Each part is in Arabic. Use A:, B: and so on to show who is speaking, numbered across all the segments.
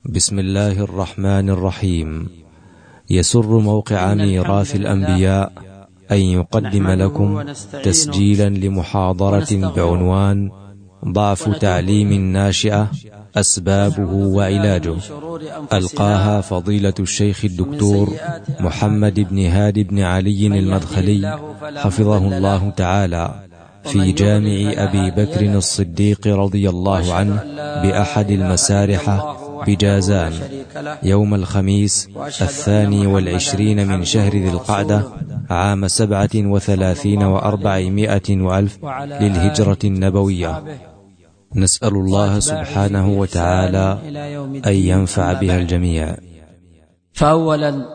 A: بسم الله الرحمن الرحيم. يسر موقع ميراث الأنبياء أن يقدم لكم تسجيلا لمحاضرة بعنوان ضعف تعليم الناشئة أسبابه وعلاجه، ألقاها فضيلة الشيخ الدكتور محمد بن هادي بن علي المدخلي حفظه الله تعالى في جامع أبي بكر الصديق رضي الله عنه بأحد المسارح بجازان يوم الخميس 22 من شهر ذي القعدة عام 37 و400 وألف للهجرة النبوية. نسأل الله سبحانه وتعالى أن ينفع بها الجميع.
B: فأولا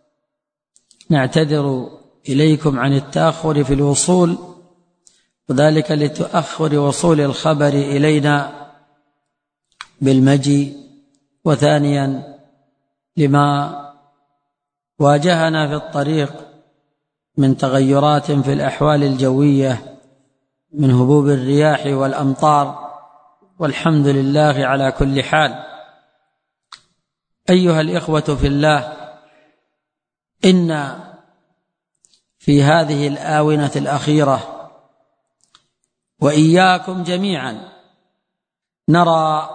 B: نعتذر إليكم عن التأخر في الوصول، وذلك لتأخر وصول الخبر إلينا بالمجيء، وثانيا لما واجهنا في الطريق من تغيرات في الأحوال الجوية من هبوب الرياح والأمطار، والحمد لله على كل حال. أيها الإخوة في الله، إن في هذه الآونة الأخيرة وإياكم جميعا نرى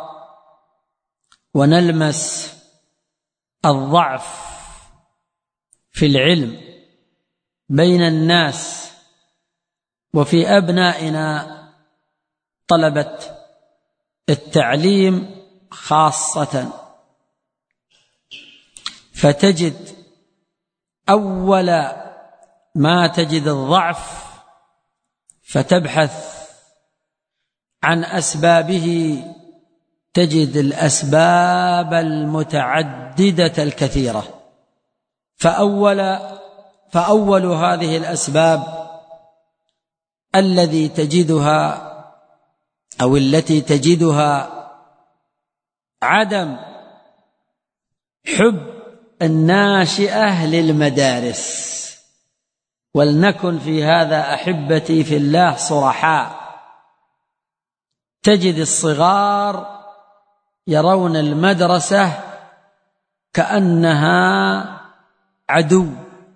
B: ونلمس الضعف في العلم بين الناس وفي أبنائنا طلبة التعليم خاصة. فتجد أول ما تجد الضعف فتبحث عن أسبابه، تجد الأسباب المتعددة الكثيرة. فأول هذه الأسباب التي تجدها عدم حب الناشئة للمدارس. ولنكن في هذا أحبتي في الله صرحاء، تجد الصغار يرون المدرسة كأنها عدو،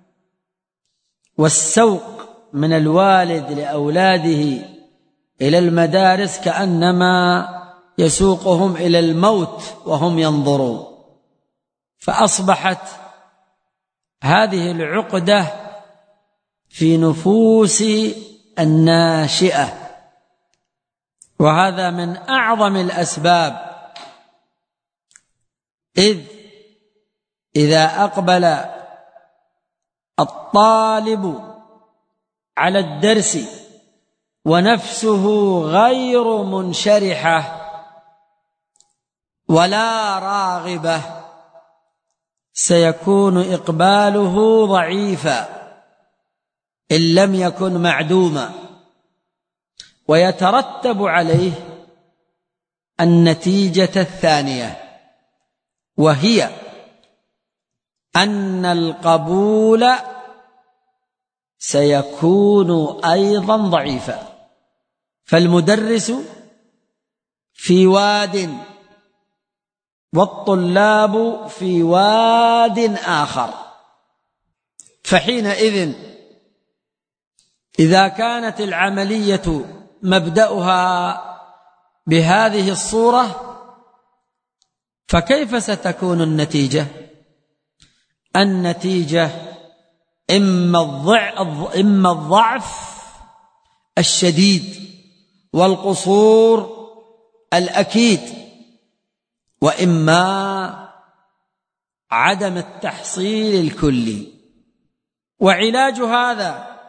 B: والسوق من الوالد لأولاده إلى المدارس كأنما يسوقهم إلى الموت وهم ينظرون. فأصبحت هذه العقدة في نفوس الناشئة، وهذا من أعظم الأسباب. إذا أقبل الطالب على الدرس ونفسه غير منشرحة ولا راغبة سيكون إقباله ضعيفا إن لم يكن معدوما، ويترتب عليه النتيجة الثانية، وهي أن القبول سيكون أيضا ضعيفا. فالمدرس في واد والطلاب في واد آخر. فحينئذ إذا كانت العملية مبدأها بهذه الصورة، فكيف ستكون النتيجة؟ النتيجة إما الضعف الشديد والقصور الأكيد، وإما عدم التحصيل الكلي. وعلاج هذا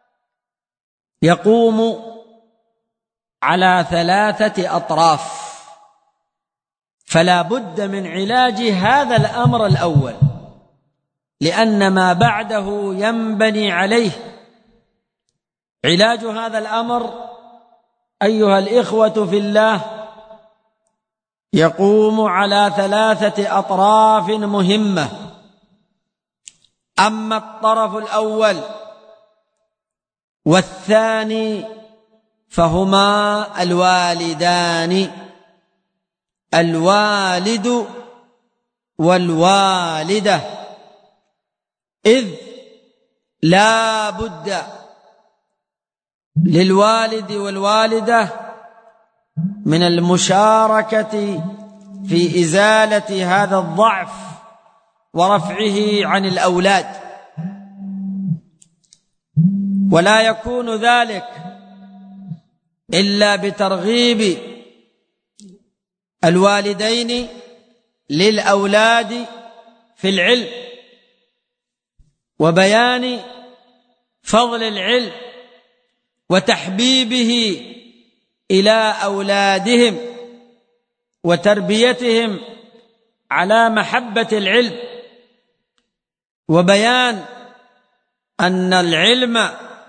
B: يقوم على 3 أطراف، فلا بد من علاج هذا الأمر الأول، لأن ما بعده ينبني عليه. علاج هذا الأمر أيها الإخوة في الله يقوم على 3 أطراف مهمة. أما الطرف الأول والثاني فهما الوالدان. الوالد والوالدة، إذ لا بد للوالد والوالدة من المشاركة في إزالة هذا الضعف ورفعه عن الأولاد، ولا يكون ذلك إلا بترغيب الوالدين للأولاد في العلم وبيان فضل العلم وتحبيبه إلى أولادهم وتربيتهم على محبة العلم، وبيان أن العلم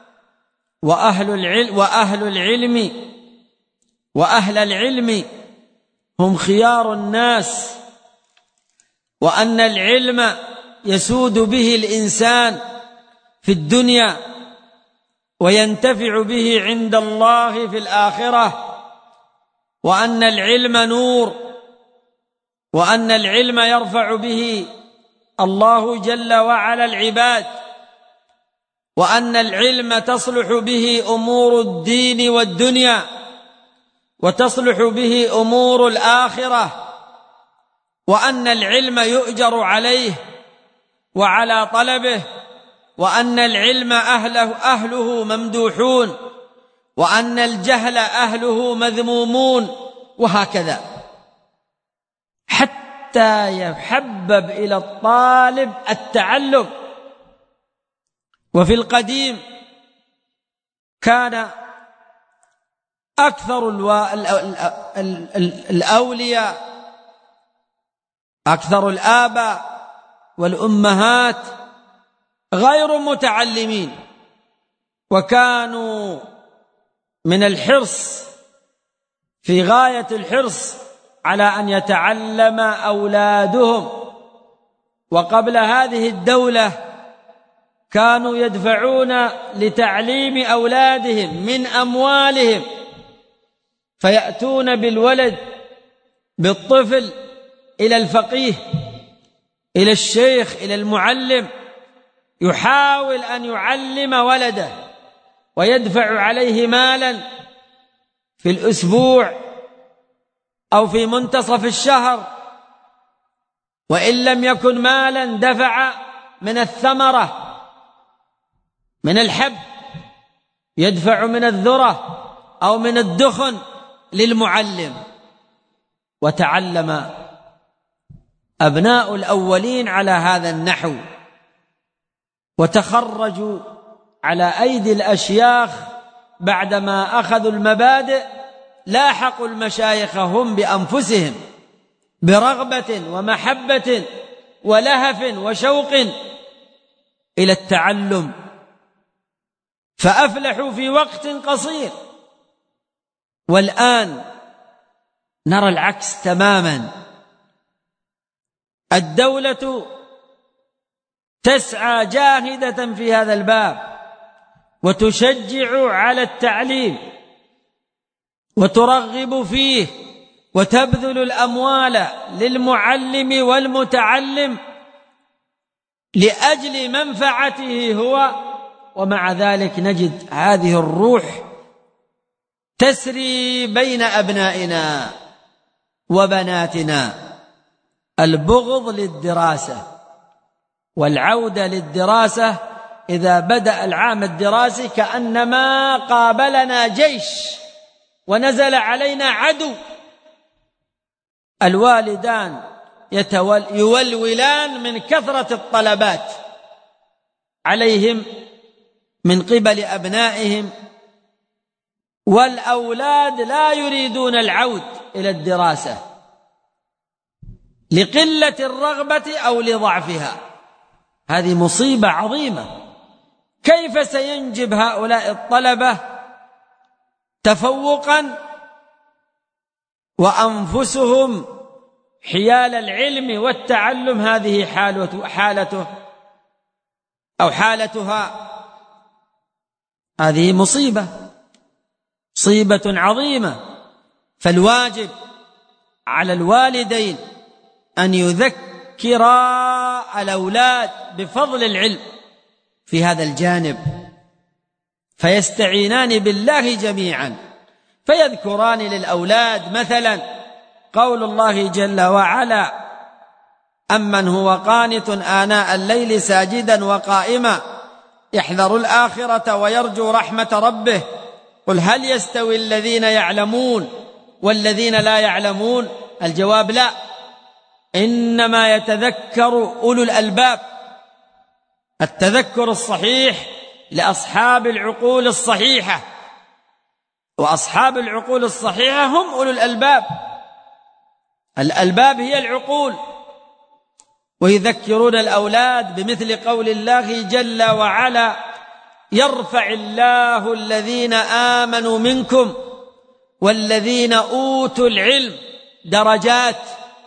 B: وأهل العلم هم خيار الناس، وأن العلم يسود به الإنسان في الدنيا وينتفع به عند الله في الآخرة، وأن العلم نور، وأن العلم يرفع به الله جل وعلا العباد، وأن العلم تصلح به أمور الدين والدنيا وتصلح به أمور الآخرة، وأن العلم يؤجر عليه وعلى طلبه، وأن العلم أهله ممدوحون، وأن الجهل أهله مذمومون، وهكذا، حتى يحبب إلى الطالب التعلم. وفي القديم كان أكثر الأولياء، أكثر الآباء والأمهات غير متعلمين، وكانوا من الحرص في غاية الحرص على أن يتعلم أولادهم. وقبل هذه الدولة كانوا يدفعون لتعليم أولادهم من أموالهم، فيأتون بالولد بالطفل إلى الفقيه، إلى الشيخ، إلى المعلم، يحاول أن يعلم ولده ويدفع عليه مالا في الأسبوع أو في منتصف الشهر، وإن لم يكن مالا دفع من الثمرة، من الحب، يدفع من الذرة أو من الدخن للمعلم. وتعلم أبناء الأولين على هذا النحو، وتخرجوا على أيدي الأشياخ بعدما أخذوا المبادئ، لاحقوا المشايخ هم بأنفسهم برغبة ومحبة ولهف وشوق إلى التعلم، فأفلحوا في وقت قصير. والآن نرى العكس تماما، الدولة تسعى جاهدة في هذا الباب وتشجع على التعليم وترغب فيه وتبذل الأموال للمعلم والمتعلم لأجل منفعته هو، ومع ذلك نجد هذه الروح تسري بين أبنائنا وبناتنا، البغض للدراسة والعودة للدراسة إذا بدأ العام الدراسي كأنما قابلنا جيش ونزل علينا عدو. الوالدان يولولان من كثرة الطلبات عليهم من قبل أبنائهم، والأولاد لا يريدون العود إلى الدراسة لقلة الرغبة أو لضعفها. هذه مصيبة عظيمة. كيف سينجب هؤلاء الطلبة تفوقا وأنفسهم حيال العلم والتعلم هذه حالتها؟ هذه مصيبة عظيمة. فالواجب على الوالدين أن يذكر يذكر الأولاد بفضل العلم في هذا الجانب، فيستعينان بالله جميعا، فيذكران للأولاد مثلا قول الله جل وعلا: أمن هو قانت آناء الليل ساجدا وقائما يحذر الآخرة ويرجو رحمة ربه قل هل يستوي الذين يعلمون والذين لا يعلمون؟ الجواب لا، إنما يتذكر أولو الألباب. التذكر الصحيح لأصحاب العقول الصحيحة، وأصحاب العقول الصحيحة هم أولو الألباب. الألباب هي العقول. ويذكرون الأولاد بمثل قول الله جل وعلا: يرفع الله الذين آمنوا منكم والذين أوتوا العلم درجات.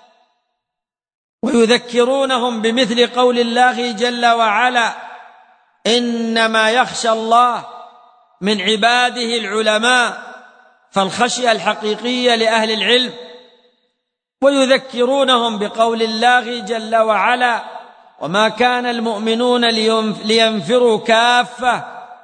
B: ويذكرونهم بمثل قول الله جل وعلا: إنما يخشى الله من عباده العلماء، فالخشية الحقيقية لأهل العلم. ويذكرونهم بقول الله جل وعلا: وما كان المؤمنون لينفروا كافة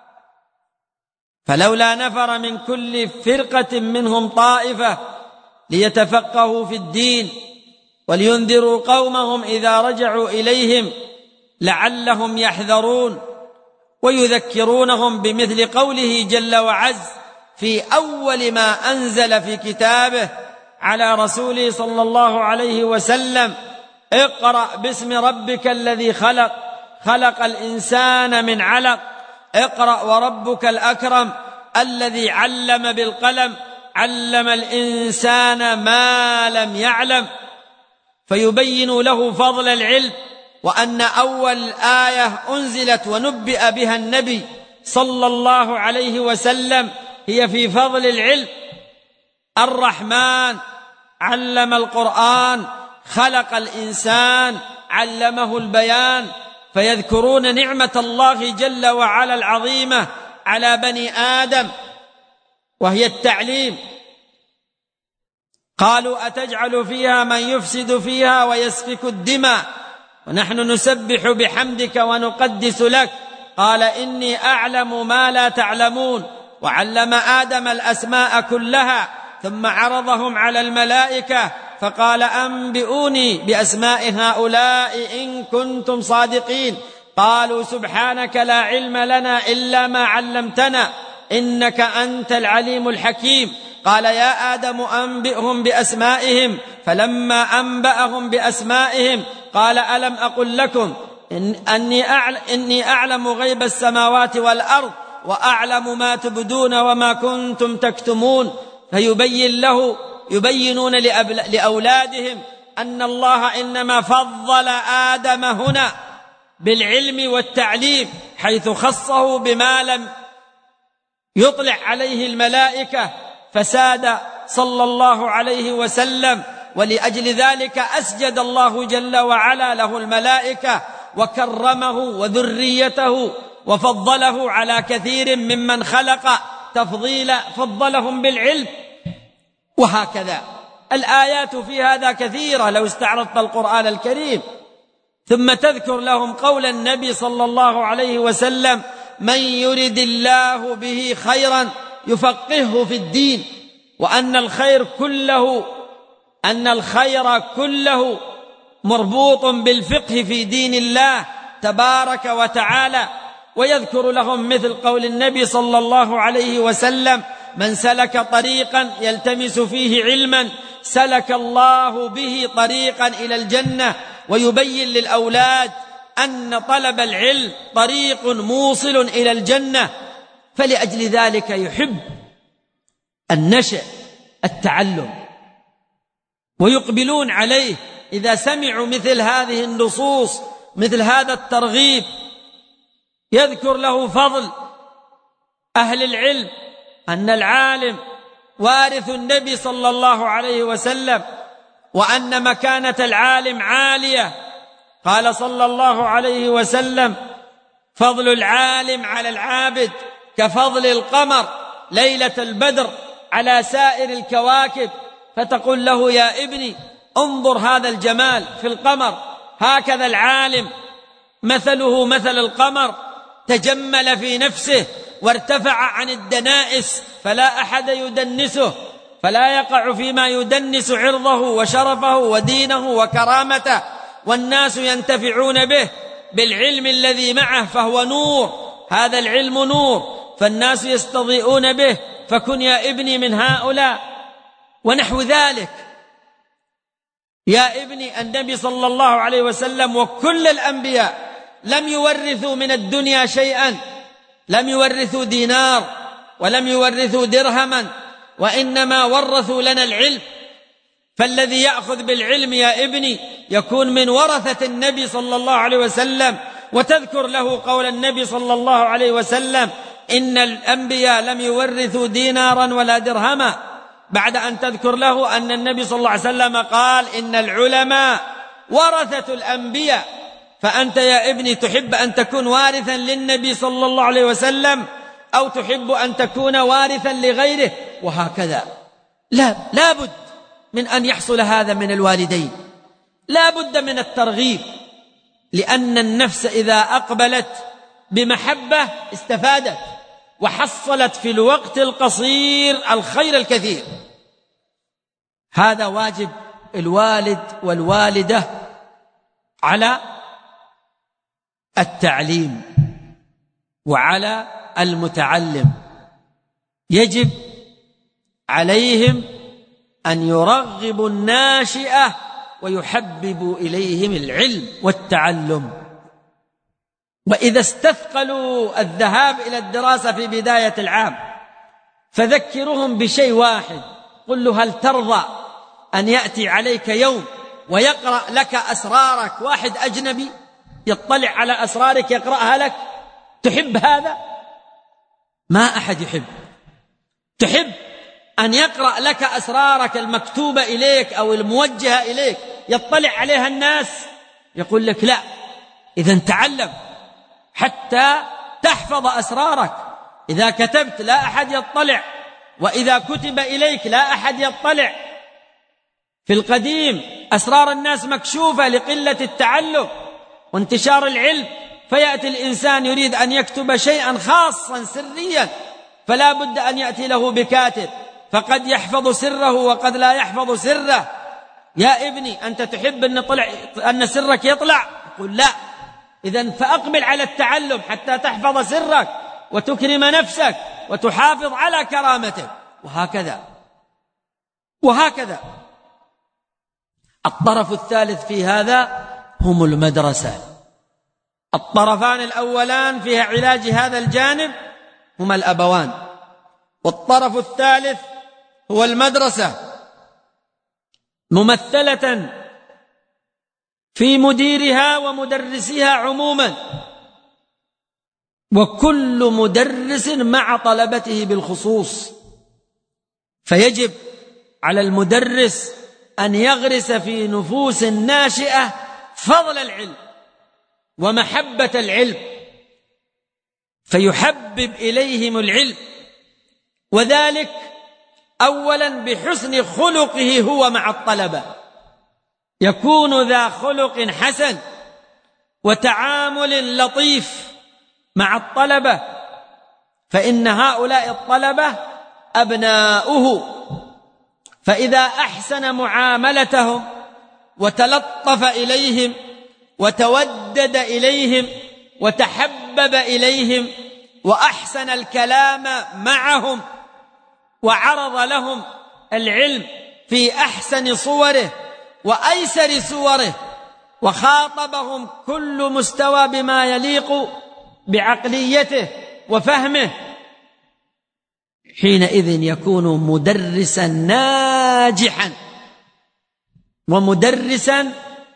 B: فلولا نفر من كل فرقة منهم طائفة ليتفقهوا في الدين ولينذروا قومهم إذا رجعوا إليهم لعلهم يحذرون. ويذكرونهم بمثل قوله جل وعز في أول ما أنزل في كتابه على رسوله صلى الله عليه وسلم: اقرأ باسم ربك الذي خلق، خلق الإنسان من علق، اقرأ وربك الأكرم الذي علم بالقلم، علم الإنسان ما لم يعلم. فيبين له فضل العلم، وأن أول آية أنزلت ونبئ بها النبي صلى الله عليه وسلم هي في فضل العلم. الرحمن علم القرآن، خلق الإنسان، علمه البيان. فيذكرون نعمة الله جل وعلا العظيمة على بني آدم وهي التعليم. قالوا: أتجعل فيها من يفسد فيها ويسفك الدماء ونحن نسبح بحمدك ونقدس لك؟ قال: إني أعلم ما لا تعلمون. وعلم آدم الأسماء كلها ثم عرضهم على الملائكة فقال: أنبئوني بأسماء هؤلاء إن كنتم صادقين. قالوا: سبحانك لا علم لنا إلا ما علمتنا إنك أنت العليم الحكيم. قال: يا آدم أنبئهم بأسمائهم. فلما أنبأهم بأسمائهم قال: ألم أقل لكم إني أعلم غيب السماوات والأرض وأعلم ما تبدون وما كنتم تكتمون. يبينون لأولادهم أن الله إنما فضل آدم هنا بالعلم والتعليم، حيث خصه بما لم يطلع عليه الملائكة، فساد صلى الله عليه وسلم. ولأجل ذلك أسجد الله جل وعلا له الملائكة وكرمه وذريته وفضله على كثير ممن خلق تفضيلا، فضلهم بالعلم. وهكذا الآيات في هذا كثيرة لو استعرضت القرآن الكريم. ثم تذكر لهم قول النبي صلى الله عليه وسلم: من يرد الله به خيرا يفقهه في الدين، وأن الخير كله مربوط بالفقه في دين الله تبارك وتعالى. ويذكر لهم مثل قول النبي صلى الله عليه وسلم: من سلك طريقا يلتمس فيه علما سلك الله به طريقا إلى الجنة. ويبين للأولاد أن طلب العلم طريق موصل إلى الجنة. فلأجل ذلك يحب النشأ التعلم، ويقبلون عليه إذا سمعوا مثل هذه النصوص، مثل هذا الترغيب. يذكر له فضل أهل العلم، أن العالم وارث النبي صلى الله عليه وسلم، وأن مكانة العالم عالية. قال صلى الله عليه وسلم: فضل العالم على العابد كفضل القمر ليلة البدر على سائر الكواكب. فتقول له: يا ابني انظر هذا الجمال في القمر، هكذا العالم مثله مثل القمر، تجمل في نفسه وارتفع عن الدنائس فلا أحد يدنسه، فلا يقع فيما يدنس عرضه وشرفه ودينه وكرامته، والناس ينتفعون به بالعلم الذي معه فهو نور، هذا العلم نور فالناس يستضيئون به، فكن يا ابني من هؤلاء ونحو ذلك. يا ابني النبي صلى الله عليه وسلم وكل الأنبياء لم يورثوا من الدنيا شيئا، لم يورثوا دينار ولم يورثوا درهما، وإنما ورثوا لنا العلم. فالذي يأخذ بالعلم يا ابني يكون من ورثة النبي صلى الله عليه وسلم، وتذكر له قول النبي صلى الله عليه وسلم: إن الأنبياء لم يورثوا دينارا ولا درهما، بعد أن تذكر له أن النبي صلى الله عليه وسلم قال: إن العلماء ورثة الأنبياء. فأنت يا ابني تحب أن تكون وارثا للنبي صلى الله عليه وسلم أو تحب أن تكون وارثا لغيره؟ وهكذا لا بد من أن يحصل هذا من الوالدين، لا بد من الترغيب، لأن النفس إذا أقبلت بمحبة استفادت وحصلت في الوقت القصير الخير الكثير. هذا واجب الوالد والوالدة على التعليم وعلى المتعلم، يجب عليهم أن يرغبوا الناشئة ويحببوا إليهم العلم والتعلم. وإذا استثقلوا الذهاب إلى الدراسة في بداية العام فذكرهم بشيء واحد، قل له: هل ترضى أن يأتي عليك يوم ويقرأ لك أسرارك واحد أجنبي يطلع على أسرارك يقرأها لك؟ تحب هذا؟ ما أحد يحب. تحب أن يقرأ لك أسرارك المكتوبة إليك أو الموجهة إليك يطلع عليها الناس؟ يقول لك: لا. إذن تعلم حتى تحفظ أسرارك. إذا كتبت لا أحد يطلع، وإذا كتب إليك لا أحد يطلع. في القديم أسرار الناس مكشوفة لقلة التعلم وانتشار العلم، فيأتي الإنسان يريد أن يكتب شيئا خاصا سريا فلا بد أن يأتي له بكاتب، فقد يحفظ سره وقد لا يحفظ سره. يا ابني أنت تحب أن سرك يطلع؟ يقول: لا. إذن فأقبل على التعلم حتى تحفظ سرك وتكرم نفسك وتحافظ على كرامتك. وهكذا الطرف الثالث في هذا هم المدرسة. الطرفان الأولان فيها علاج هذا الجانب هما الأبوان، والطرف الثالث هو المدرسة، ممثلة في مديرها ومدرسيها عموما، وكل مدرس مع طلبته بالخصوص. فيجب على المدرس أن يغرس في نفوس الناشئة فضل العلم ومحبة العلم، فيحبب إليهم العلم، وذلك أولا بحسن خلقه هو مع الطلبة، يكون ذا خلق حسن وتعامل لطيف مع الطلبة، فإن هؤلاء الطلبة أبناؤه، فإذا أحسن معاملتهم وتلطف إليهم وتودد إليهم وتحبب إليهم وأحسن الكلام معهم وعرض لهم العلم في أحسن صوره وأيسر صوره وخاطبهم كل مستوى بما يليق بعقليته وفهمه، حينئذ يكون مدرسا ناجحا ومدرسا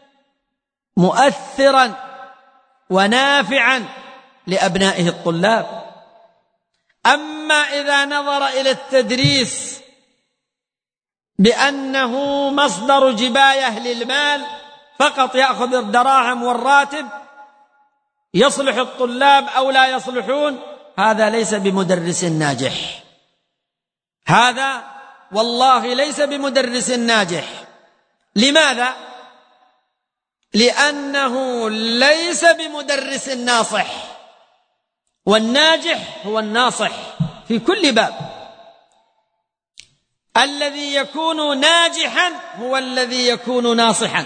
B: مؤثرا ونافعا لأبنائه الطلاب. أما إذا نظر إلى التدريس بأنه مصدر جباية للمال فقط، يأخذ الدراهم والراتب، يصلح الطلاب أو لا يصلحون، هذا ليس بمدرس ناجح، هذا والله ليس بمدرس ناجح. لماذا؟ لأنه ليس بمدرس ناصح، والناجح هو الناصح في كل باب. الذي يكون ناجحا هو الذي يكون ناصحا.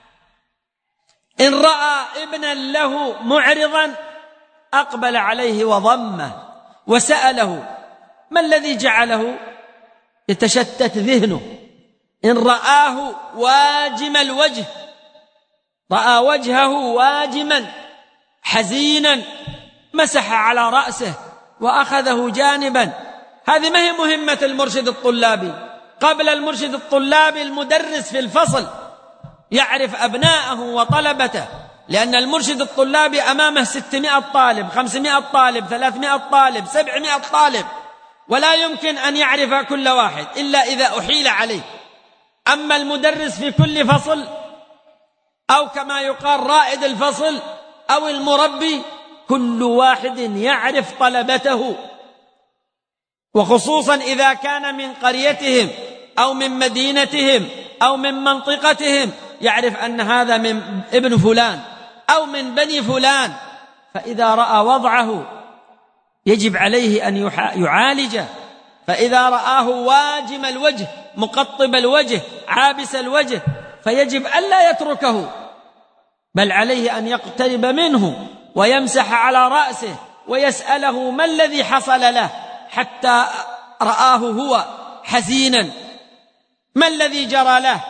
B: إن رأى ابنا له معرضا أقبل عليه وضمه وسأله: ما الذي جعله يتشتت ذهنه؟ إن رآه واجم الوجه، رأى وجهه واجما حزينا، مسح على رأسه وأخذه جانبا. هذه ما هي مهمة المرشد الطلابي. قبل المرشد الطلابي المدرس في الفصل يعرف أبناءه وطلبته، لأن المرشد الطلابي أمامه 600 طالب، 500 طالب، 300 طالب، 700 طالب، ولا يمكن أن يعرف كل واحد إلا إذا أحيل عليه. أما المدرس في كل فصل، أو كما يقال رائد الفصل أو المربي، كل واحد يعرف طلبته، وخصوصا إذا كان من قريتهم أو من مدينتهم أو من منطقتهم، يعرف أن هذا من ابن فلان أو من بني فلان. فإذا رأى وضعه يجب عليه أن يعالجه. فإذا رآه واجم الوجه، مقطب الوجه، عابس الوجه، فيجب ألا يتركه، بل عليه أن يقترب منه ويمسح على رأسه ويسأله ما الذي حصل له حتى رآه هو حزينا، ما الذي جرى له؟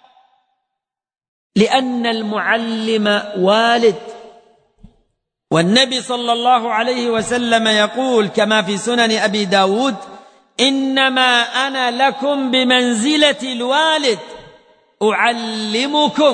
B: لأن المعلم والد. والنبي صلى الله عليه وسلم يقول كما في سنن أبي داود: إنما أنا لكم بمنزلة الوالد أعلمكم.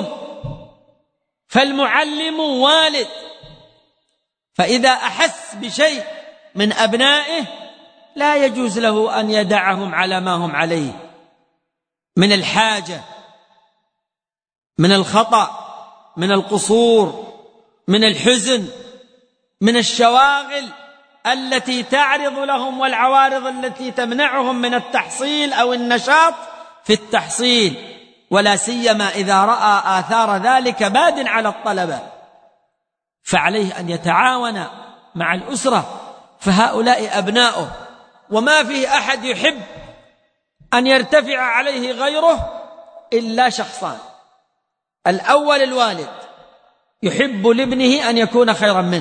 B: فالمعلم والد، فإذا أحس بشيء من أبنائه لا يجوز له أن يدعهم على ما هم عليه من الحاجة، من الخطأ، من القصور، من الحزن، من الشواغل التي تعرض لهم والعوارض التي تمنعهم من التحصيل أو النشاط في التحصيل، ولا سيما إذا رأى آثار ذلك باد على الطلبة. فعليه أن يتعاون مع الأسرة، فهؤلاء أبناؤه، وما فيه أحد يحب أن يرتفع عليه غيره إلا شخصان: الأول الوالد يحب لابنه أن يكون خيرا منه،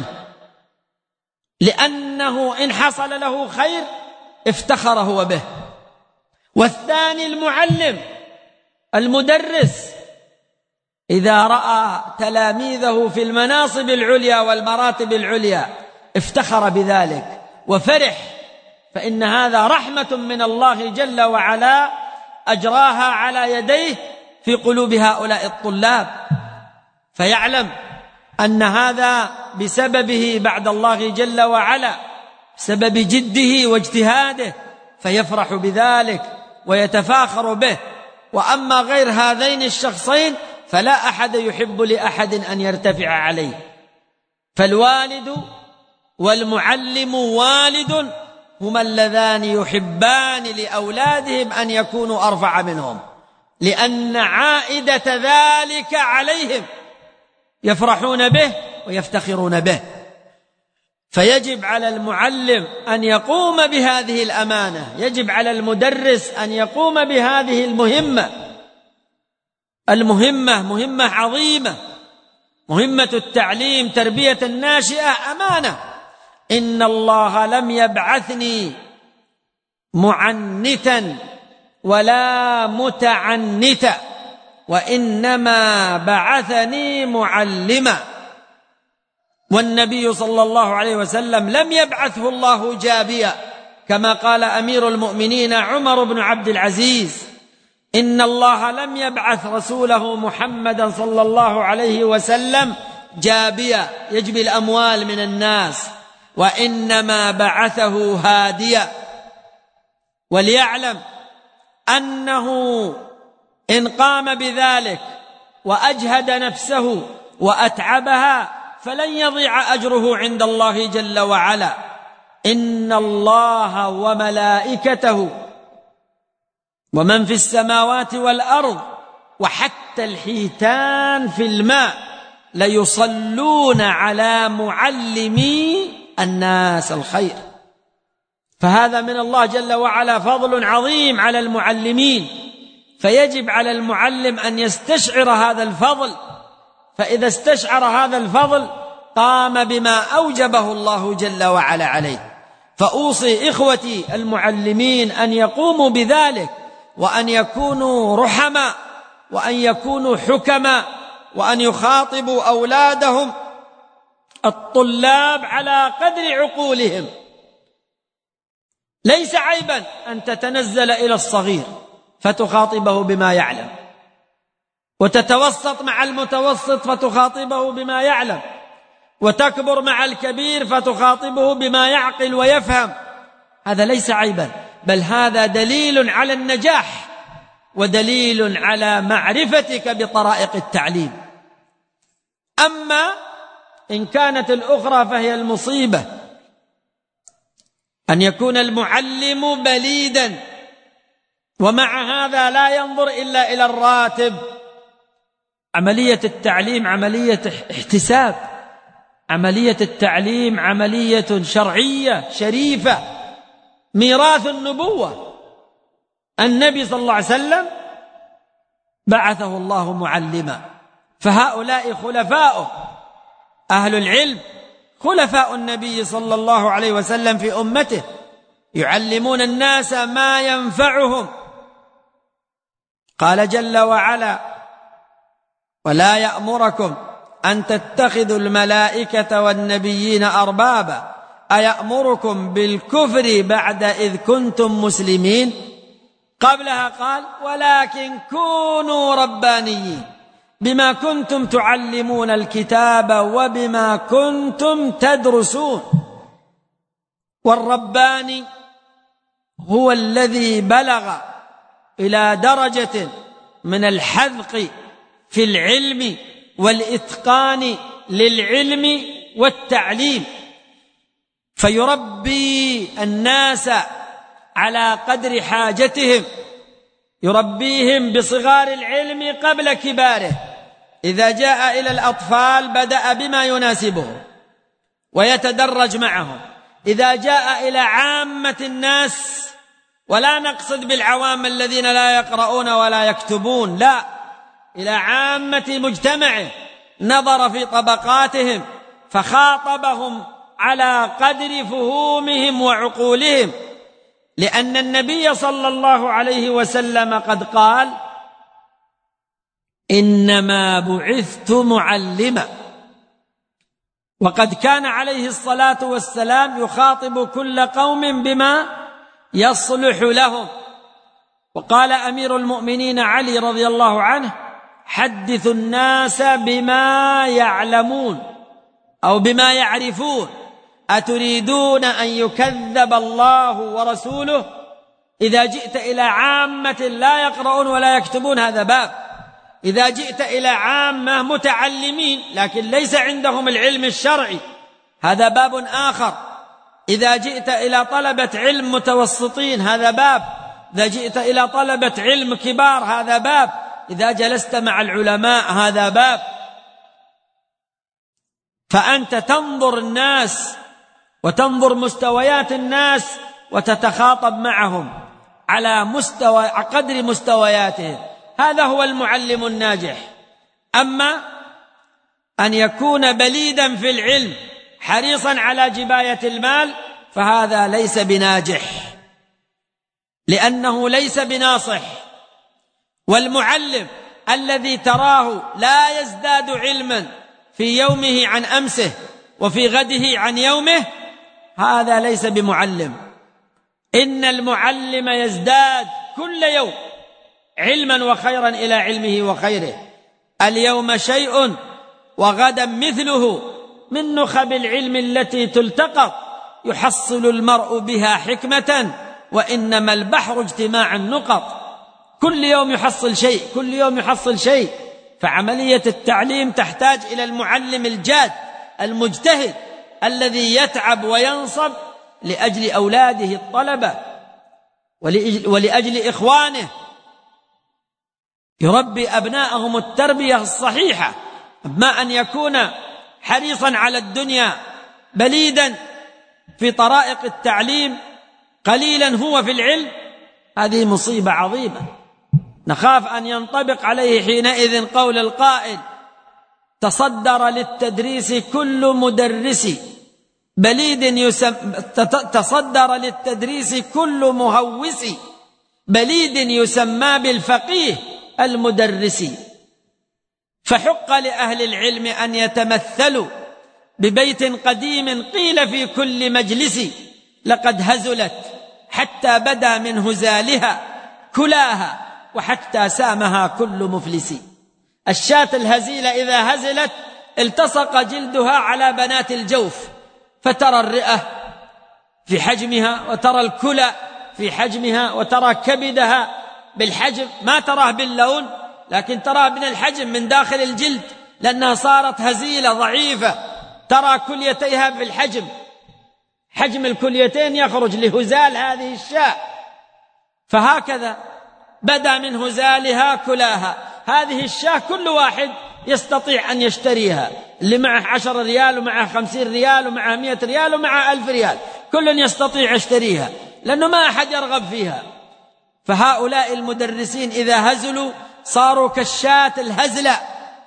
B: لأنه إن حصل له خير افتخر هو به. والثاني المعلم المدرس، إذا رأى تلاميذه في المناصب العليا والمراتب العليا افتخر بذلك وفرح، فإن هذا رحمة من الله جل وعلا أجراها على يديه في قلوب هؤلاء الطلاب، فيعلم أن هذا بسببه بعد الله جل وعلا، بسبب جده واجتهاده، فيفرح بذلك ويتفاخر به. وأما غير هذين الشخصين فلا أحد يحب لأحد أن يرتفع عليه. فالوالد والمعلم والد هما اللذان يحبان لأولادهم أن يكونوا أرفع منهم، لأن عائدة ذلك عليهم، يفرحون به ويفتخرون به. فيجب على المعلم أن يقوم بهذه الأمانة، يجب على المدرس أن يقوم بهذه المهمة مهمة عظيمة. مهمة التعليم، تربية الناشئة أمانة. إن الله لم يبعثني معنتا ولا متعنتا، وإنما بعثني معلما. والنبي صلى الله عليه وسلم لم يبعثه الله جابيا، كما قال أمير المؤمنين عمر بن عبد العزيز: إن الله لم يبعث رسوله محمدا صلى الله عليه وسلم جابيا يجبي الأموال من الناس، وإنما بعثه هاديا. وليعلم أنه إن قام بذلك وأجهد نفسه وأتعبها فلن يضيع أجره عند الله جل وعلا. إن الله وملائكته ومن في السماوات والأرض وحتى الحيتان في الماء ليصلون على معلمي الناس الخير. فهذا من الله جل وعلا فضل عظيم على المعلمين، فيجب على المعلم أن يستشعر هذا الفضل، فإذا استشعر هذا الفضل قام بما أوجبه الله جل وعلا عليه. فأوصي إخوتي المعلمين أن يقوموا بذلك، وأن يكونوا رحماء، وأن يكونوا حكماء، وأن يخاطبوا أولادهم الطلاب على قدر عقولهم. ليس عيبا أن تتنزل إلى الصغير فتخاطبه بما يعلم، وتتوسط مع المتوسط فتخاطبه بما يعلم، وتكبر مع الكبير فتخاطبه بما يعقل ويفهم. هذا ليس عيبا، بل هذا دليل على النجاح، ودليل على معرفتك بطرائق التعليم. أما إن كانت الأخرى فهي المصيبة، أن يكون المعلم بليدا، ومع هذا لا ينظر إلا إلى الراتب. عملية التعليم عملية احتساب، عملية التعليم عملية شرعية شريفة، ميراث النبوة. النبي صلى الله عليه وسلم بعثه الله معلما، فهؤلاء خلفاؤه، أهل العلم خلفاء النبي صلى الله عليه وسلم في أمته، يعلمون الناس ما ينفعهم. قال جل وعلا: ولا يأمركم أن تتخذوا الملائكة والنبيين أربابا أيأمركم بالكفر بعد إذ كنتم مسلمين. قبلها قال: ولكن كونوا ربانيين بما كنتم تعلمون الكتاب وبما كنتم تدرسون. والرباني هو الذي بلغ إلى درجة من الحذق في العلم والإتقان للعلم والتعليم، فيربي الناس على قدر حاجتهم، يربيهم بصغار العلم قبل كباره. إذا جاء إلى الأطفال بدأ بما يناسبه ويتدرج معهم. إذا جاء إلى عامة الناس، ولا نقصد بالعوام الذين لا يقرؤون ولا يكتبون، لا، إلى عامة مجتمعه، نظر في طبقاتهم فخاطبهم على قدر فهومهم وعقولهم، لأن النبي صلى الله عليه وسلم قد قال: إنما بعثت معلما. وقد كان عليه الصلاة والسلام يخاطب كل قوم بما يصلح لهم. وقال أمير المؤمنين علي رضي الله عنه: حدثوا الناس بما يعلمون أو بما يعرفون، أتريدون أن يكذب الله ورسوله؟ إذا جئت إلى عامة لا يقرؤون ولا يكتبون هذا باب، إذا جئت إلى عامة متعلمين لكن ليس عندهم العلم الشرعي هذا باب آخر، إذا جئت إلى طلبة علم متوسطين هذا باب، إذا جئت إلى طلبة علم كبار هذا باب، إذا جلست مع العلماء هذا باب. فأنت تنظر الناس وتنظر مستويات الناس وتتخاطب معهم على قدر مستوياتهم، هذا هو المعلم الناجح. أما أن يكون بليدا في العلم حريصا على جباية المال فهذا ليس بناجح، لأنه ليس بناصح. والمعلم الذي تراه لا يزداد علما في يومه عن أمسه وفي غده عن يومه هذا ليس بمعلم. إن المعلم يزداد كل يوم علما وخيرا إلى علمه وخيره. اليوم شيء وغدا مثله، من نخب العلم التي تلتقط يحصل المرء بها حكمة، وإنما البحر اجتماع النقط. كل يوم يحصل شيء، كل يوم يحصل شيء. فعملية التعليم تحتاج إلى المعلم الجاد المجتهد الذي يتعب وينصب لأجل أولاده الطلبة ولأجل إخوانه، يربي أبناءهم التربية الصحيحة أما أن يكون حريصا على الدنيا بليدا في طرائق التعليم قليلا هو في العلم، هذه مصيبة عظيمة. نخاف أن ينطبق عليه حينئذ قول القائل: تصدر للتدريس كل مدرس بليد تصدر للتدريس كل مهوس بليد يسمى بالفقيه المدرس. فحق لأهل العلم أن يتمثلوا ببيت قديم قيل في كل مجلس: لقد هزلت حتى بدا من هزالها كلاها وحتى سامها كل مفلس. الشاة الهزيلة إذا هزلت التصق جلدها على بنات الجوف، فترى الرئة في حجمها وترى الكلى في حجمها وترى كبدها بالحجم، ما تراه باللون لكن تراه من الحجم من داخل الجلد، لأنها صارت هزيلة ضعيفة. ترى كليتيها في الحجم، حجم الكليتين يخرج لهزال هذه الشاة. فهكذا بدا من هزالها كلاها. هذه الشاة كل واحد يستطيع أن يشتريها، اللي معه 10 ريال ومعه 50 ريال ومعه 100 ريال ومعه 1000 ريال، كل يستطيع يشتريها لأنه ما أحد يرغب فيها. فهؤلاء المدرسين إذا هزلوا صاروا كالشاة الهزلة،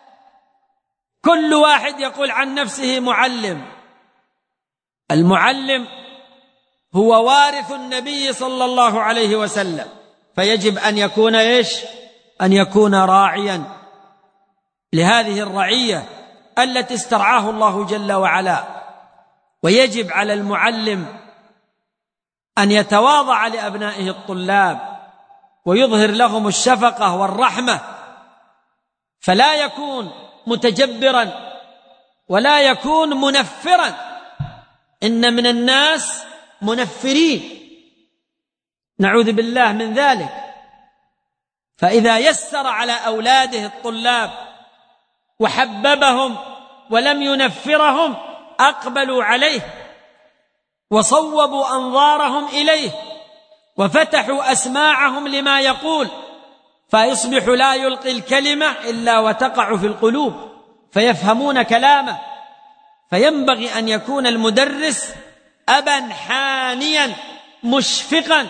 B: كل واحد يقول عن نفسه معلم. المعلم هو وارث النبي صلى الله عليه وسلم، فيجب أن يكون أن يكون راعيا لهذه الرعية التي استرعاه الله جل وعلا. ويجب على المعلم أن يتواضع لأبنائه الطلاب ويظهر لهم الشفقة والرحمة، فلا يكون متجبرا ولا يكون منفرا. إن من الناس منفرين، نعوذ بالله من ذلك. فإذا يسر على أولاده الطلاب وحببهم ولم ينفرهم أقبلوا عليه وصوبوا أنظارهم إليه وفتحوا أسماعهم لما يقول، فيصبح لا يلقي الكلمة إلا وتقع في القلوب فيفهمون كلامه. فينبغي أن يكون المدرس أبا حانيا مشفقا،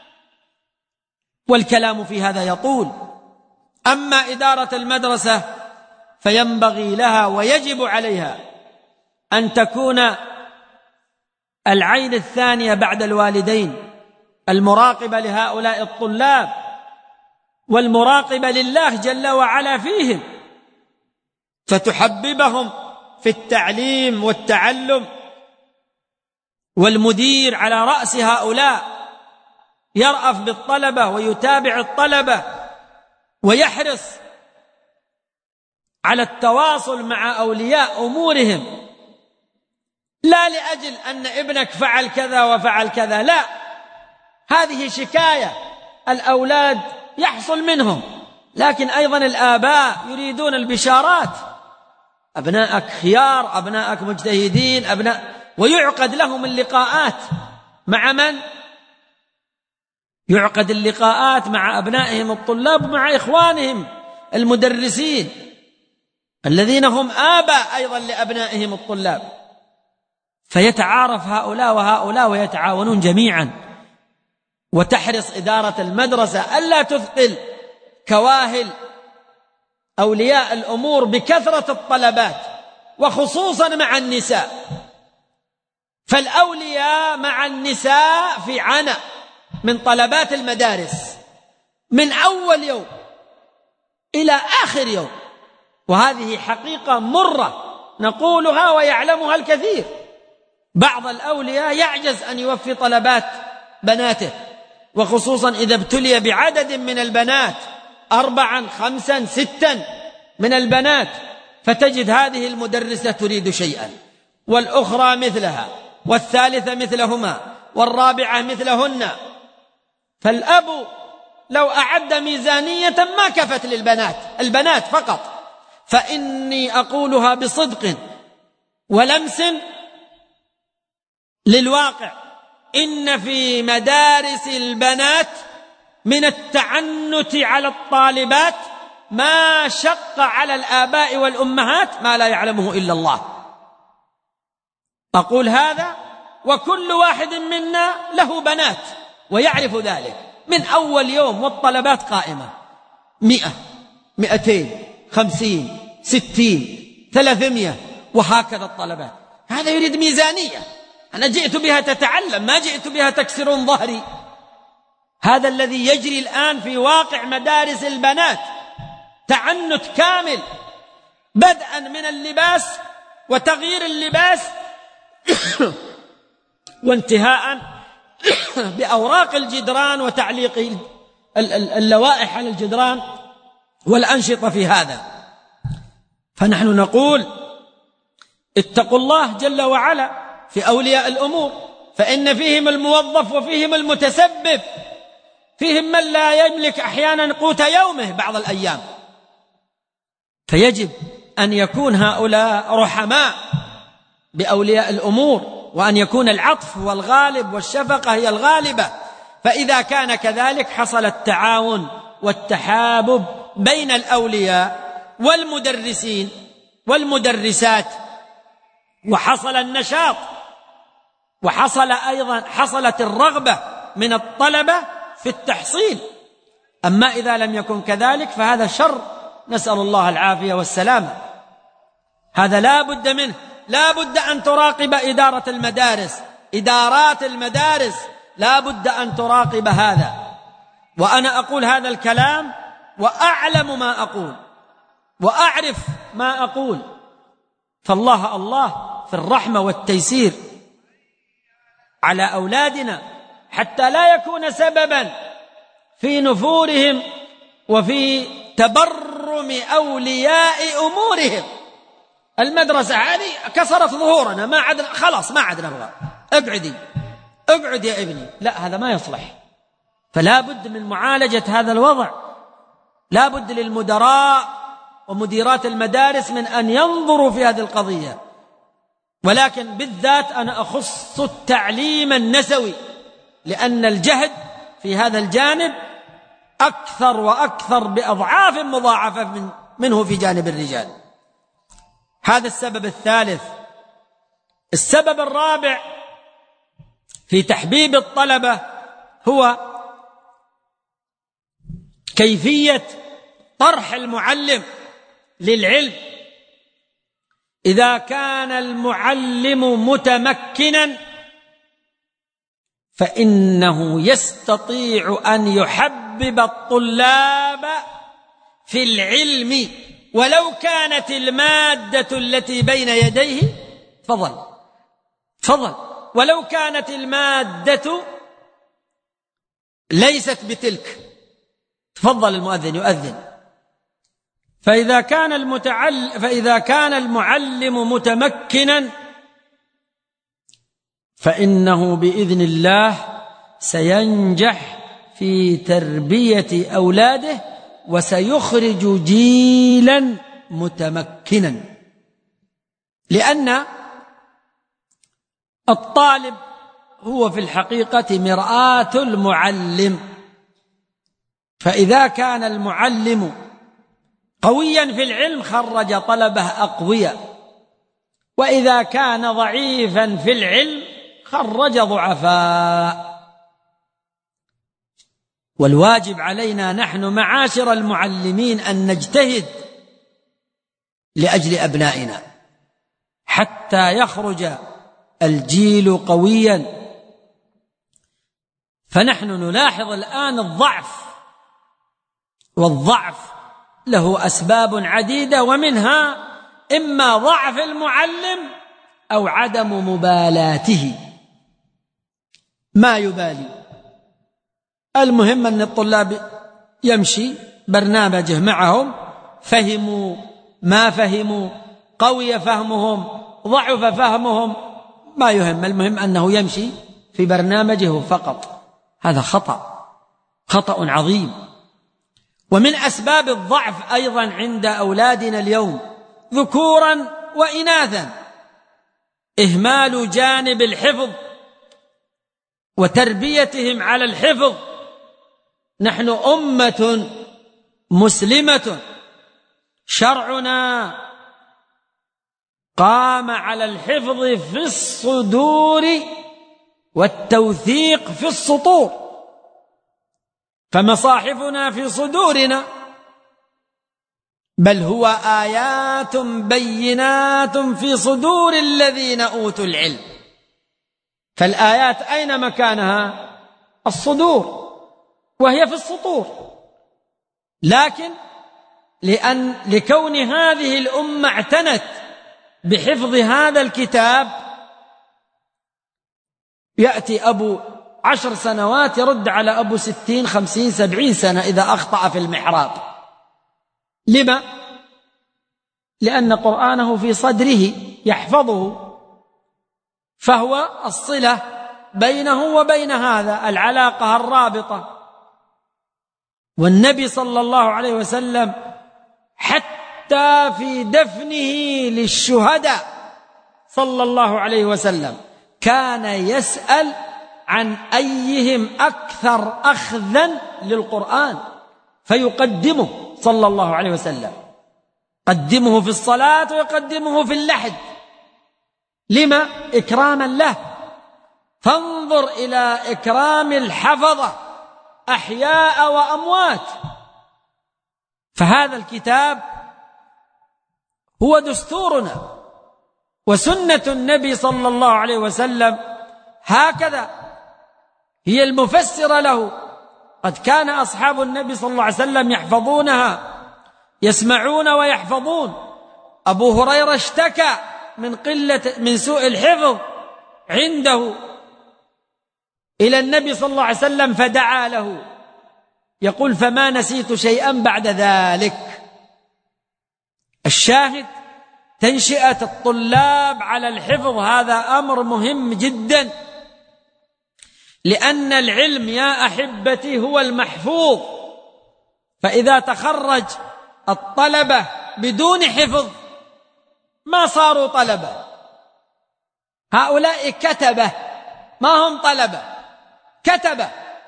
B: والكلام في هذا يطول. أما إدارة المدرسة فينبغي لها ويجب عليها أن تكون العين الثانية بعد الوالدين، المراقبة لهؤلاء الطلاب والمراقبة لله جل وعلا فيهم، فتحببهم في التعليم والتعلم. والمدير على رأس هؤلاء يرأف بالطلبة ويتابع الطلبة ويحرص على التواصل مع أولياء أمورهم، لا لأجل أن ابنك فعل كذا وفعل كذا، لا، هذه شكاية الأولاد يحصل منهم، لكن أيضا الآباء يريدون البشارات. أبنائك خيار، أبنائك مجتهدين، ويعقد لهم اللقاءات. مع من؟ يعقد اللقاءات مع أبنائهم الطلاب ومع إخوانهم المدرسين الذين هم آباء أيضا لأبنائهم الطلاب، فيتعارف هؤلاء وهؤلاء ويتعاونون جميعا. وتحرص إدارة المدرسة ألا تثقل كواهل أولياء الأمور بكثرة الطلبات، وخصوصا مع النساء، فالأولياء مع النساء في عناء من طلبات المدارس من أول يوم إلى آخر يوم، وهذه حقيقة مرة نقولها ويعلمها الكثير. بعض الأولياء يعجز أن يوفي طلبات بناته، وخصوصا إذا ابتلي بعدد من البنات 4 5 6 من البنات، فتجد هذه المدرسة تريد شيئا والأخرى مثلها والثالثة مثلهما والرابعة مثلهن. فالأب لو أعد ميزانية ما كفت البنات فقط. فإني أقولها بصدق ولمس للواقع، إن في مدارس البنات من التعنت على الطالبات ما شق على الآباء والأمهات ما لا يعلمه إلا الله. أقول هذا وكل واحد منا له بنات ويعرف ذلك، من أول يوم والطلبات قائمة 100 200 50 60 300 وهكذا الطلبات. هذا يريد ميزانية، أنا جئت بها تتعلم، ما جئت بها تكسرون ظهري. هذا الذي يجري الآن في واقع مدارس البنات، تعنت كامل، بدءا من اللباس وتغيير اللباس وانتهاء بأوراق الجدران وتعليق اللوائح على الجدران والأنشطة في هذا. فنحن نقول اتقوا الله جل وعلا في أولياء الأمور، فإن فيهم الموظف وفيهم المتسبب، فيهم من لا يملك أحيانا قوت يومه بعض الأيام. فيجب أن يكون هؤلاء رحماء بأولياء الأمور، وأن يكون العطف والغالب والشفقة هي الغالبة. فإذا كان كذلك حصل التعاون والتحابب بين الأولياء والمدرسين والمدرسات، وحصل النشاط، حصلت الرغبة من الطلبة في التحصيل. أما إذا لم يكن كذلك فهذا شر، نسأل الله العافية والسلامة. هذا لا بد منه، لا بد أن تراقب إدارة المدارس، إدارات المدارس لا بد أن تراقب هذا. وأنا أقول هذا الكلام وأعلم ما أقول وأعرف ما أقول، فالله الله في الرحمة والتيسير على أولادنا حتى لا يكون سببا في نفورهم وفي تبرم أولياء أمورهم. المدرسة هذه كسرت ظهورنا، ما عدنا خلاص، ما عدنا نبغى، اقعد يا ابني، لا، هذا ما يصلح. فلا بد من معالجة هذا الوضع، لا بد للمدراء ومديرات المدارس من أن ينظروا في هذه القضية. ولكن بالذات أنا أخص التعليم النسوي، لأن الجهد في هذا الجانب أكثر وأكثر بأضعاف مضاعفة منه في جانب الرجال. هذا السبب الثالث. السبب الرابع في تحبيب الطلبة هو كيفية طرح المعلم للعلم. إذا كان المعلم متمكنا فإنه يستطيع أن يحبب الطلاب في العلم، ولو كانت المادة التي بين يديه فضل، ولو كانت المادة ليست بتلك. تفضل المؤذن يؤذن. فإذا كان المعلم متمكنا فإنه بإذن الله سينجح في تربية أولاده وسيخرج جيلا متمكنا، لأن الطالب هو في الحقيقة مرآة المعلم. فإذا كان المعلم قويا في العلم خرج طلبه أقوياء، وإذا كان ضعيفا في العلم خرج ضعفاء. والواجب علينا نحن معاشر المعلمين أن نجتهد لأجل أبنائنا حتى يخرج الجيل قويا. فنحن نلاحظ الآن الضعف، والضعف له أسباب عديدة، ومنها إما ضعف المعلم أو عدم مبالاته، ما يبالي. المهم أن الطلاب يمشي برنامجه معهم، فهموا ما فهموا، قوي فهمهم، ضعف فهمهم، ما يهم، المهم أنه يمشي في برنامجه فقط. هذا خطأ عظيم. ومن أسباب الضعف أيضا عند أولادنا اليوم ذكورا وإناثا إهمال جانب الحفظ وتربيتهم على الحفظ. نحن أمة مسلمة شرعنا قام على الحفظ في الصدور والتوثيق في السطور، فمصاحفنا في صدورنا، بل هو آيات بينات في صدور الذين أوتوا العلم. فالآيات أين مكانها؟ الصدور، وهي في السطور. لكن لكون هذه الأمة اعتنت بحفظ هذا الكتاب، يأتي أبو 10 سنوات يرد على أبو 60 50 70 سنة إذا أخطأ في المحراب. لما؟ لأن قرآنه في صدره يحفظه، فهو الصلة بينه وبين هذا، العلاقة الرابطة. والنبي صلى الله عليه وسلم حتى في دفنه للشهداء صلى الله عليه وسلم كان يسأل عن أيهم أكثر أخذا للقرآن فيقدمه صلى الله عليه وسلم، قدمه في الصلاة ويقدمه في اللحد. لما؟ إكراما له. فانظر إلى إكرام الحفظة أحياء وأموات. فهذا الكتاب هو دستورنا، وسنة النبي صلى الله عليه وسلم هكذا هي المفسرة له. قد كان أصحاب النبي صلى الله عليه وسلم يحفظونها، يسمعون ويحفظون. أبو هريرة اشتكى من سوء الحفظ عنده إلى النبي صلى الله عليه وسلم فدعا له، يقول: فما نسيت شيئا بعد ذلك. الشاهد تنشئة الطلاب على الحفظ هذا أمر مهم جدا، لأن العلم يا أحبتي هو المحفوظ. فإذا تخرج الطلبة بدون حفظ ما صاروا طلبة، هؤلاء كتبة، ما هم طلبة، كتبة.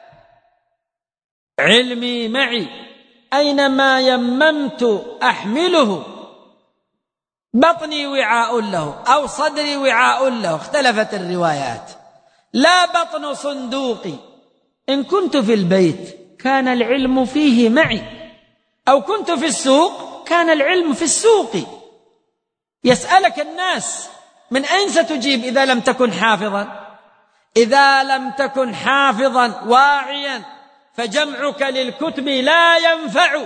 B: علمي معي أينما يممت أحمله، بطني وعاء له أو صدري وعاء له، اختلفت الروايات. لا بطن صندوقي، إن كنت في البيت كان العلم فيه معي، أو كنت في السوق كان العلم في السوق. يسألك الناس: من أين ستجيب إذا لم تكن حافظا؟ إذا لم تكن حافظا واعيا فجمعك للكتب لا ينفع.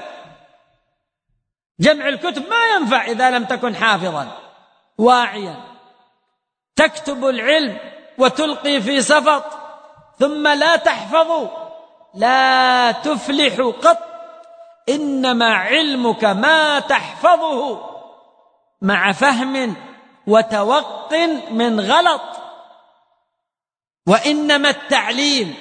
B: جمع الكتب ما ينفع إذا لم تكن حافظا واعيا. تكتب العلم وتلقي في سفط ثم لا تحفظ لا تفلح قط. إنما علمك ما تحفظه مع فهم وتوق من غلط. وإنما التعليم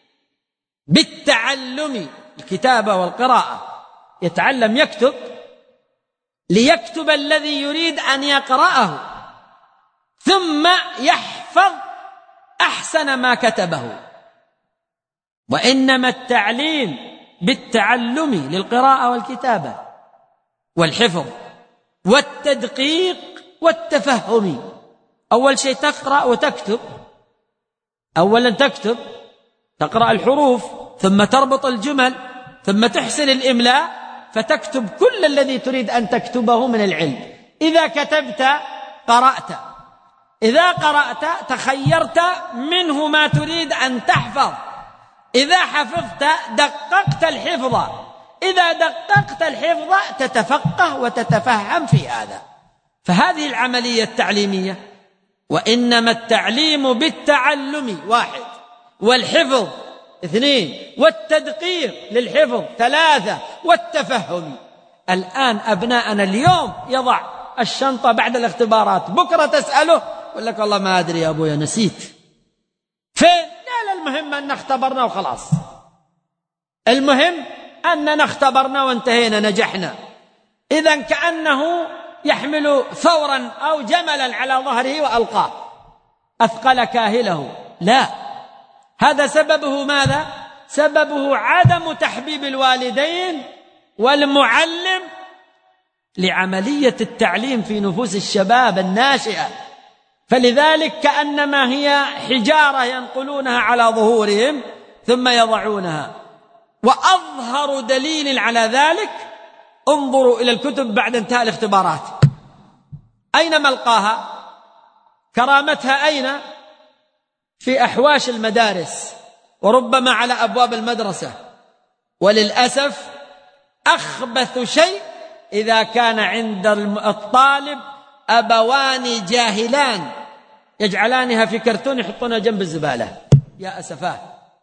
B: بالتعلم، الكتابة والقراءة. يتعلم، يكتب، ليكتب الذي يريد أن يقرأه ثم يحفظ أحسن ما كتبه. وإنما التعليم بالتعلم للقراءة والكتابة والحفظ والتدقيق والتفهم. أول شيء تقرأ وتكتب. أولا تكتب، تقرأ الحروف، ثم تربط الجمل، ثم تحسن الإملاء، فتكتب كل الذي تريد أن تكتبه من العلم. إذا كتبت قرأت، إذا قرأت تخيرت منه ما تريد أن تحفظ، إذا حفظت دققت الحفظ، إذا دققت الحفظ تتفقه وتتفهم في هذا. فهذه العملية التعليمية. وإنما التعليم بالتعلم 1، والحفظ 2، والتدقيق للحفظ 3، والتفهم. الآن أبناءنا اليوم يضع الشنطة بعد الاختبارات، بكرة تسأله يقول لك: والله ما أدري يا أبويا، نسيت. فين؟ لا، المهم أن اختبرنا وخلاص. المهم أننا اختبرنا وانتهينا، نجحنا. إذن كأنه يحمل ثورا أو جملا على ظهره وألقاه، أثقل كاهله. لا، هذا سببه ماذا؟ سببه عدم تحبيب الوالدين والمعلم لعملية التعليم في نفوس الشباب الناشئة، فلذلك كأنما هي حجارة ينقلونها على ظهورهم ثم يضعونها. وأظهر دليل على ذلك انظروا إلى الكتب بعد انتهاء الاختبارات، أين ملقاها؟ كرامتها أين؟ في أحواش المدارس وربما على أبواب المدرسة. وللأسف أخبث شيء إذا كان عند الطالب أبوان جاهلان يجعلانها في كرتون يحطونها جنب الزبالة، يا أسفاه،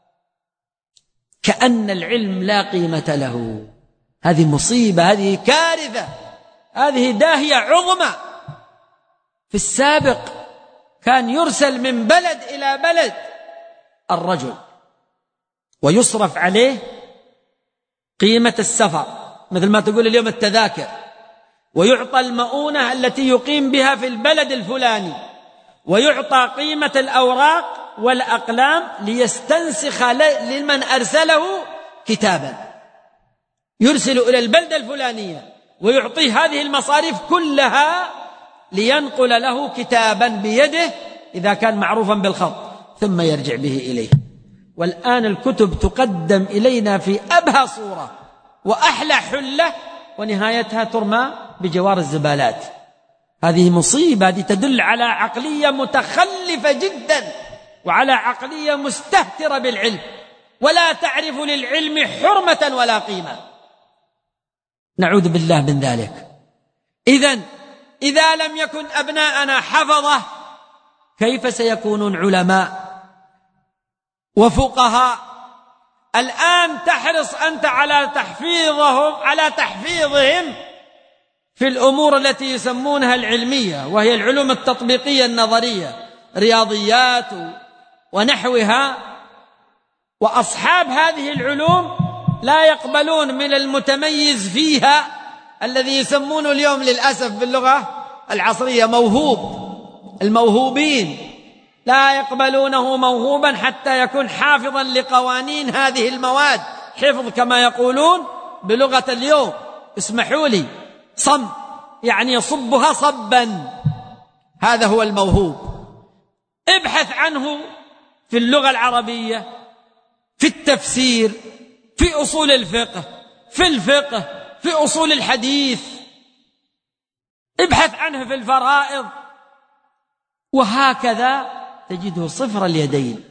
B: كأن العلم لا قيمة له. هذه مصيبة، هذه كارثة، هذه داهية عظمى. في السابق كان يرسل من بلد إلى بلد الرجل ويصرف عليه قيمة السفر، مثل ما تقول اليوم التذاكر، ويعطى المؤونة التي يقيم بها في البلد الفلاني، ويعطى قيمة الأوراق والأقلام ليستنسخ لمن أرسله كتابا، يرسل إلى البلدة الفلانية ويعطيه هذه المصاريف كلها لينقل له كتابا بيده إذا كان معروفا بالخط ثم يرجع به إليه. والآن الكتب تقدم إلينا في أبهى صورة وأحلى حلة، ونهايتها ترمى بجوار الزبالات. هذه مصيبة، هذه تدل على عقلية متخلفة جدا، وعلى عقلية مستهترة بالعلم، ولا تعرف للعلم حرمة ولا قيمة. نعوذ بالله من ذلك. إذا لم يكن أبناءنا حفظة كيف سيكونون علماء وفقهاء؟ الآن تحرص أنت على تحفيظهم في الأمور التي يسمونها العلمية، وهي العلوم التطبيقية النظرية، رياضيات ونحوها. وأصحاب هذه العلوم لا يقبلون من المتميز فيها الذي يسمونه اليوم للأسف باللغة العصرية موهوب، الموهوبين لا يقبلونه موهوبا حتى يكون حافظا لقوانين هذه المواد، حفظ كما يقولون بلغة اليوم، اسمحوا لي، صم، يعني يصبها صبا، هذا هو الموهوب. ابحث عنه في اللغة العربية، في التفسير، في أصول الفقه، في أصول الحديث، ابحث عنه في الفرائض، وهكذا تجده صفر اليدين،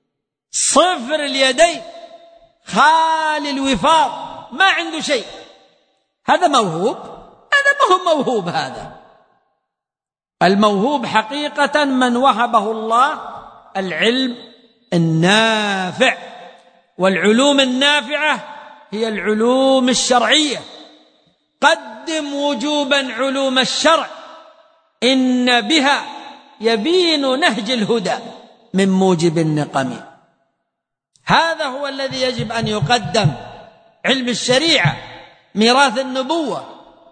B: خالي الوفاض، ما عنده شيء. هذا موهوب؟ هذا ما هو موهوب. هذا الموهوب حقيقة من وهبه الله العلم النافع، والعلوم النافعة هي العلوم الشرعية. قدم وجوبا علوم الشرع، إن بها يبين نهج الهدى من موجب النقم. هذا هو الذي يجب أن يقدم، علم الشريعة، ميراث النبوة.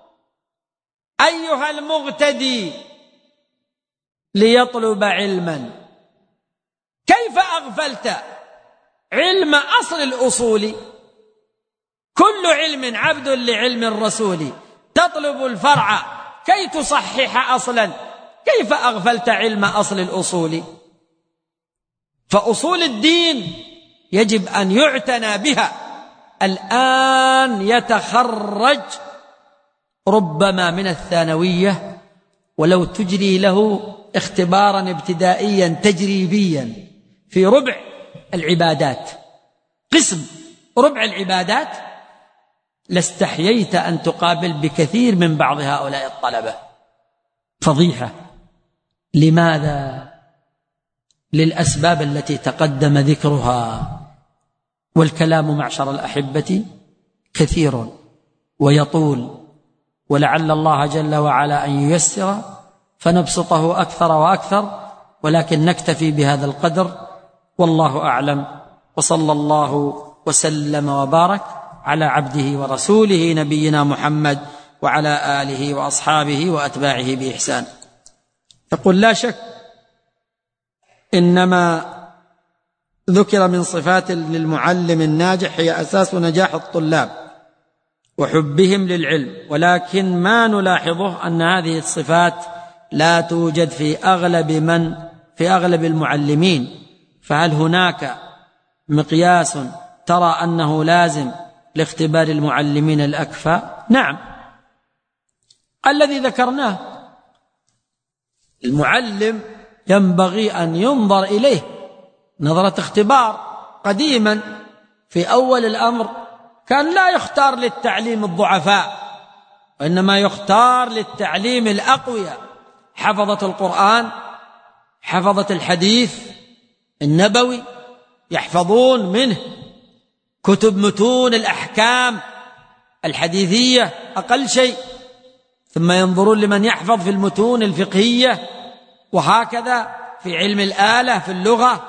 B: أيها المغتدي ليطلب علما، كيف أغفلت علم أصل الأصول؟ كل علم عبد لعلم الرسول، تطلب الفرع كي تصحح أصلا، كيف أغفلت علم أصل الأصول؟ فأصول الدين يجب أن يعتنى بها. الآن يتخرج ربما من الثانوية، ولو تجري له اختبارا ابتدائيا تجريبيا في ربع العبادات، قسم ربع العبادات، لاستحييت أن تقابل بكثير من بعض هؤلاء الطلبة. فضيحة. لماذا؟ للأسباب التي تقدم ذكرها. والكلام معشر الأحبة كثير ويطول، ولعل الله جل وعلا أن ييسر فنبسطه أكثر وأكثر، ولكن نكتفي بهذا القدر، والله أعلم. وصلى الله وسلم وبارك على عبده ورسوله نبينا محمد وعلى آله وأصحابه وأتباعه بإحسان. يقول: لا شك إنما ذكر من صفات للمعلم الناجح هي أساس نجاح الطلاب، وحبهم للعلم، ولكن ما نلاحظه أن هذه الصفات لا توجد في أغلب المعلمين. فهل هناك مقياس ترى أنه لازم لاختبار المعلمين الأكفاء؟ نعم، الذي ذكرناه. المعلم ينبغي أن ينظر إليه نظرة اختبار. قديما في أول الأمر كان لا يختار للتعليم الضعفاء، وإنما يختار للتعليم الأقوياء، حفظة القرآن، حفظة الحديث النبوي، يحفظون منه كتب متون الأحكام الحديثية أقل شيء، ثم ينظرون لمن يحفظ في المتون الفقهية، وهكذا في علم الآلة في اللغة.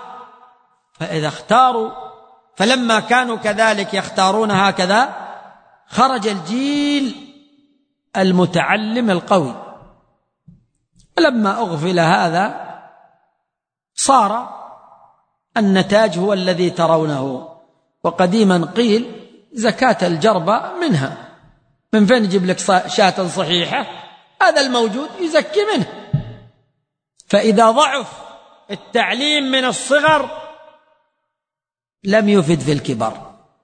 B: فلما كانوا كذلك يختارون هكذا، خرج الجيل المتعلم القوي. لما أغفل هذا صار النتاج هو الذي ترونه. وقديما قيل زكاة الجربة منها، من فين يجيب لك شاة صحيحة؟ هذا الموجود يزكي منه. فإذا ضعف التعليم من الصغر لم يفد في الكبر،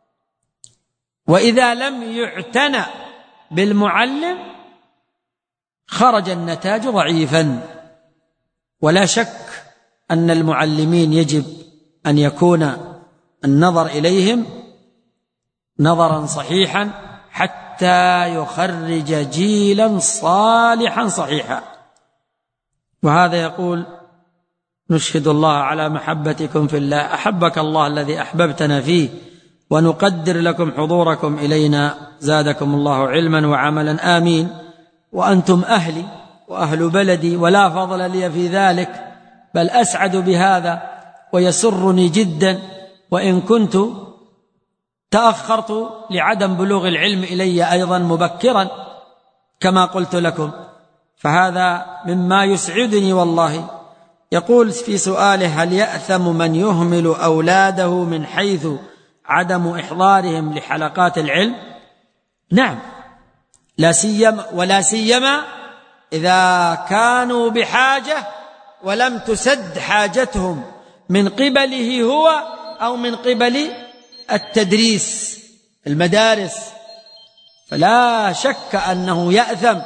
B: وإذا لم يعتنى بالمعلم خرج النتاج ضعيفا. ولا شك أن المعلمين يجب أن يكون النظر إليهم نظرا صحيحا حتى يخرج جيلا صالحا صحيحا. وهذا يقول: نشهد الله على محبتكم في الله، أحبك الله الذي أحببتنا فيه، ونقدر لكم حضوركم إلينا، زادكم الله علما وعملا، آمين. وأنتم أهلي وأهل بلدي، ولا فضل لي في ذلك، بل أسعد بهذا ويسرني جدا، وإن كنت تأخرت لعدم بلوغ العلم إلي أيضا مبكرا كما قلت لكم، فهذا مما يسعدني والله. يقول في سؤاله: هل يأثم من يهمل أولاده من حيث عدم إحضارهم لحلقات العلم؟ نعم، ولا سيما إذا كانوا بحاجة ولم تسد حاجتهم من قبله هو أو من قبل التدريس المدارس، فلا شك أنه يأثم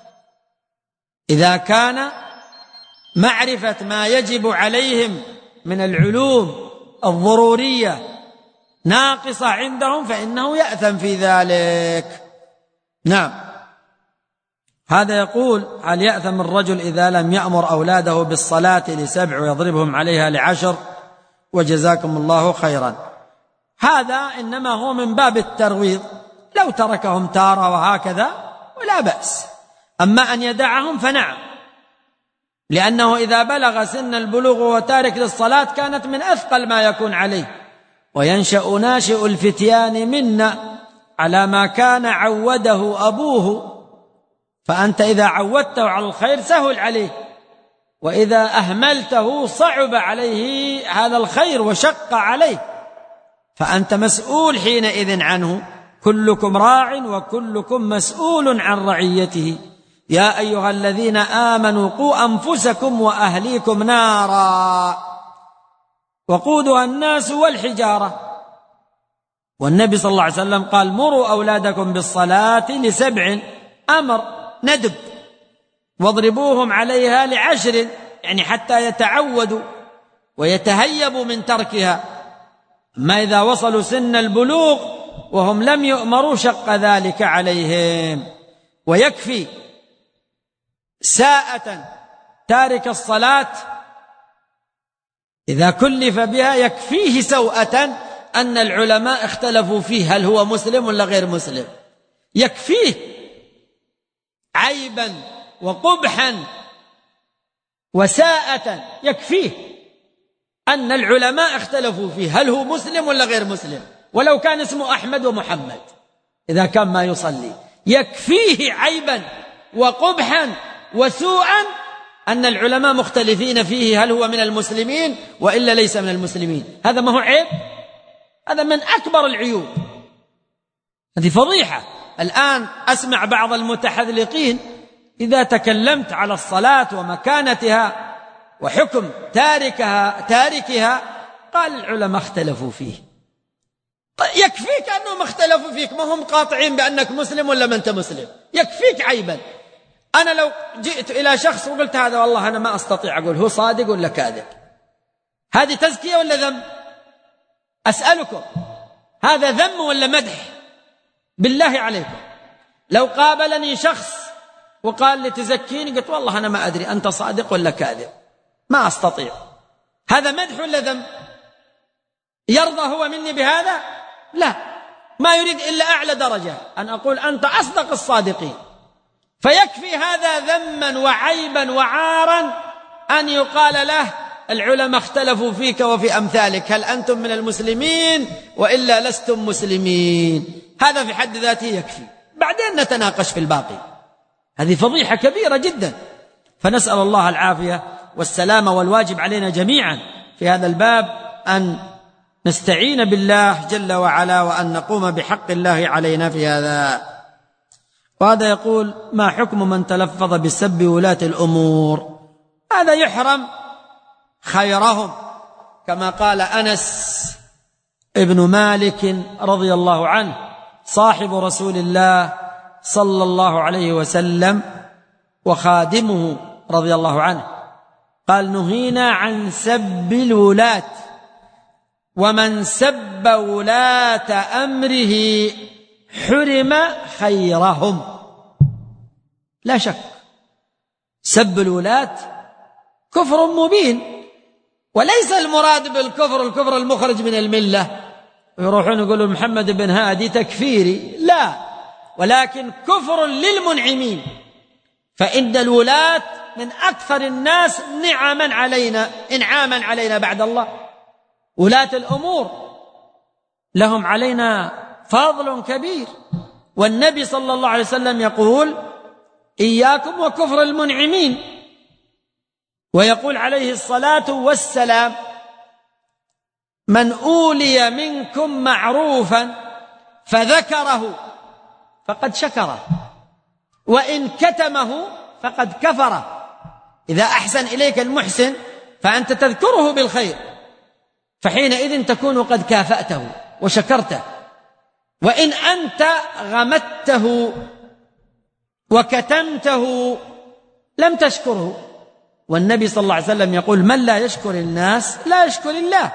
B: إذا كان معرفة ما يجب عليهم من العلوم الضرورية ناقصة عندهم، فإنه يأثم في ذلك. نعم. هذا يقول: هل يأثم الرجل إذا لم يأمر أولاده بالصلاة ل7 ويضربهم عليها ل10؟ وجزاكم الله خيرا. هذا إنما هو من باب الترويض، لو تركهم تارة وهكذا ولا بأس، أما أن يدعهم فنعم، لأنه إذا بلغ سن البلوغ وتارك للصلاة كانت من أثقل ما يكون عليه. وينشأ ناشئ الفتيان منا على ما كان عوده أبوه، فأنت إذا عودته على الخير سهل عليه، وإذا أهملته صعب عليه هذا الخير وشق عليه، فأنت مسؤول حينئذ عنه. كلكم راع وكلكم مسؤول عن رعيته. يا أيها الذين آمنوا قوا أنفسكم وأهليكم نارا وقودها الناس والحجارة. والنبي صلى الله عليه وسلم قال: مروا أولادكم بالصلاة ل7، أمر ندب، واضربوهم عليها ل10، يعني حتى يتعودوا ويتهيبوا من تركها. ما إذا وصلوا سن البلوغ وهم لم يؤمروا شق ذلك عليهم. ويكفي ساءة تارك الصلاة إذا كلف بها، يكفيه سوءة أن العلماء اختلفوا فيه هل هو مسلم ولا غير مسلم. يكفيه عيبا وقبحا وساءة، يكفيه أن العلماء اختلفوا فيه هل هو مسلم ولا غير مسلم، ولو كان اسمه أحمد ومحمد، إذا كان ما يصلي يكفيه عيبا وقبحا وسوءا أن العلماء مختلفين فيه هل هو من المسلمين وإلا ليس من المسلمين. هذا ما هو عيب؟ هذا من أكبر العيوب، هذه فضيحة. الآن أسمع بعض المتحذلقين إذا تكلمت على الصلاة ومكانتها وحكم تاركها قال العلماء اختلفوا فيه. يكفيك أنهم اختلفوا فيك، ما هم قاطعين بأنك مسلم ولا ما أنت مسلم، يكفيك عيبا. أنا لو جئت إلى شخص وقلت هذا والله أنا ما أستطيع أقول هو صادق ولا كاذب، هذه تزكية ولا ذم؟ أسألكم، هذا ذم ولا مدح؟ بالله عليكم لو قابلني شخص وقال لي تزكيني، قلت والله أنا ما أدري أنت صادق ولا كاذب، ما أستطيع، هذا مدح ولا ذم؟ يرضى هو مني بهذا؟ لا، ما يريد إلا أعلى درجة، أن أقول أنت أصدق الصادقين. فيكفي هذا ذما وعيبا وعارا أن يقال له العلماء اختلفوا فيك وفي أمثالك، هل أنتم من المسلمين وإلا لستم مسلمين؟ هذا في حد ذاته يكفي، بعدين نتناقش في الباقي. هذه فضيحة كبيرة جدا، فنسأل الله العافية والسلامة. والواجب علينا جميعا في هذا الباب أن نستعين بالله جل وعلا وأن نقوم بحق الله علينا في هذا. وهذا يقول: ما حكم من تلفظ بسب ولاة الأمور؟ هذا يحرم خيرهم، كما قال أنس ابن مالك رضي الله عنه صاحب رسول الله صلى الله عليه وسلم وخادمه رضي الله عنه، قال: نهينا عن سب الولاة، ومن سب ولاة أمره حرم خيرهم. لا شك سب الولاة كفر مبين، وليس المراد بالكفر الكفر المخرج من الملة، يروحون يقولوا محمد بن هادي تكفيري، لا، ولكن كفر للمنعمين، فإن الولاة من أكثر الناس إنعاما علينا بعد الله. ولاة الأمور لهم علينا فضل كبير، والنبي صلى الله عليه وسلم يقول: إياكم وكفر المنعمين. ويقول عليه الصلاة والسلام: من أولي منكم معروفا فذكره فقد شكره، وإن كتمه فقد كفره. إذا أحسن إليك المحسن فأنت تذكره بالخير، فحينئذ تكون قد كافأته وشكرته. وإن أنت غمدته وكتمته لم تشكره. والنبي صلى الله عليه وسلم يقول: من لا يشكر الناس لا يشكر الله،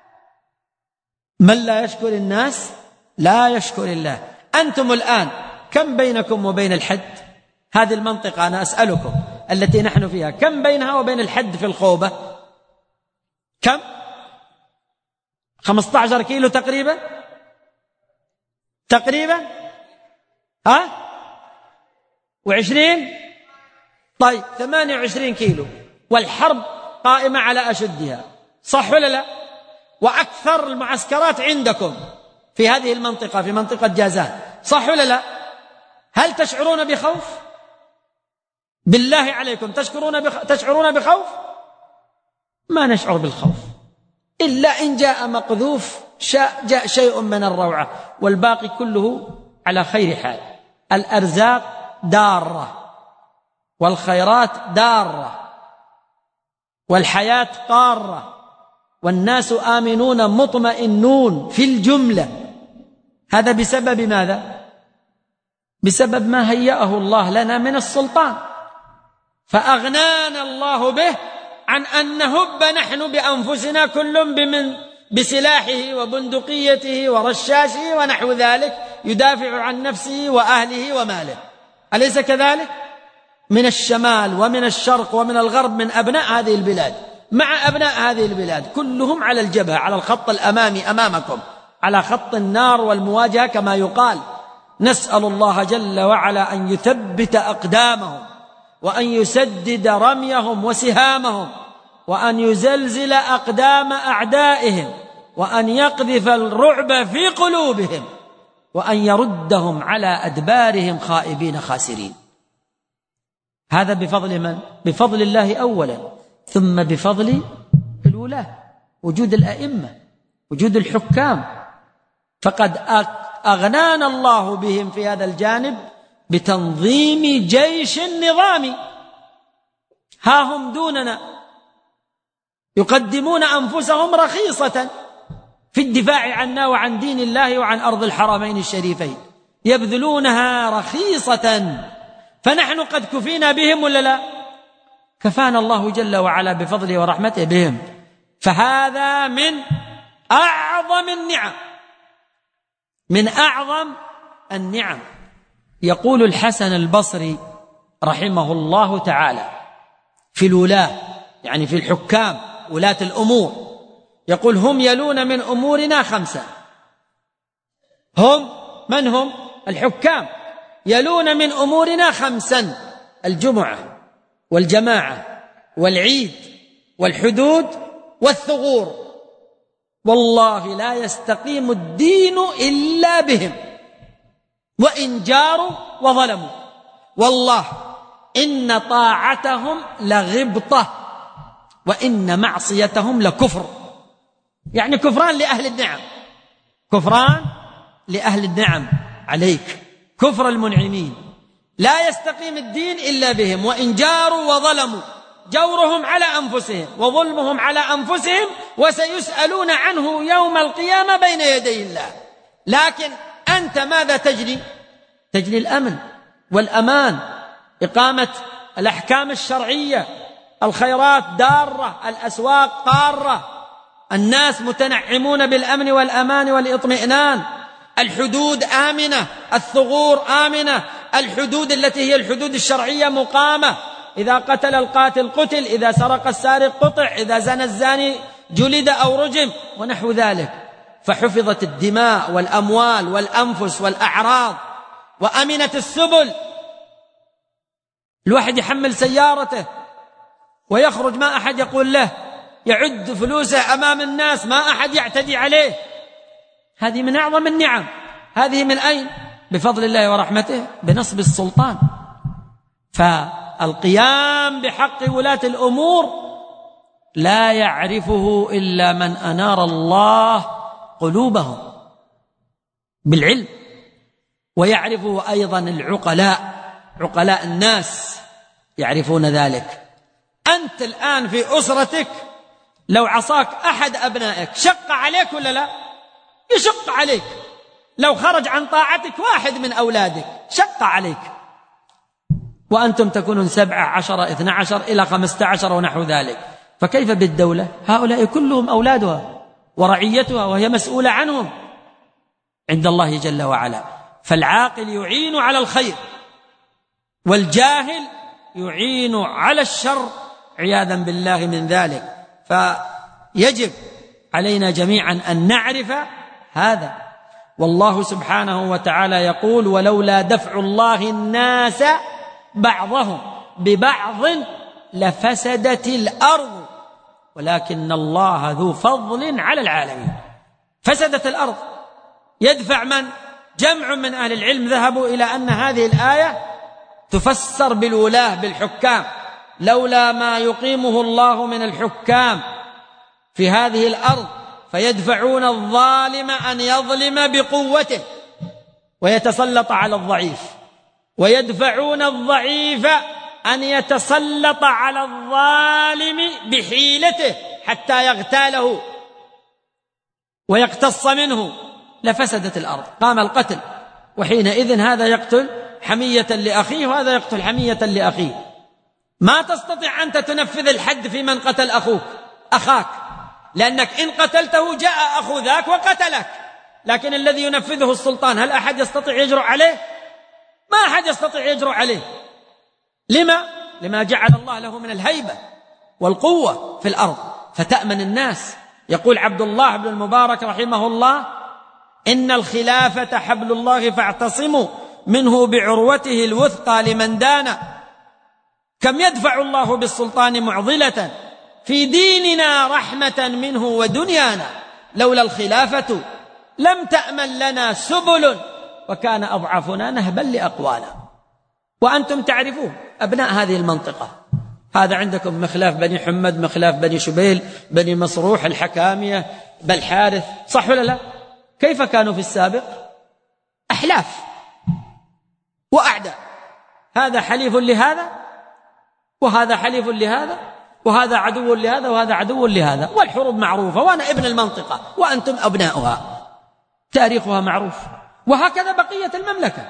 B: من لا يشكر الناس لا يشكر الله. أنتم الآن كم بينكم وبين الحد؟ هذه المنطقة أنا أسألكم التي نحن فيها، كم بينها وبين الحد في الخوبة؟ كم؟ 15 كيلو تقريبا؟ ها؟ و20؟ طيب 28 كيلو، والحرب قائمة على أشدها، صح ولا لا؟ وأكثر المعسكرات عندكم في هذه المنطقة، في منطقة جازان، صح ولا لا؟ هل تشعرون بخوف؟ بالله عليكم تشعرون بخوف؟ ما نشعر بالخوف إلا إن جاء مقذوف، جاء شيء من الروعة، والباقي كله على خير حال. الأرزاق دارة، والخيرات دارة، والحياة قارة، والناس آمنون مطمئنون في الجملة. هذا بسبب ماذا؟ بسبب ما هيأه الله لنا من السلطان، فأغنانا الله به عن أن نهب نحن بأنفسنا كل بسلاحه وبندقيته ورشاشه ونحو ذلك يدافع عن نفسه وأهله وماله، أليس كذلك؟ من الشمال ومن الشرق ومن الغرب، من أبناء هذه البلاد مع أبناء هذه البلاد، كلهم على الجبهة، على الخط الأمامي أمامكم، على خط النار والمواجهة كما يقال. نسأل الله جل وعلا أن يثبت أقدامهم، وأن يسدد رميهم وسهامهم، وأن يزلزل أقدام أعدائهم، وأن يقذف الرعب في قلوبهم، وأن يردهم على أدبارهم خائبين خاسرين. هذا بفضل من؟ بفضل الله أولا، ثم بفضل الولاة، وجود الأئمة، وجود الحكام. فقد أغنانا الله بهم في هذا الجانب بتنظيم جيش نظامي. ها هم دوننا يقدمون أنفسهم رخيصة في الدفاع عنا وعن دين الله وعن أرض الحرمين الشريفين، يبذلونها رخيصة، فنحن قد كفينا بهم ولا لا؟ كفانا الله جل وعلا بفضله ورحمته بهم. فهذا من أعظم النعم، من أعظم النعم. يقول الحسن البصري رحمه الله تعالى في الولاة، يعني في الحكام ولاة الأمور، يقول: هم يلون من أمورنا 5. هم من هم؟ الحكام يلون من أمورنا 5: الجمعة والجماعة والعيد والحدود والثغور. والله لا يستقيم الدين إلا بهم، وإن جاروا وظلموا. والله إن طاعتهم لغبطة وإن معصيتهم لكفر. يعني كفران لأهل النعم، كفران لأهل النعم عليك، كفر المنعمين. لا يستقيم الدين إلا بهم، وإن جاروا وظلموا. جورهم على أنفسهم وظلمهم على أنفسهم، وسيسألون عنه يوم القيامة بين يدي الله. لكن أنت ماذا تجري؟ تجري الأمن والأمان، إقامة الأحكام الشرعية، الخيرات دارة، الأسواق قارة، الناس متنعمون بالأمن والأمان والإطمئنان، الحدود آمنة، الثغور آمنة، الحدود التي هي الحدود الشرعية مقامة، إذا قتل القاتل قتل، إذا سرق السارق قطع، إذا زنى الزاني جلد أو رجم ونحو ذلك. فحفظت الدماء والأموال والأنفس والأعراض، وأمنت السبل. الواحد يحمل سيارته ويخرج ما أحد يقول له، يعد فلوسه أمام الناس ما أحد يعتدي عليه. هذه من أعظم النعم. هذه من أين؟ بفضل الله ورحمته، بنصب السلطان. فالقيام بحق ولاة الأمور لا يعرفه إلا من أنار الله قلوبهم بالعلم، ويعرفه أيضا العقلاء، عقلاء الناس يعرفون ذلك. أنت الآن في أسرتك لو عصاك أحد أبنائك شق عليك ولا لا؟ يشق عليك. لو خرج عن طاعتك واحد من أولادك شق عليك، وأنتم تكونون 17 12 إلى 15 ونحو ذلك. فكيف بالدولة؟ هؤلاء كلهم أولادها ورعيتها، وهي مسؤولة عنهم عند الله جل وعلا. فالعاقل يعين على الخير، والجاهل يعين على الشر عياذا بالله من ذلك. فيجب علينا جميعا أن نعرف هذا. والله سبحانه وتعالى يقول: ولولا دفع الله الناس بعضهم ببعض لفسدت الأرض ولكن الله ذو فضل على العالمين. فسدت الأرض يدفع من؟ جمع من أهل العلم ذهبوا إلى أن هذه الآية تفسر بالولاة، بالحكام. لولا ما يقيمه الله من الحكام في هذه الأرض فيدفعون الظالم أن يظلم بقوته ويتسلط على الضعيف، ويدفعون الضعيف أن يتسلط على الظالم بحيلته حتى يغتاله ويقتص منه، لفسدت الأرض. قام القتل، وحينئذ هذا يقتل حمية لأخيه وهذا يقتل حمية لأخيه. ما تستطيع أنت تنفذ الحد في من قتل أخاك، لأنك إن قتلته جاء أخو ذاك وقتلك. لكن الذي ينفذه السلطان، هل أحد يستطيع يجرؤ عليه؟ ما أحد يستطيع يجرؤ عليه. لما جعل الله له من الهيبة والقوة في الأرض، فتأمن الناس. يقول عبد الله بن المبارك رحمه الله: إن الخلافة حبل الله فاعتصموا منه بعروته الوثقى لمن دان. كم يدفع الله بالسلطان معضلة في ديننا رحمة منه ودنيانا. لولا الخلافة لم تأمن لنا سبل وكان أضعفنا نهبا لأقوانا. وأنتم تعرفون أبناء هذه المنطقة، هذا عندكم مخلاف بني حمد، مخلاف بني شبيل، بني مصروح، الحكامية، بالحارث، صح ولا لا؟ كيف كانوا في السابق؟ أحلاف وأعداء، هذا حليف لهذا وهذا حليف لهذا وهذا عدو لهذا وهذا عدو لهذا، والحروب معروفة وأنا ابن المنطقة وأنتم أبناؤها، تاريخها معروف، وهكذا بقية المملكة.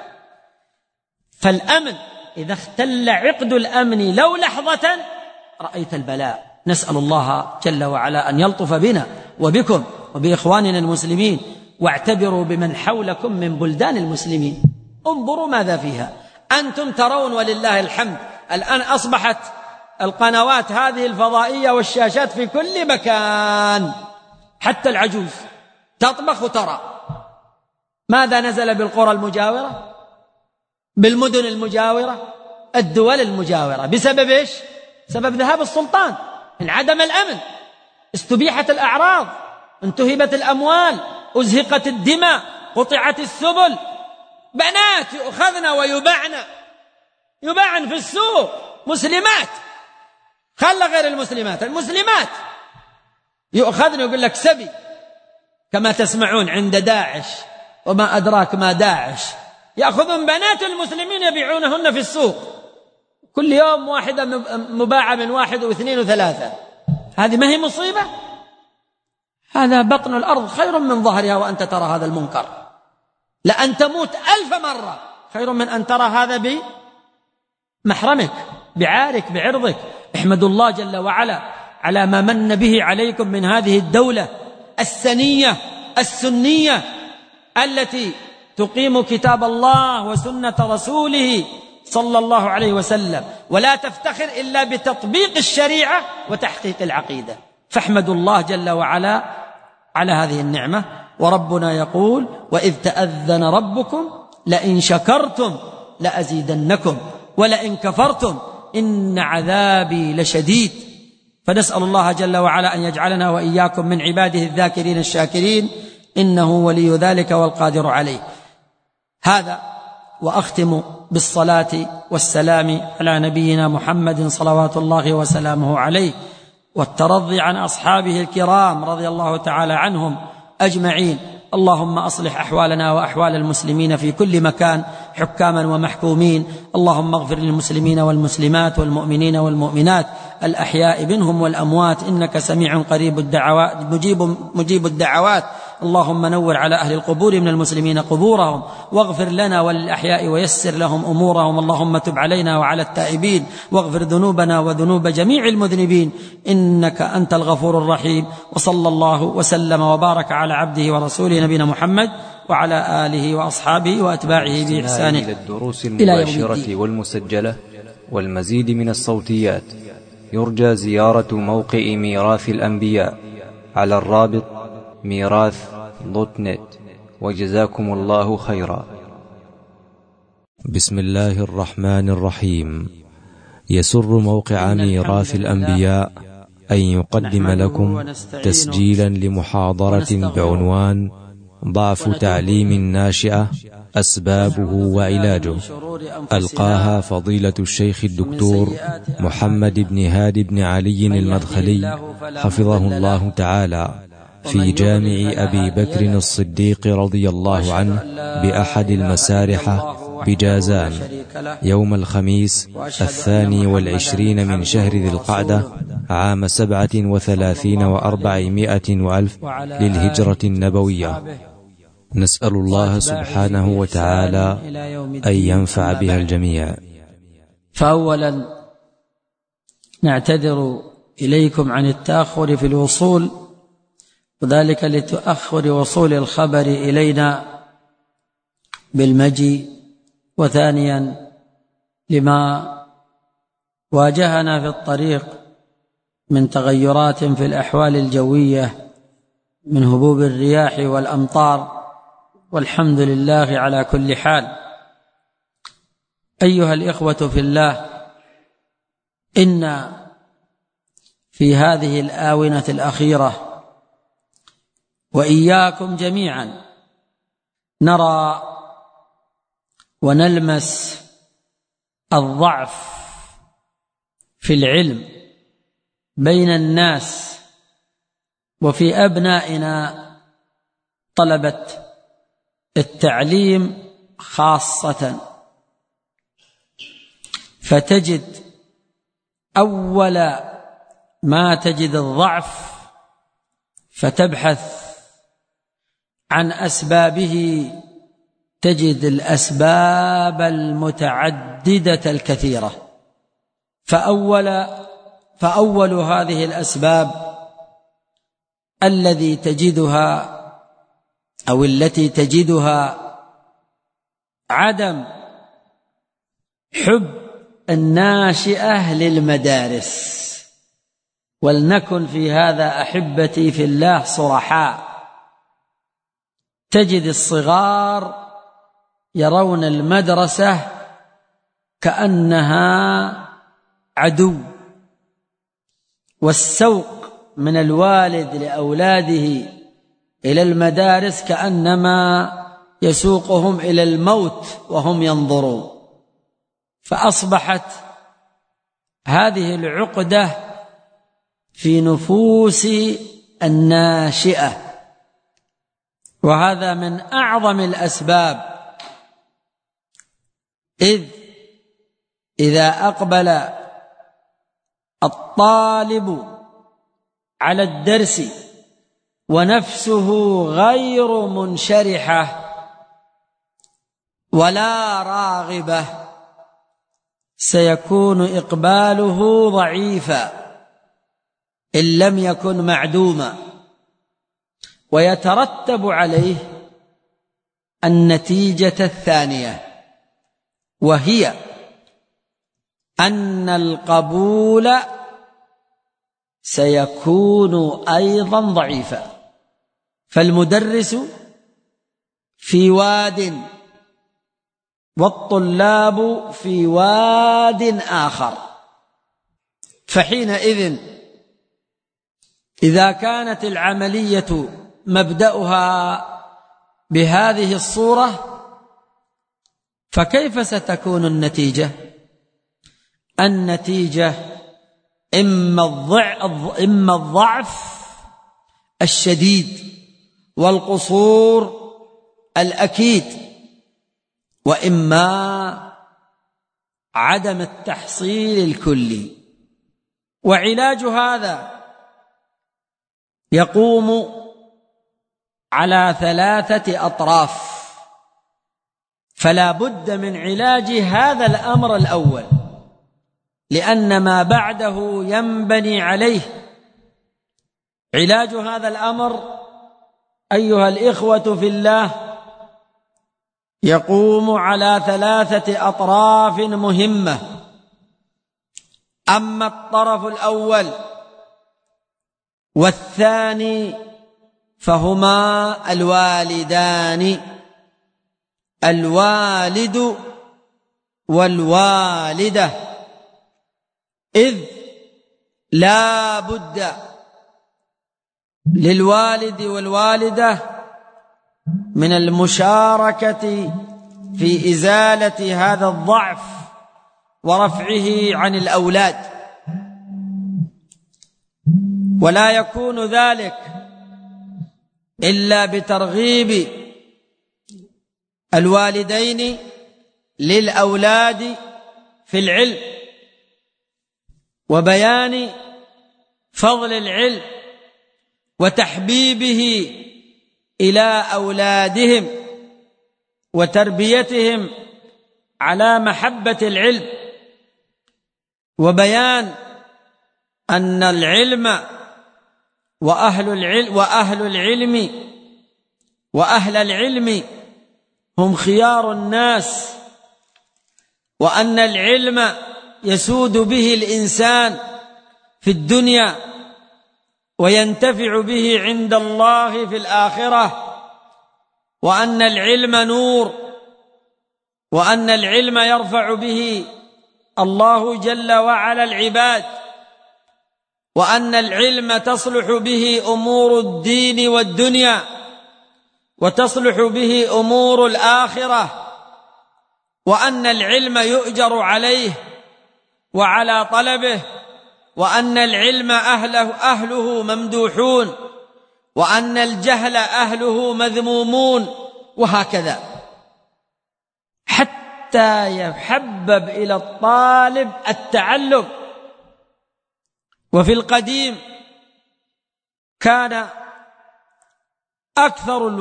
B: فالأمن إذا اختل عقد الأمن لو لحظة رأيت البلاء. نسأل الله جل وعلا أن يلطف بنا وبكم وبإخواننا المسلمين، واعتبروا بمن حولكم من بلدان المسلمين، انظروا ماذا فيها. أنتم ترون ولله الحمد الآن أصبحت القنوات هذه الفضائية والشاشات في كل مكان، حتى العجوز تطبخ وترى ماذا نزل بالقرى المجاورة، بالمدن المجاورة، الدول المجاورة، بسبب إيش؟ سبب ذهاب السلطان، من عدم الأمن، استبيحت الأعراض، انتهبت الأموال، أزهقت الدماء، قطعت السبل، بنات يؤخذن يباعن في السوق، مسلمات، خلى غير المسلمات، المسلمات يؤخذن يقول لك سبي، كما تسمعون عند داعش وما أدراك ما داعش، يأخذون بنات المسلمين يبيعونهن في السوق، كل يوم واحدة مباعة من 1 و2 و3. هذه ما هي مصيبة؟ هذا بطن الأرض خير من ظهرها وأنت ترى هذا المنكر، لأن تموت 1000 مرة خير من أن ترى هذا بمحرمك، بعارك، بعرضك. احمدوا الله جل وعلا على ما من به عليكم من هذه الدولة السنية السنية التي تقيم كتاب الله وسنة رسوله صلى الله عليه وسلم، ولا تفتخر إلا بتطبيق الشريعة وتحقيق العقيدة. فاحمدوا الله جل وعلا على هذه النعمة. وربنا يقول: وإذ تأذن ربكم لئن شكرتم لأزيدنكم ولئن كفرتم إن عذابي لشديد. فنسأل الله جل وعلا أن يجعلنا وإياكم من عباده الذاكرين الشاكرين، إنه ولي ذلك والقادر عليه. هذا وأختم بالصلاة والسلام على نبينا محمد صلوات الله وسلامه عليه، والترضي عن أصحابه الكرام رضي الله تعالى عنهم أجمعين. اللهم أصلح أحوالنا وأحوال المسلمين في كل مكان حكاما ومحكومين. اللهم اغفر للمسلمين والمسلمات والمؤمنين والمؤمنات الأحياء منهم والأموات، إنك سميع قريب الدعوات مجيب الدعوات. اللهم نور على أهل القبور من المسلمين قبورهم، واغفر لنا وللأحياء ويسر لهم أمورهم. اللهم تب علينا وعلى التائبين، واغفر ذنوبنا وذنوب جميع المذنبين، إنك أنت الغفور الرحيم. وصلى الله وسلم وبارك على عبده ورسوله نبينا محمد وعلى آله وأصحابه وأتباعه بإحسان
A: إلى الدروس المباشرة والمسجلة والمزيد من الصوتيات، يرجى زيارة موقع ميراث الأنبياء على الرابط ميراث.net. وجزاكم الله خيرا. بسم الله الرحمن الرحيم. يسر موقع ميراث الأنبياء أن يقدم لكم تسجيلا لمحاضرة بعنوان ضعف تعليم الناشئة أسبابه وعلاجه، ألقاها فضيلة الشيخ الدكتور محمد بن هادي بن علي المدخلي حفظه الله تعالى في جامع أبي بكر الصديق رضي الله عنه بأحد المسارح بجازان يوم الخميس 22 من شهر ذي القعدة عام 37 و400 وألف للهجرة النبوية. نسأل الله سبحانه وتعالى أن ينفع بها الجميع.
B: فأولا نعتذر إليكم عن التأخر في الوصول، وذلك لتأخر وصول الخبر إلينا بالمجيء، وثانيا لما واجهنا في الطريق من تغيرات في الأحوال الجوية من هبوب الرياح والأمطار، والحمد لله على كل حال. أيها الإخوة في الله، إن في هذه الآونة الأخيرة وإياكم جميعا نرى ونلمس الضعف في العلم بين الناس وفي أبنائنا طلبة التعليم خاصة، فتجد أول ما تجد الضعف فتبحث عن أسبابه، تجد الأسباب المتعددة الكثيرة. فأول هذه الأسباب التي تجدها عدم حب الناشئة للمدارس. ولنكن في هذا أحبتي في الله صرحاء، تجد الصغار يرون المدرسة كأنها عدو، والسوق من الوالد لأولاده إلى المدارس كأنما يسوقهم إلى الموت وهم ينظرون. فأصبحت هذه العقدة في نفوس الناشئة، وهذا من أعظم الأسباب. إذا أقبل الطالب على الدرس ونفسه غير منشرحة ولا راغبة سيكون إقباله ضعيفا إن لم يكن معدوما، ويترتب عليه النتيجة الثانية، وهي أن القبول سيكون أيضا ضعيفا. فالمدرس في واد والطلاب في واد آخر. فحينئذ إذا كانت العملية مبدأها بهذه الصورة، فكيف ستكون النتيجة؟ النتيجة إما الضعف الشديد والقصور الأكيد، وإما عدم التحصيل الكلي. وعلاج هذا يقوم على 3 أطراف، فلا بد من علاج هذا الأمر الأول، لأن ما بعده ينبني عليه. علاج هذا الأمر أيها الإخوة في الله يقوم على 3 أطراف مهمة. أما الطرف الأول والثاني فهما الوالدان، الوالد والوالدة، إذ لا بد للوالد والوالدة من المشاركة في إزالة هذا الضعف ورفعه عن الأولاد، ولا يكون ذلك إلا بترغيب الوالدين للأولاد في العلم وبيان فضل العلم وتحبيبه إلى أولادهم وتربيتهم على محبة العلم، وبيان أن العلم وأهل العلم هم خيار الناس، وأن العلم يسود به الإنسان في الدنيا وينتفع به عند الله في الآخرة، وأن العلم نور، وأن العلم يرفع به الله جل وعلا العباد، وأن العلم تصلح به أمور الدين والدنيا وتصلح به أمور الآخرة، وأن العلم يؤجر عليه وعلى طلبه، وأن العلم أهله ممدوحون، وأن الجهل أهله مذمومون، وهكذا. حتى يحبب إلى الطالب التعلم. وفي القديم كان أكثر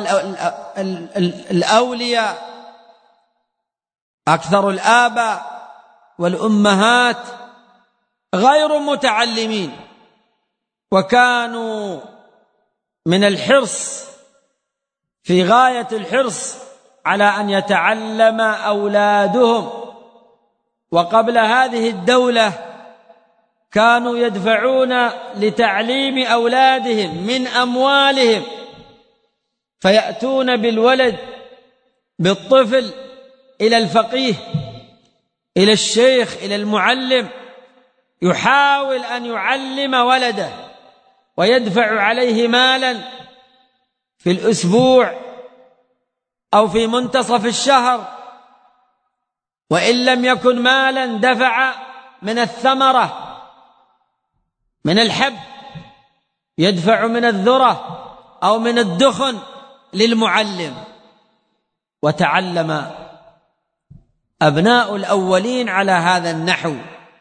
B: الأولياء، أكثر الآباء والأمهات غير متعلمين، وكانوا من الحرص في غاية الحرص على أن يتعلم أولادهم. وقبل هذه الدولة كانوا يدفعون لتعليم أولادهم من أموالهم، فيأتون بالولد بالطفل إلى الفقيه، إلى الشيخ، إلى المعلم، يحاول أن يعلم ولده ويدفع عليه مالا في الأسبوع أو في منتصف الشهر، وإن لم يكن مالا دفع من الثمرة، من الحب، يدفع من الذرة أو من الدخن للمعلم. وتعلم أبناء الأولين على هذا النحو،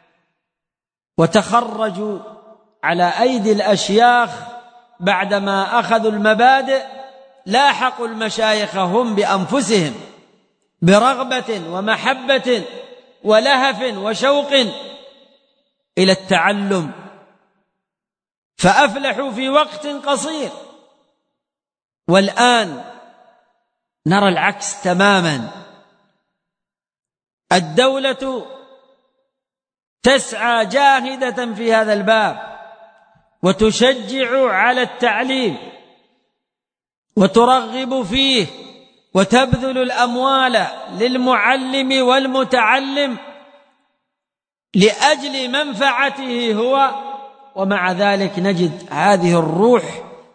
B: وتخرجوا على أيدي الأشياخ بعدما أخذوا المبادئ. لاحقوا المشايخ هم بأنفسهم برغبة ومحبة ولهف وشوق إلى التعلم، فأفلحوا في وقت قصير. والآن نرى العكس تماما. الدولة تسعى جاهدة في هذا الباب، وتشجع على التعليم وترغب فيه، وتبذل الأموال للمعلم والمتعلم لأجل منفعته هو. ومع ذلك نجد هذه الروح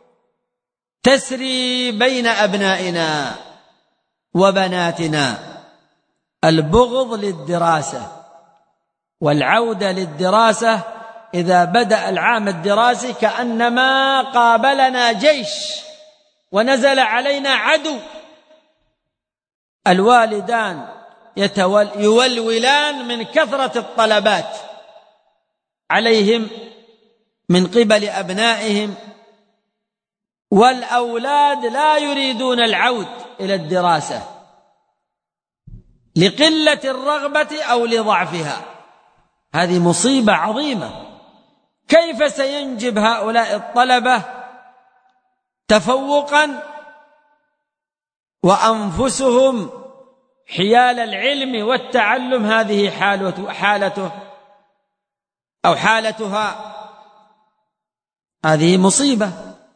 B: تسري بين أبنائنا وبناتنا، البغض للدراسة والعودة للدراسة إذا بدأ العام الدراسي كأنما قابلنا جيش ونزل علينا عدو. الوالدان يولولان من كثرة الطلبات عليهم من قبل أبنائهم، والأولاد لا يريدون العود إلى الدراسة لقلة الرغبة أو لضعفها. هذه مصيبة عظيمة. كيف سينجب هؤلاء الطلبة تفوقا وأنفسهم حيال العلم والتعلم هذه حالته أو حالتها؟ هذه مصيبة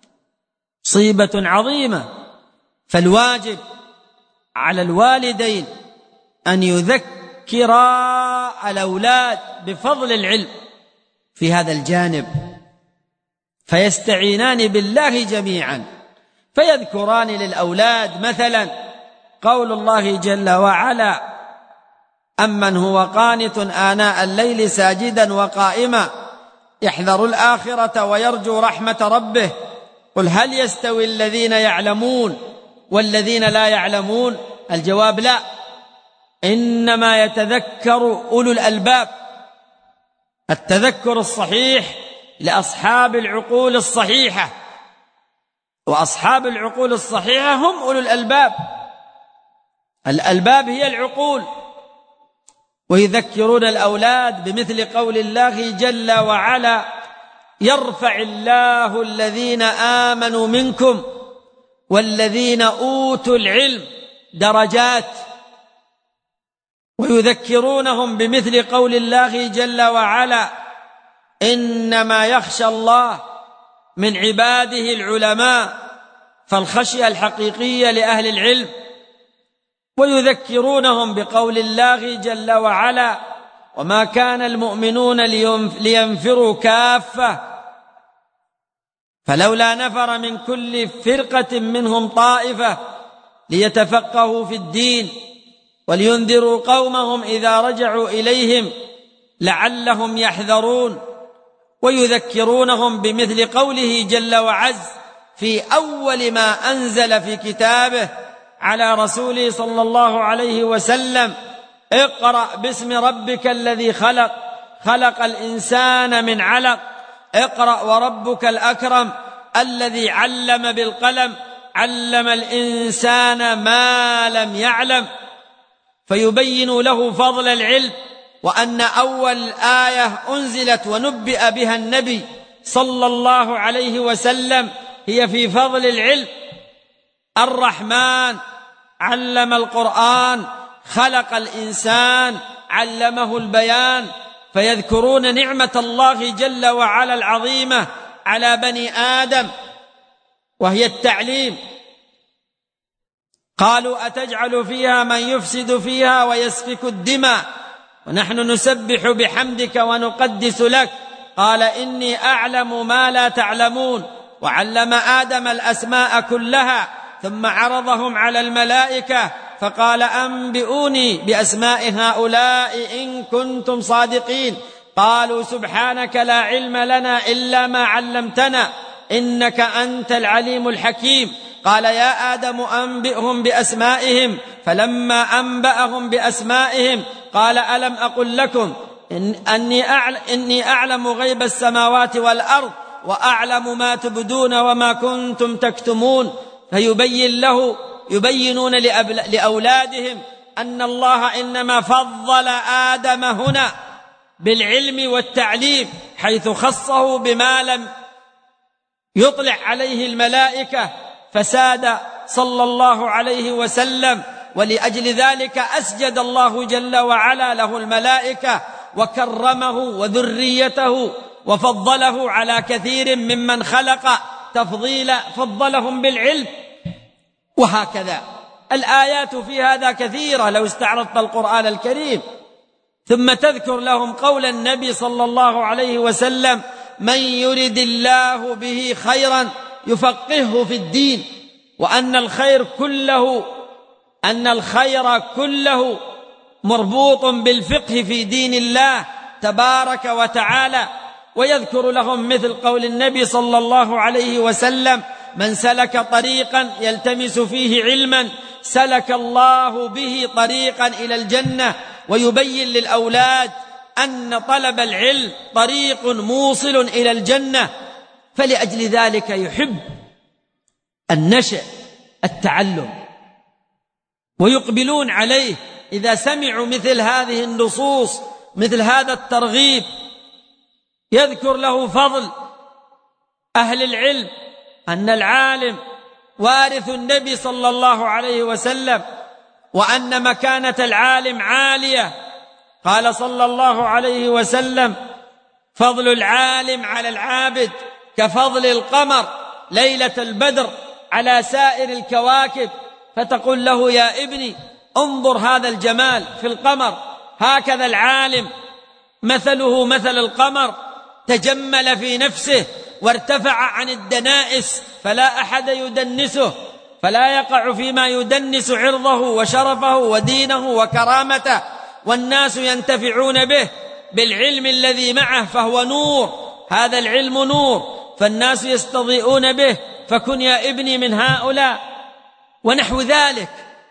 B: عظيمة. فالواجب على الوالدين أن يذكرا الأولاد بفضل العلم في هذا الجانب، فيستعينان بالله جميعا، فيذكران للأولاد مثلا قول الله جل وعلا: أمن هو قانت آناء الليل ساجدا وقائما يحذر الآخرة ويرجو رحمة ربه قل هل يستوي الذين يعلمون والذين لا يعلمون؟ الجواب لا، إنما يتذكر أولو الألباب. التذكر الصحيح لأصحاب العقول الصحيحة، وأصحاب العقول الصحيحة هم أولو الألباب. الألباب هي العقول. ويذكرون الأولاد بمثل قول الله جل وعلا: يرفع الله الذين آمنوا منكم والذين أوتوا العلم درجات. ويذكرونهم بمثل قول الله جل وعلا: إنما يخشى الله من عباده العلماء، فالخشية الحقيقية لأهل العلم. ويذكرونهم بقول الله جل وعلا: وما كان المؤمنون لينفروا كافة فلولا نفر من كل فرقة منهم طائفة ليتفقهوا في الدين ولينذروا قومهم إذا رجعوا إليهم لعلهم يحذرون. ويذكرونهم بمثل قوله جل وعز في أول ما أنزل في كتابه على رسوله صلى الله عليه وسلم: اقرأ باسم ربك الذي خلق، خلق الإنسان من علق. اقرأ وربك الأكرم الذي علم بالقلم، علم الإنسان ما لم يعلم. فيبين له فضل العلم، وأن أول آية أنزلت ونبئ بها النبي صلى الله عليه وسلم هي في فضل العلم. الرحمن علم القرآن، خلق الإنسان، علمه البيان. فيذكرون نعمة الله جل وعلا العظيمة على بني آدم، وهي التعليم. قالوا أتجعل فيها من يفسد فيها ويسفك الدماء ونحن نسبح بحمدك ونقدس لك، قال إني أعلم ما لا تعلمون. وعلم آدم الأسماء كلها ثم عرضهم على الملائكة فقال أنبئوني بأسماء هؤلاء إن كنتم صادقين. قالوا سبحانك لا علم لنا إلا ما علمتنا إنك أنت العليم الحكيم. قال يا آدم أنبئهم بأسمائهم، فلما أنبأهم بأسمائهم قال ألم أقل لكم إني أعلم غيب السماوات والأرض وأعلم ما تبدون وما كنتم تكتمون. يبينون لأولادهم أن الله إنما فضل آدم هنا بالعلم والتعليم، حيث خصه بما لم يطلع عليه الملائكة، فساد صلى الله عليه وسلم. ولأجل ذلك أسجد الله جل وعلا له الملائكة وكرمه وذريته وفضله على كثير ممن خلق تفضيلا، فضلهم بالعلم. وهكذا الآيات في هذا كثيرة لو استعرضت القرآن الكريم. ثم تذكر لهم قول النبي صلى الله عليه وسلم من يرد الله به خيرا يفقهه في الدين، وأن الخير كله مربوط بالفقه في دين الله تبارك وتعالى. ويذكر لهم مثل قول النبي صلى الله عليه وسلم من سلك طريقا يلتمس فيه علما سلك الله به طريقا إلى الجنة. ويبين للأولاد أن طلب العلم طريق موصل إلى الجنة، فلأجل ذلك يحب النشأ التعلم ويقبلون عليه إذا سمعوا مثل هذه النصوص، مثل هذا الترغيب. يذكر له فضل أهل العلم، أن العالم وارث النبي صلى الله عليه وسلم، وأن مكانة العالم عالية. قال صلى الله عليه وسلم فضل العالم على العابد كفضل القمر ليلة البدر على سائر الكواكب. فتقول له يا ابني انظر هذا الجمال في القمر، هكذا العالم مثله مثل القمر، تجمل في نفسه وارتفع عن الدنائس فلا أحد يدنسه، فلا يقع فيما يدنس عرضه وشرفه ودينه وكرامته، والناس ينتفعون به بالعلم الذي معه فهو نور، هذا العلم نور، فالناس يستضيئون به، فكن يا ابني من هؤلاء. ونحو ذلك.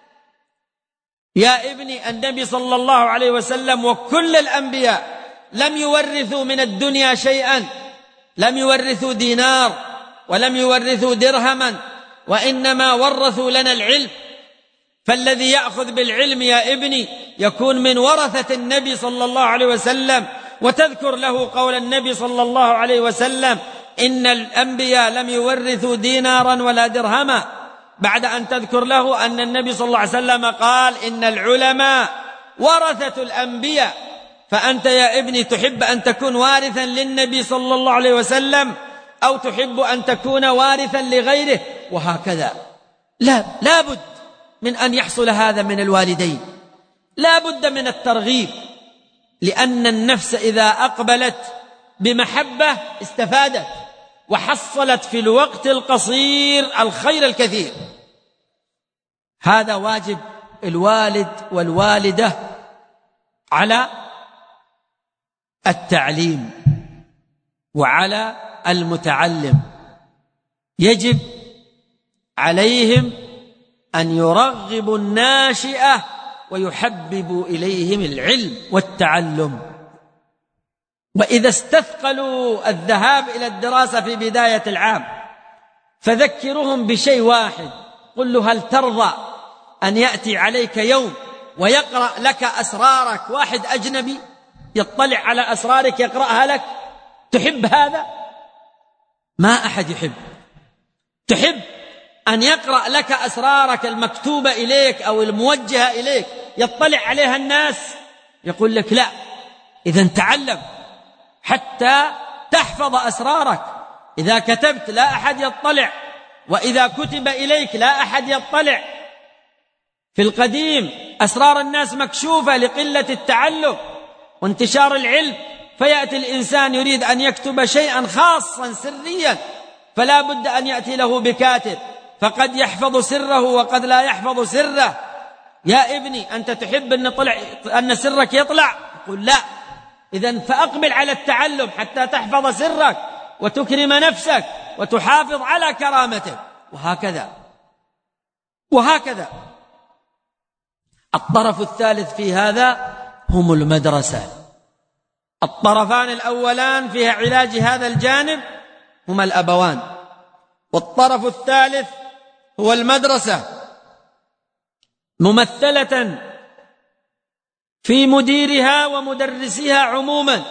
B: يا ابني النبي صلى الله عليه وسلم وكل الأنبياء لم يورثوا من الدنيا شيئا، لم يورثوا دينار ولم يورثوا درهما، وإنما ورثوا لنا العلم. فالذي يأخذ بالعلم يا ابني يكون من ورثة النبي صلى الله عليه وسلم. وتذكر له قول النبي صلى الله عليه وسلم إن الأنبياء لم يورثوا دينارا ولا درهما، بعد أن تذكر له أن النبي صلى الله عليه وسلم قال إن العلماء ورثة الأنبياء. فأنت يا ابني تحب أن تكون وارثا للنبي صلى الله عليه وسلم أو تحب أن تكون وارثا لغيره؟ وهكذا لا بد من أن يحصل هذا من الوالدين، لا بد من الترغيب، لأن النفس إذا أقبلت بمحبة استفادت وحصلت في الوقت القصير الخير الكثير. هذا واجب الوالد والوالدة على التعليم وعلى المتعلم. يجب عليهم أن يرغبوا الناشئة ويحبب إليهم العلم والتعلم. وإذا استثقلوا الذهاب إلى الدراسة في بداية العام فذكرهم بشيء واحد، قل له هل ترضى أن يأتي عليك يوم ويقرأ لك أسرارك واحد أجنبي يطلع على أسرارك يقرأها لك؟ تحب هذا؟ ما أحد يحب. تحب أن يقرأ لك أسرارك المكتوبة إليك أو الموجهة إليك يطلع عليها الناس؟ يقول لك لا. إذن تعلم حتى تحفظ أسرارك. إذا كتبت لا أحد يطلع، وإذا كتب إليك لا أحد يطلع. في القديم أسرار الناس مكشوفة لقلة التعلم وانتشار العلم، فيأتي الإنسان يريد أن يكتب شيئا خاصا سريا فلا بد أن يأتي له بكاتب، فقد يحفظ سره وقد لا يحفظ سره. يا ابني أنت تحب أن سرك يطلع؟ يقول لا. إذن فأقبل على التعلم حتى تحفظ سرك وتكرم نفسك وتحافظ على كرامتك. وهكذا. الطرف الثالث في هذا هم المدرسة. الطرفان الأولان فيها علاج هذا الجانب هما الأبوان، والطرف الثالث هو المدرسة، ممثلة في مديرها ومدرسيها عموما،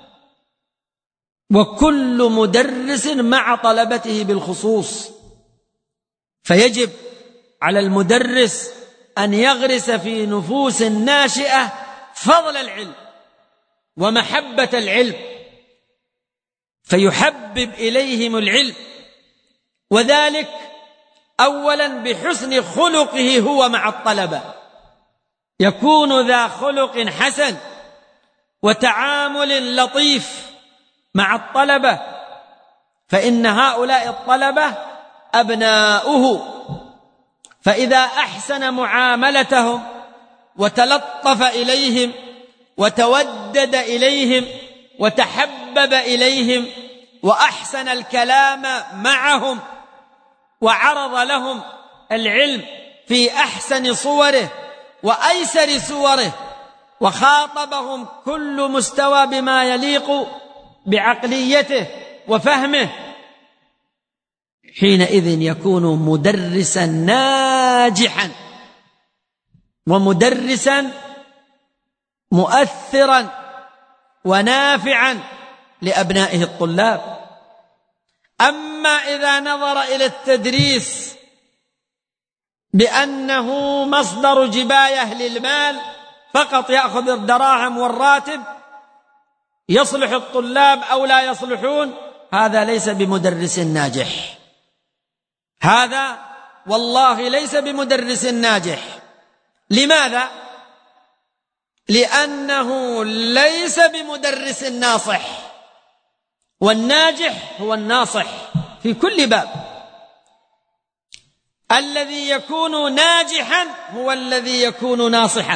B: وكل مدرس مع طلبته بالخصوص. فيجب على المدرس أن يغرس في نفوس الناشئة فضل العلم ومحبة العلم، فيحبب إليهم العلم، وذلك أولا بحسن خلقه هو مع الطلبة، يكون ذا خلق حسن وتعامل لطيف مع الطلبة، فإن هؤلاء الطلبة أبناؤه، فإذا أحسن معاملتهم وتلطف إليهم وتودد إليهم وتحبب إليهم وأحسن الكلام معهم وعرض لهم العلم في أحسن صوره وأيسر صوره وخاطبهم كل مستوى بما يليق بعقليته وفهمه، حينئذ يكون مدرسا ناجحا ومدرسا مؤثرا ونافعا لأبنائه الطلاب. أما إذا نظر إلى التدريس بأنه مصدر جباية للمال فقط، يأخذ الدراهم والراتب، يصلح الطلاب أو لا يصلحون، هذا ليس بمدرس ناجح. هذا والله ليس بمدرس ناجح. لماذا؟ لأنه ليس بمدرس ناصح، والناجح هو الناصح في كل باب. الذي يكون ناجحا هو الذي يكون ناصحا.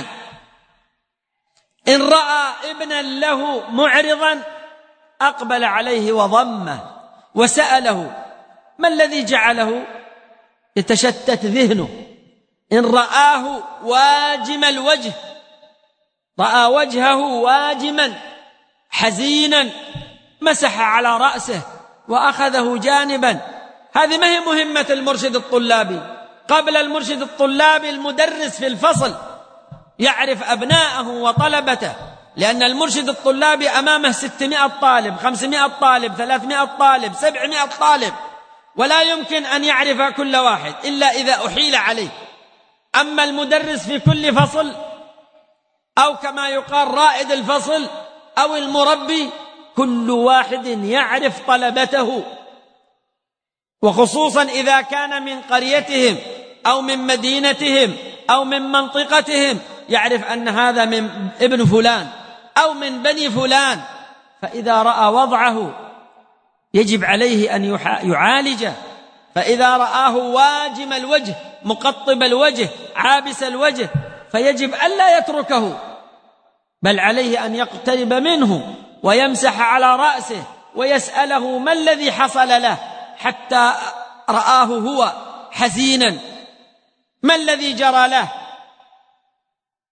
B: إن رأى ابنا له معرضا أقبل عليه وضمه وسأله ما الذي جعله يتشتت ذهنه. إن رآه واجم الوجه، رأى وجهه واجما حزينا، مسح على رأسه وأخذه جانبا. هذه ما هي مهمة المرشد الطلابي. قبل المرشد الطلابي المدرس في الفصل يعرف أبناءه وطلبته، لأن المرشد الطلابي أمامه 600 طالب، 500 طالب، 300 طالب، 700 طالب، ولا يمكن أن يعرف كل واحد إلا إذا أحيل عليه. أما المدرس في كل فصل، أو كما يقال رائد الفصل أو المربي، كل واحد يعرف طلبته، وخصوصا إذا كان من قريتهم أو من مدينتهم أو من منطقتهم، يعرف أن هذا من ابن فلان أو من بني فلان، فإذا رأى وضعه يجب عليه أن يعالجه. فإذا رآه واجم الوجه، مقطب الوجه، عابس الوجه، فيجب ألا يتركه، بل عليه أن يقترب منه ويمسح على رأسه ويسأله ما الذي حصل له حتى رآه هو حزينا، ما الذي جرى له.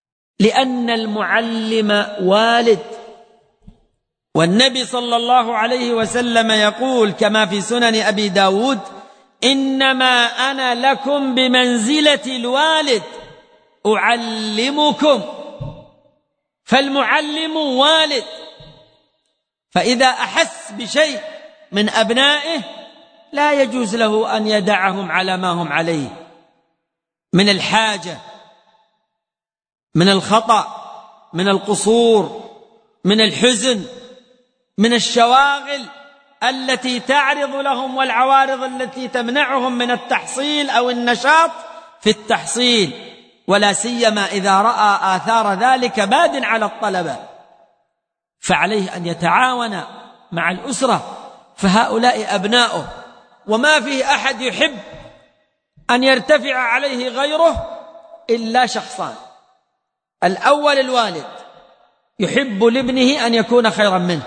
B: لأن المعلم والد. والنبي صلى الله عليه وسلم يقول كما في سنن أبي داود: إنما أنا لكم بمنزلة الوالد أعلمكم. فالمعلم والد، فإذا أحس بشيء من أبنائه لا يجوز له أن يدعهم على ما هم عليه من الحاجة، من الخطأ، من القصور، من الحزن، من الشواغل التي تعرض لهم والعوارض التي تمنعهم من التحصيل أو النشاط في التحصيل، ولا سيما إذا رأى آثار ذلك باد على الطلبة. فعليه أن يتعاون مع الأسرة، فهؤلاء أبناؤه، وما فيه أحد يحب أن يرتفع عليه غيره إلا شخصان: الأول الوالد يحب لابنه أن يكون خيرا منه،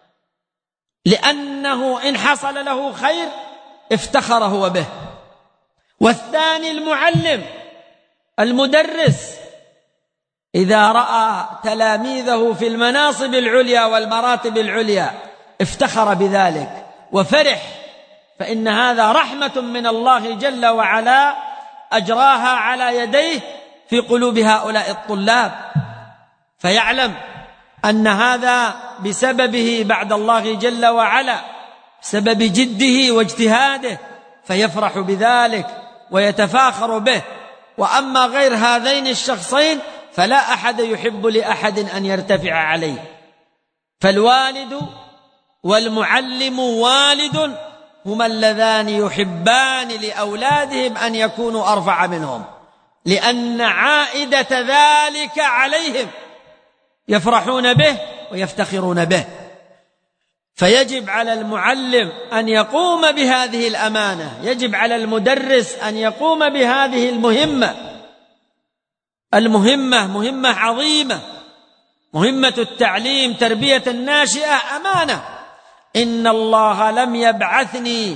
B: لأنه إن حصل له خير افتخر هو به. والثاني المعلم المدرس، إذا رأى تلاميذه في المناصب العليا والمراتب العليا افتخر بذلك وفرح، فإن هذا رحمة من الله جل وعلا أجراها على يديه في قلوب هؤلاء الطلاب، فيعلم أن هذا بسببه بعد الله جل وعلا، بسبب جده واجتهاده، فيفرح بذلك ويتفاخر به. وأما غير هذين الشخصين فلا أحد يحب لأحد أن يرتفع عليه. فالوالد والمعلم والد هما اللذان يحبان لأولادهم أن يكونوا أرفع منهم، لأن عائدة ذلك عليهم، يفرحون به ويفتخرون به. فيجب على المعلم أن يقوم بهذه الأمانة، يجب على المدرس أن يقوم بهذه المهمة مهمة عظيمة، مهمة التعليم، تربية الناشئة أمانة. إن الله لم يبعثني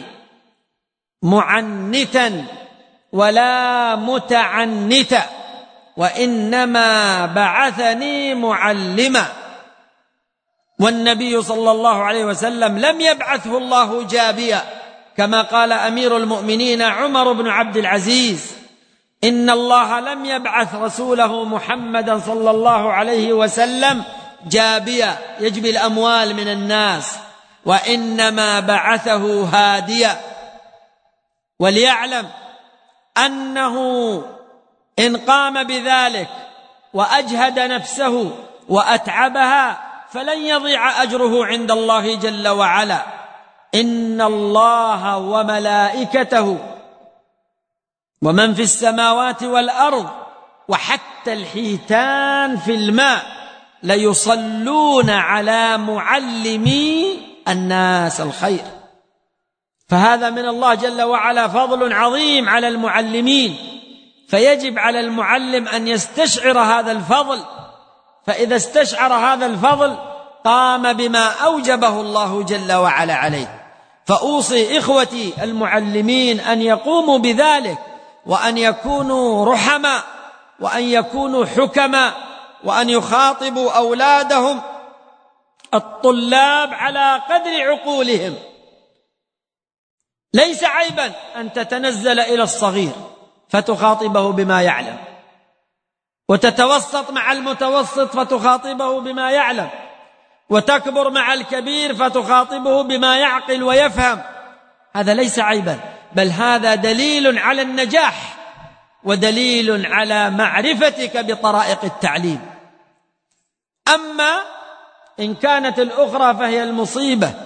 B: معنتا ولا متعنتا، وإنما بعثني معلما. والنبي صلى الله عليه وسلم لم يبعثه الله جابيا، كما قال أمير المؤمنين عمر بن عبد العزيز: إن الله لم يبعث رسوله محمدا صلى الله عليه وسلم جابيا يجبي الأموال من الناس، وإنما بعثه هاديا. وليعلم أنه إن قام بذلك وأجهد نفسه وأتعبها فلن يضيع أجره عند الله جل وعلا. إن الله وملائكته ومن في السماوات والأرض وحتى الحيتان في الماء ليصلون على معلمي الناس الخير. فهذا من الله جل وعلا فضل عظيم على المعلمين، فيجب على المعلم أن يستشعر هذا الفضل، فإذا استشعر هذا الفضل قام بما أوجبه الله جل وعلا عليه. فأوصي إخوتي المعلمين أن يقوموا بذلك، وأن يكونوا رحماء، وأن يكونوا حكماء، وأن يخاطبوا أولادهم الطلاب على قدر عقولهم. ليس عيبا أن تتنزل إلى الصغير فتخاطبه بما يعلم، وتتوسط مع المتوسط فتخاطبه بما يعلم، وتكبر مع الكبير فتخاطبه بما يعقل ويفهم. هذا ليس عيبا، بل هذا دليل على النجاح ودليل على معرفتك بطرائق التعليم. أما إن كانت الأخرى فهي المصيبة،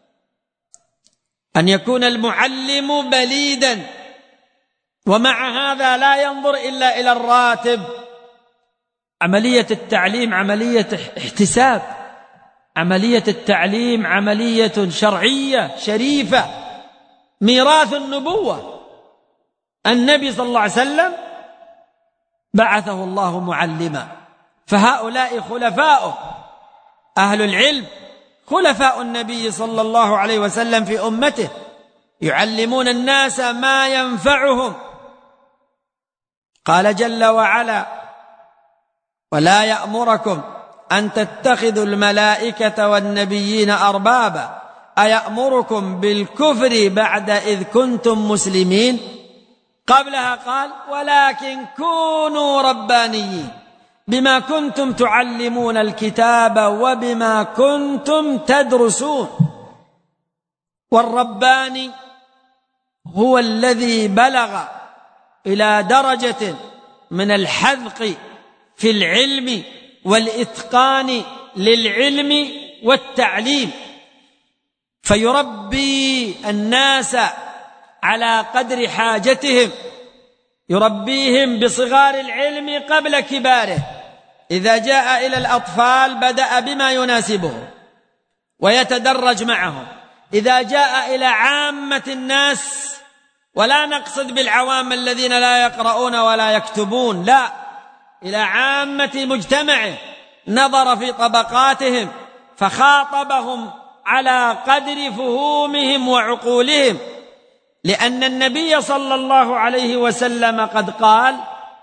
B: أن يكون المعلم بليدا ومع هذا لا ينظر إلا إلى الراتب. عملية التعليم عملية احتساب، عملية التعليم عملية شرعية شريفة، ميراث النبوة. النبي صلى الله عليه وسلم بعثه الله معلما، فهؤلاء خلفاؤه، أهل العلم خلفاء النبي صلى الله عليه وسلم في أمته، يعلمون الناس ما ينفعهم. قال جل وعلا: ولا يأمركم أن تتخذوا الملائكة والنبيين أربابا أيأمركم بالكفر بعد إذ كنتم مسلمين. قبلها قال ولكن كونوا ربانيين بما كنتم تعلمون الكتاب وبما كنتم تدرسون. والرباني هو الذي بلغ إلى درجة من الحذق في العلم والإتقان للعلم والتعليم، فيربي الناس على قدر حاجتهم، يربيهم بصغار العلم قبل كباره. إذا جاء إلى الأطفال بدأ بما يناسبه ويتدرج معهم. إذا جاء إلى عامة الناس، ولا نقصد بالعوام الذين لا يقرؤون ولا يكتبون، لا، إلى عامة مجتمعه، نظر في طبقاتهم فخاطبهم على قدر فهومهم وعقولهم، لأن النبي صلى الله عليه وسلم قد قال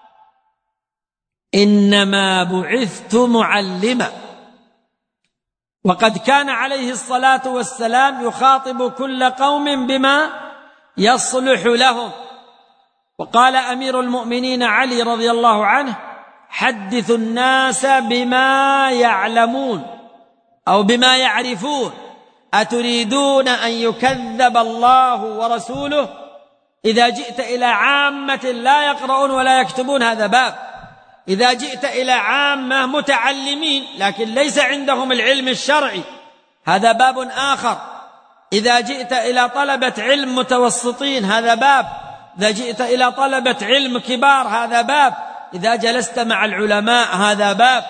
B: إنما بعثت معلما. وقد كان عليه الصلاة والسلام يخاطب كل قوم بما يصلح لهم. وقال أمير المؤمنين علي رضي الله عنه حدثوا الناس بما يعلمون أو بما يعرفون، أتريدون أن يكذب الله ورسوله؟ إذا جئت إلى عامة لا يقرؤون ولا يكتبون هذا باب. إذا جئت إلى عامة متعلمين لكن ليس عندهم العلم الشرعي هذا باب آخر. إذا جئت إلى طلبة علم متوسطين هذا باب. إذا جئت إلى طلبة علم كبار هذا باب. إذا جلست مع العلماء هذا باب.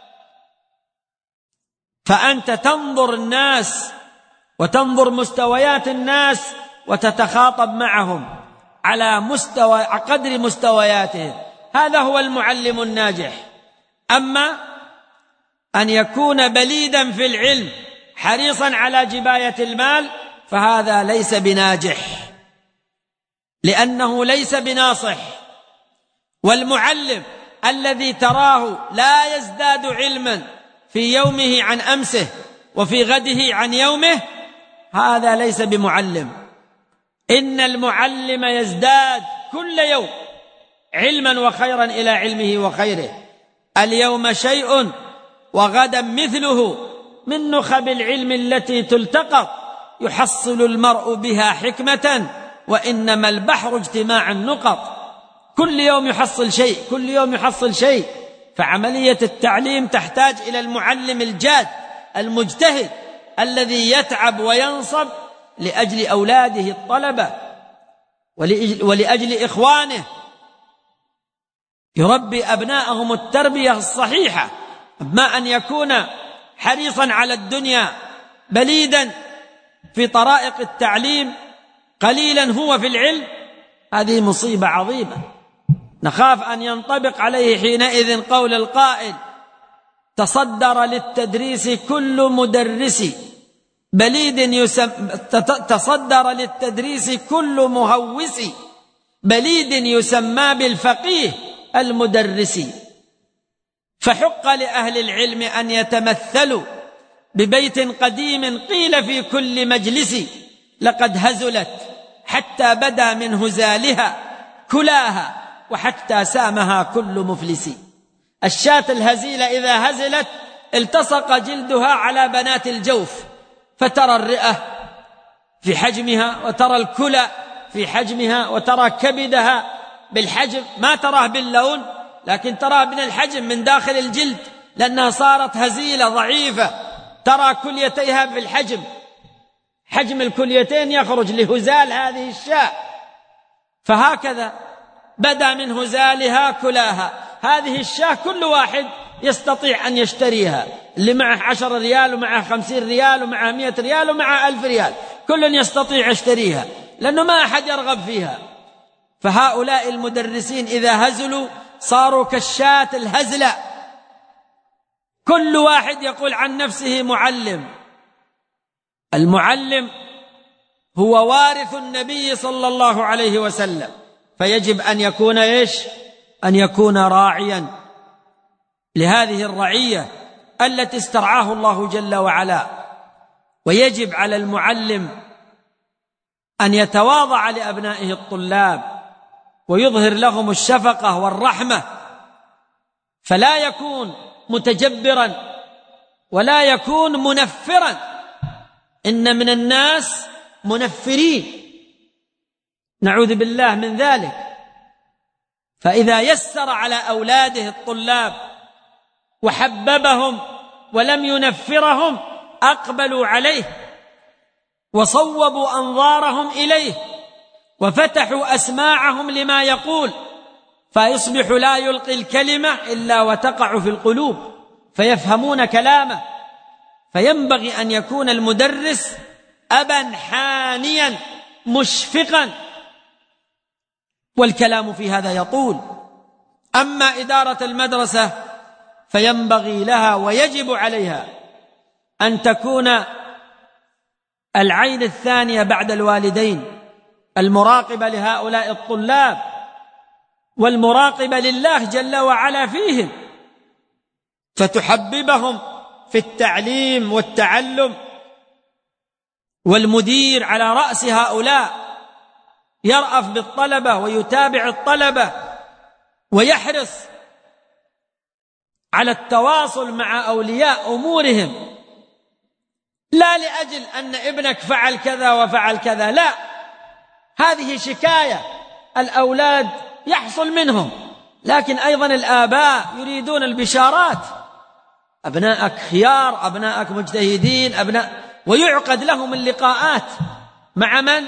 B: فأنت تنظر الناس وتنظر مستويات الناس وتتخاطب معهم على قدر مستوياتهم. هذا هو المعلم الناجح. أما أن يكون بليدا في العلم حريصا على جباية المال فهذا ليس بناجح، لأنه ليس بناصح. والمعلم الذي تراه لا يزداد علما في يومه عن أمسه وفي غده عن يومه هذا ليس بمعلم. إن المعلم يزداد كل يوم علما وخيرا إلى علمه وخيره. اليوم شيء وغدا مثله من نخب العلم التي تلتقط، يحصل المرء بها حكمة وإنما البحر اجتماع النقط. كل يوم يحصل شيء، كل يوم يحصل شيء. فعملية التعليم تحتاج إلى المعلم الجاد المجتهد الذي يتعب وينصب لأجل أولاده الطلبة ولأجل إخوانه، يربي أبناءهم التربية الصحيحة. أما أن يكون حريصا على الدنيا بليدا في طرائق التعليم قليلا هو في العلم، هذه مصيبة عظيمة. نخاف أن ينطبق عليه حينئذ قول القائل تصدر للتدريس كل مدرس بليد تصدر للتدريس كل مهوس بليد يسمى بالفقيه المدرس. فحق لأهل العلم أن يتمثلوا ببيت قديم قيل في كل مجلس لقد هزلت حتى بدا من هزالها كلاها وحتى سامها كل مفلس. الشاة الهزيلة إذا هزلت التصق جلدها على بنات الجوف، فترى الرئة في حجمها وترى الكلى في حجمها وترى كبدها بالحجم، ما تراه باللون لكن تراه من الحجم من داخل الجلد، لأنها صارت هزيلة ضعيفة. ترى كليتيها في الحجم، حجم الكليتين يخرج لهزال هذه الشاة. فهكذا بدا من هزالها كلاها. هذه الشاة كل واحد يستطيع أن يشتريها، اللي معه 10 ريال ومعه 50 ريال ومعه 100 ريال ومعه 1000 ريال، كل يستطيع يشتريها لأنه ما أحد يرغب فيها. فهؤلاء المدرسين إذا هزلوا صاروا كالشاة الهزلة، كل واحد يقول عن نفسه معلم. المعلم هو وارث النبي صلى الله عليه وسلم، فيجب أن يكون إيش؟ أن يكون راعيا لهذه الرعية التي استرعاه الله جل وعلا. ويجب على المعلم أن يتواضع لأبنائه الطلاب ويظهر لهم الشفقة والرحمة، فلا يكون متجبرا ولا يكون منفرا. إن من الناس منفرين، نعوذ بالله من ذلك. فإذا يسر على أولاده الطلاب وحببهم ولم ينفرهم أقبلوا عليه وصوبوا أنظارهم إليه وفتحوا أسماعهم لما يقول، فيصبح لا يلقي الكلمة إلا وتقع في القلوب فيفهمون كلامه. فينبغي أن يكون المدرس أبا حانيا مشفقا، والكلام في هذا يطول. أما إدارة المدرسة فينبغي لها ويجب عليها أن تكون العين الثانية بعد الوالدين، المراقبة لهؤلاء الطلاب والمراقبة لله جل وعلا فيهم، فتحببهم في التعليم والتعلم. والمدير على رأس هؤلاء يرأف بالطلبة ويتابع الطلبة ويحرص على التواصل مع أولياء أمورهم، لا لأجل أن ابنك فعل كذا وفعل كذا، لا، هذه شكاية الأولاد يحصل منهم، لكن أيضا الآباء يريدون البشارات. أبنائك خيار، أبنائك مجتهدين، ويعقد لهم اللقاءات. مع من؟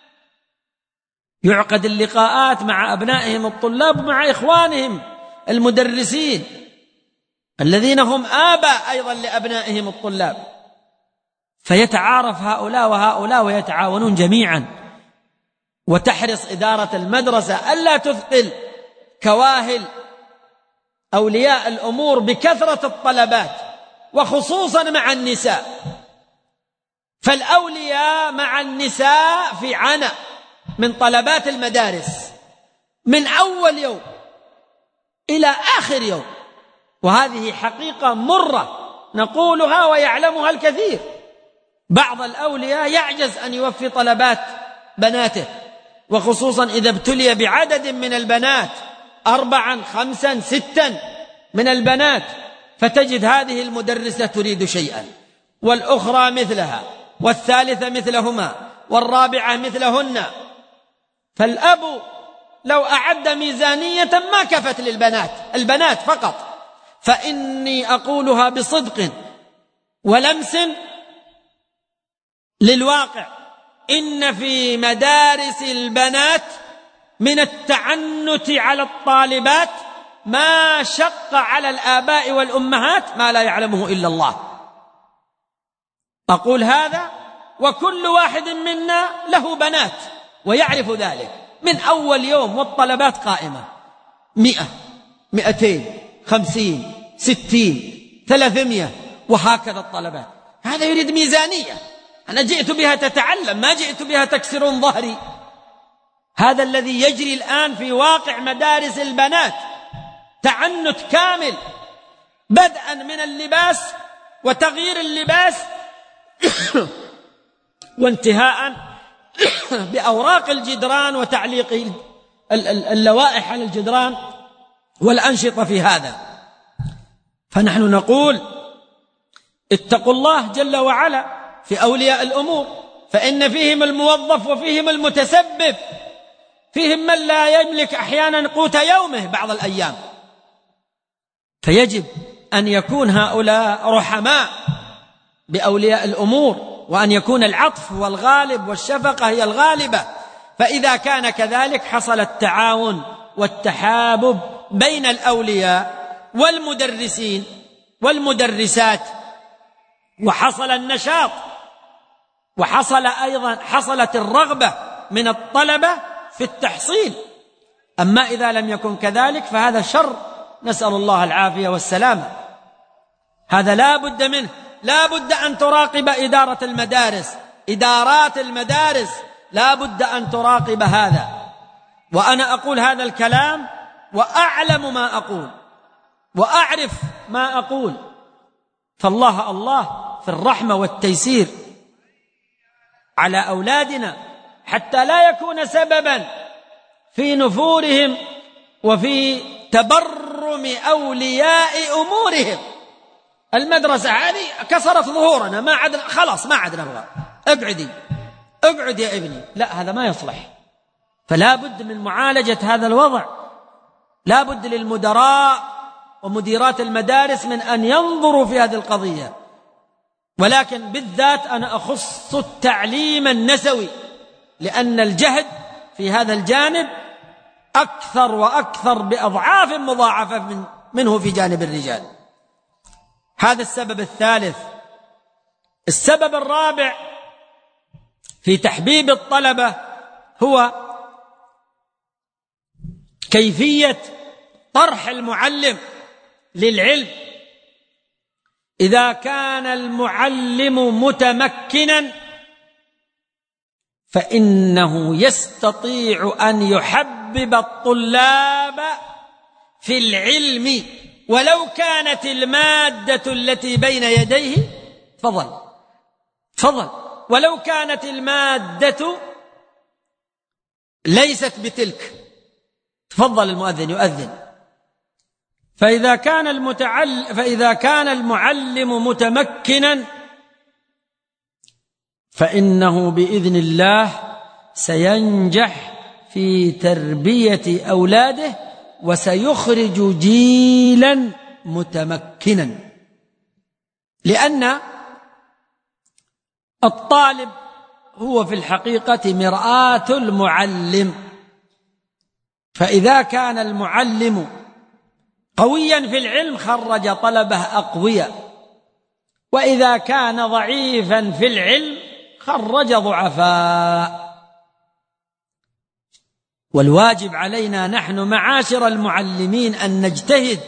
B: يعقد اللقاءات مع أبنائهم الطلاب ومع إخوانهم المدرسين الذين هم آباء أيضا لأبنائهم الطلاب، فيتعارف هؤلاء وهؤلاء ويتعاونون جميعا. وتحرص إدارة المدرسة ألا تثقل كواهل أولياء الأمور بكثرة الطلبات، وخصوصا مع النساء، فالأولياء مع النساء في عناء من طلبات المدارس من أول يوم إلى آخر يوم، وهذه حقيقة مرة نقولها ويعلمها الكثير. بعض الأولياء يعجز أن يوفي طلبات بناته، وخصوصا إذا ابتلي بعدد من البنات، 4 5 6 من البنات، فتجد هذه المدرسة تريد شيئا، والأخرى مثلها، والثالثة مثلهما، والرابعة مثلهن. فالأب لو أعد ميزانية ما كفت البنات فقط. فإني أقولها بصدق ولمس للواقع، إن في مدارس البنات من التعنت على الطالبات ما شق على الآباء والأمهات ما لا يعلمه إلا الله. أقول هذا وكل واحد منا له بنات ويعرف ذلك، من أول يوم والطلبات قائمة 100 200 50 60 300 وهكذا الطلبات. هذا يريد ميزانية، أنا جئت بها تتعلم، ما جئت بها تكسرون ظهري. هذا الذي يجري الآن في واقع مدارس البنات، تعنت كامل، بدءا من اللباس وتغيير اللباس وانتهاء بأوراق الجدران وتعليق اللوائح على الجدران والأنشطة في هذا. فنحن نقول اتقوا الله جل وعلا في أولياء الأمور، فإن فيهم الموظف وفيهم المتسبب، فيهم من لا يملك أحيانا قوت يومه بعض الأيام. فيجب أن يكون هؤلاء رحماء بأولياء الأمور، وأن يكون العطف هو الغالب والشفقة هي الغالبة. فإذا كان كذلك حصل التعاون والتحابب بين الأولياء والمدرسين والمدرسات، وحصل النشاط، حصلت الرغبة من الطلبة في التحصيل. أما إذا لم يكن كذلك فهذا شر، نسأل الله العافية والسلامة. هذا لا بد منه، لا بد أن تراقب إدارة المدارس، إدارات المدارس لا بد أن تراقب هذا. وأنا أقول هذا الكلام وأعلم ما أقول، وأعرف ما أقول، فالله الله في الرحمة والتيسير على أولادنا حتى لا يكون سببا في نفورهم وفي تبرم أولياء أمورهم. المدرسة هذه كسرت ظهورنا، ما عاد خلاص، ما عاد نبغى، اقعد يا ابني. لا، هذا ما يصلح. فلا بد من معالجة هذا الوضع، لا بد للمدراء ومديرات المدارس من أن ينظروا في هذه القضية. ولكن بالذات أنا أخص التعليم النسوي، لأن الجهد في هذا الجانب أكثر وأكثر بأضعاف مضاعفة منه في جانب الرجال. هذا السبب الثالث. السبب الرابع في تحبيب الطلبة هو كيفية طرح المعلم للعلم. إذا كان المعلم متمكنا فإنه يستطيع أن يحبب الطلاب في العلم ولو كانت المادة التي بين يديه فضل ولو كانت المادة ليست بتلك. تفضل المؤذن يؤذن. فإذا كان المعلم متمكنا فإنه بإذن الله سينجح في تربية أولاده وسيخرج جيلا متمكنا، لأن الطالب هو في الحقيقة مرآة المعلم. فإذا كان المعلم قويا في العلم خرج طلبه أقوياء، وإذا كان ضعيفا في العلم خرج ضعفاء. والواجب علينا نحن معاشر المعلمين أن نجتهد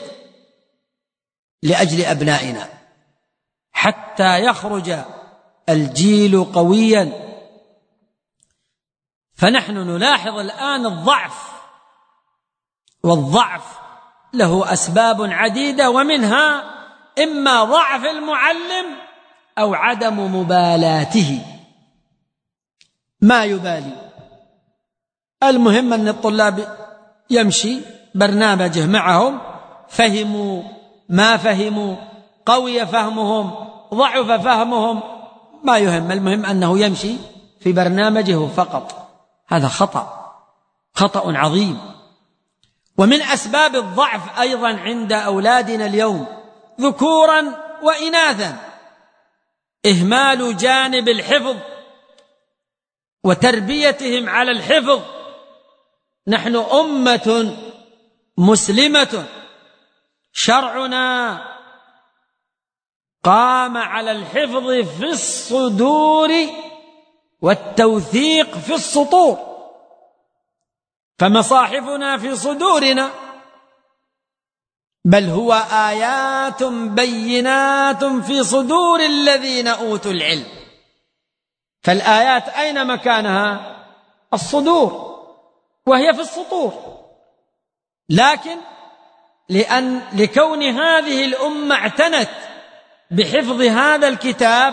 B: لأجل أبنائنا حتى يخرج الجيل قويا. فنحن نلاحظ الآن الضعف، والضعف له أسباب عديدة، ومنها إما ضعف المعلم أو عدم مبالاته، ما يبالي. المهم أن الطلاب يمشي برنامجه معهم، فهموا ما فهموا، قوي فهمهم، ضعف فهمهم، ما يهم، المهم أنه يمشي في برنامجه فقط. هذا خطأ عظيم. ومن أسباب الضعف أيضا عند أولادنا اليوم ذكورا وإناثا إهمال جانب الحفظ وتربيتهم على الحفظ. نحن أمة مسلمة، شرعنا قام على الحفظ في الصدور والتوثيق في السطور، فمصاحفنا في صدورنا، بل هو آيات بينات في صدور الذين أوتوا العلم. فالآيات أين مكانها؟ الصدور، وهي في السطور. لكن لكون هذه الأمة اعتنت بحفظ هذا الكتاب،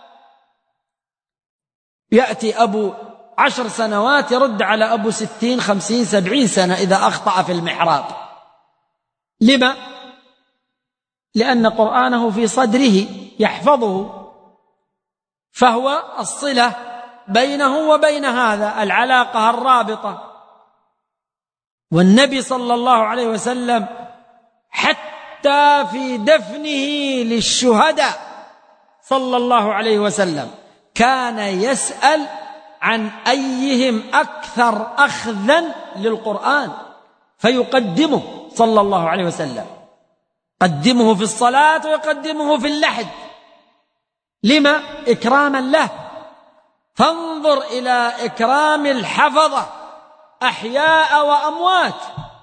B: يأتي أبو 10 سنوات يرد على أبو 60 50 70 سنة إذا أخطأ في المحراب. لما؟ لأن قرآنه في صدره يحفظه، فهو الصلة بينه وبين هذا، العلاقة الرابطة. والنبي صلى الله عليه وسلم حتى في دفنه للشهداء صلى الله عليه وسلم كان يسأل عن أيهم أكثر أخذا للقرآن فيقدمه صلى الله عليه وسلم، قدمه في الصلاة ويقدمه في اللحد. لما؟ إكراما له. فانظر إلى إكرام الحفظة أحياء وأموات.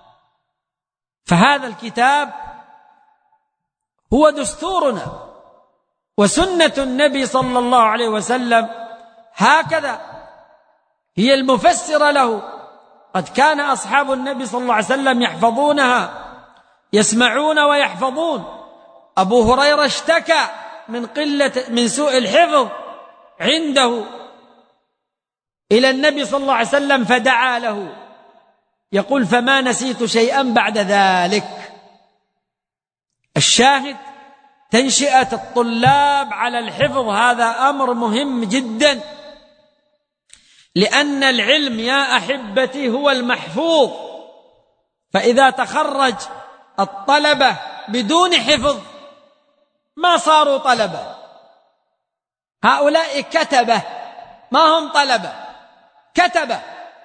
B: فهذا الكتاب هو دستورنا وسنة النبي صلى الله عليه وسلم هكذا هي المفسرة له. قد كان أصحاب النبي صلى الله عليه وسلم يحفظونها يسمعون ويحفظون. أبو هريرة اشتكى من سوء الحفظ عنده إلى النبي صلى الله عليه وسلم فدعا له، يقول: فما نسيت شيئا بعد ذلك. الشاهد تنشئة الطلاب على الحفظ هذا أمر مهم جدا، لأن العلم يا أحبتي هو المحفوظ. فإذا تخرج الطلبة بدون حفظ ما صاروا طلبة، هؤلاء كتبة، ما هم طلبة، كتبة.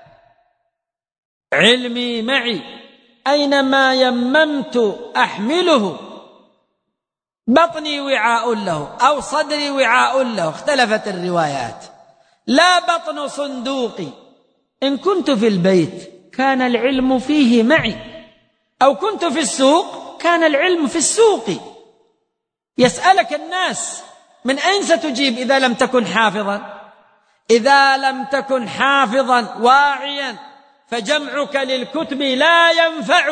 B: علمي معي أينما يممت أحمله، بطني وعاء له أو صدري وعاء له، اختلفت الروايات. لا بطن صندوقي، إن كنت في البيت كان العلم فيه معي، أو كنت في السوق كان العلم في السوق. يسألك الناس: من أين ستجيب إذا لم تكن حافظا؟ إذا لم تكن حافظا واعيا فجمعك للكتب لا ينفع.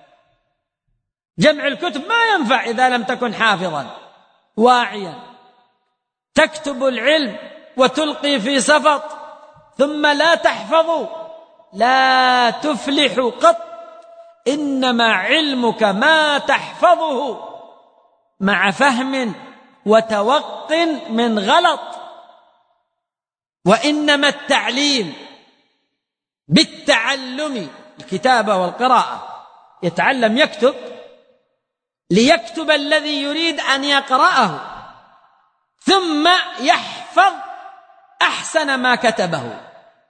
B: جمع الكتب ما ينفع إذا لم تكن حافظا واعيا. تكتب العلم وتلقي في سفط ثم لا تحفظ لا تفلح قط. إنما علمك ما تحفظه مع فهم وتوق من غلط. وإنما التعليم بالتعلم، الكتابة والقراءة. يتعلم يكتب ليكتب الذي يريد أن يقرأه، ثم يحفظ أحسن ما كتبه.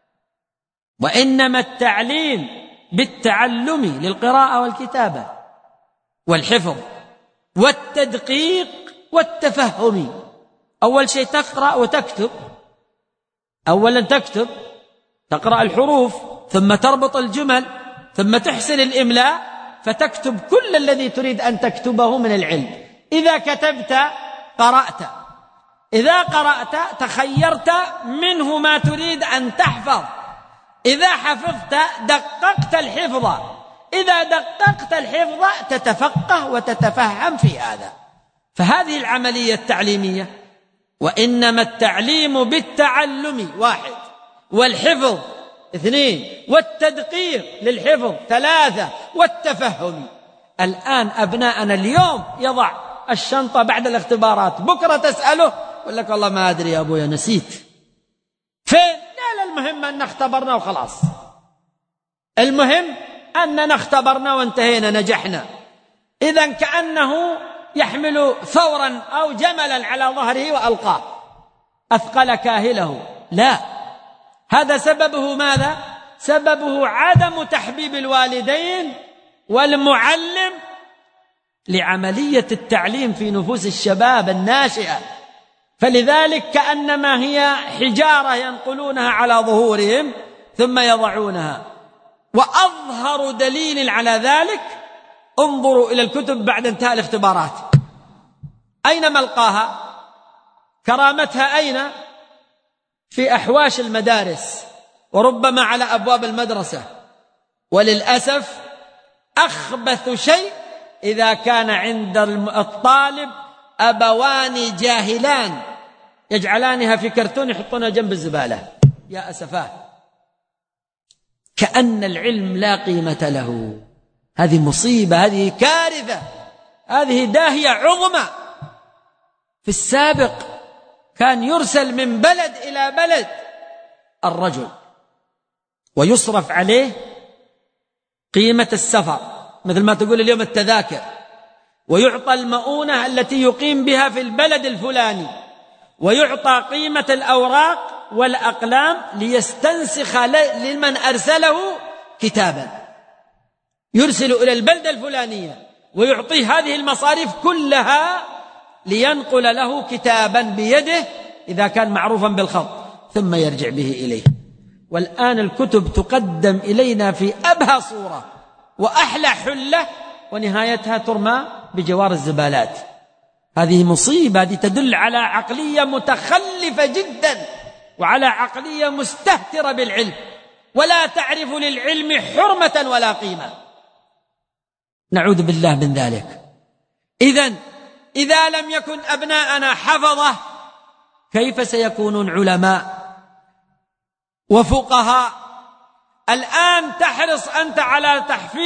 B: وإنما التعليم بالتعلم للقراءة والكتابة والحفظ والتدقيق والتفهم. أول شيء تقرأ وتكتب. أولا تكتب، تقرأ الحروف، ثم تربط الجمل، ثم تحسن الإملاء، فتكتب كل الذي تريد أن تكتبه من العلم. إذا كتبت قرأت، إذا قرأت تخيرت منه ما تريد أن تحفظ، إذا حفظت دققت الحفظ، إذا دققت الحفظ تتفقه وتتفهم في هذا. فهذه العملية التعليمية. وإنما التعليم بالتعلم 1، والحفظ 2، والتدقيق للحفظ 3، والتفهم. الآن أبناءنا اليوم يضع الشنطة بعد الاختبارات، بكرة تسأله يقول لك: والله ما أدري يا أبويا نسيت. فين؟ قال: المهم أن اختبرنا وخلاص، المهم أننا اختبرنا وانتهينا، نجحنا. إذن كأنه يحمل ثورا أو جملا على ظهره وألقاه، أثقل كاهله. لا، هذا سببه ماذا؟ سببه عدم تحبيب الوالدين والمعلم لعملية التعليم في نفوس الشباب الناشئة. فلذلك كأنما هي حجارة ينقلونها على ظهورهم ثم يضعونها. وأظهر دليل على ذلك انظروا إلى الكتب بعد انتهاء الاختبارات، أين ملقاها؟ كرامتها أين؟ في أحواش المدارس، وربما على أبواب المدرسة. وللأسف أخبث شيء إذا كان عند الطالب أبوان جاهلان يجعلانها في كرتون يحطونها جنب الزبالة. يا أسفاه، كأن العلم لا قيمة له. هذه مصيبة، هذه كارثة، هذه داهية عظمى. في السابق كان يرسل من بلد إلى بلد الرجل ويصرف عليه قيمة السفر، مثل ما تقول اليوم التذاكر، ويعطى المؤونة التي يقيم بها في البلد الفلاني، ويعطى قيمة الأوراق والأقلام ليستنسخ لمن أرسله كتابا، يرسل إلى البلدة الفلانية ويعطيه هذه المصاريف كلها لينقل له كتابا بيده إذا كان معروفا بالخط، ثم يرجع به إليه. والآن الكتب تقدم إلينا في أبهى صورة وأحلى حلة، ونهايتها ترمى بجوار الزبالات. هذه مصيبة، هذه تدل على عقلية متخلفة جدا، وعلى عقلية مستهترة بالعلم، ولا تعرف للعلم حرمة ولا قيمة. نعوذ بالله من ذلك. إذا لم يكن أبناءنا حفظة كيف سيكونون علماء وفقهاء؟ الآن تحرص أنت على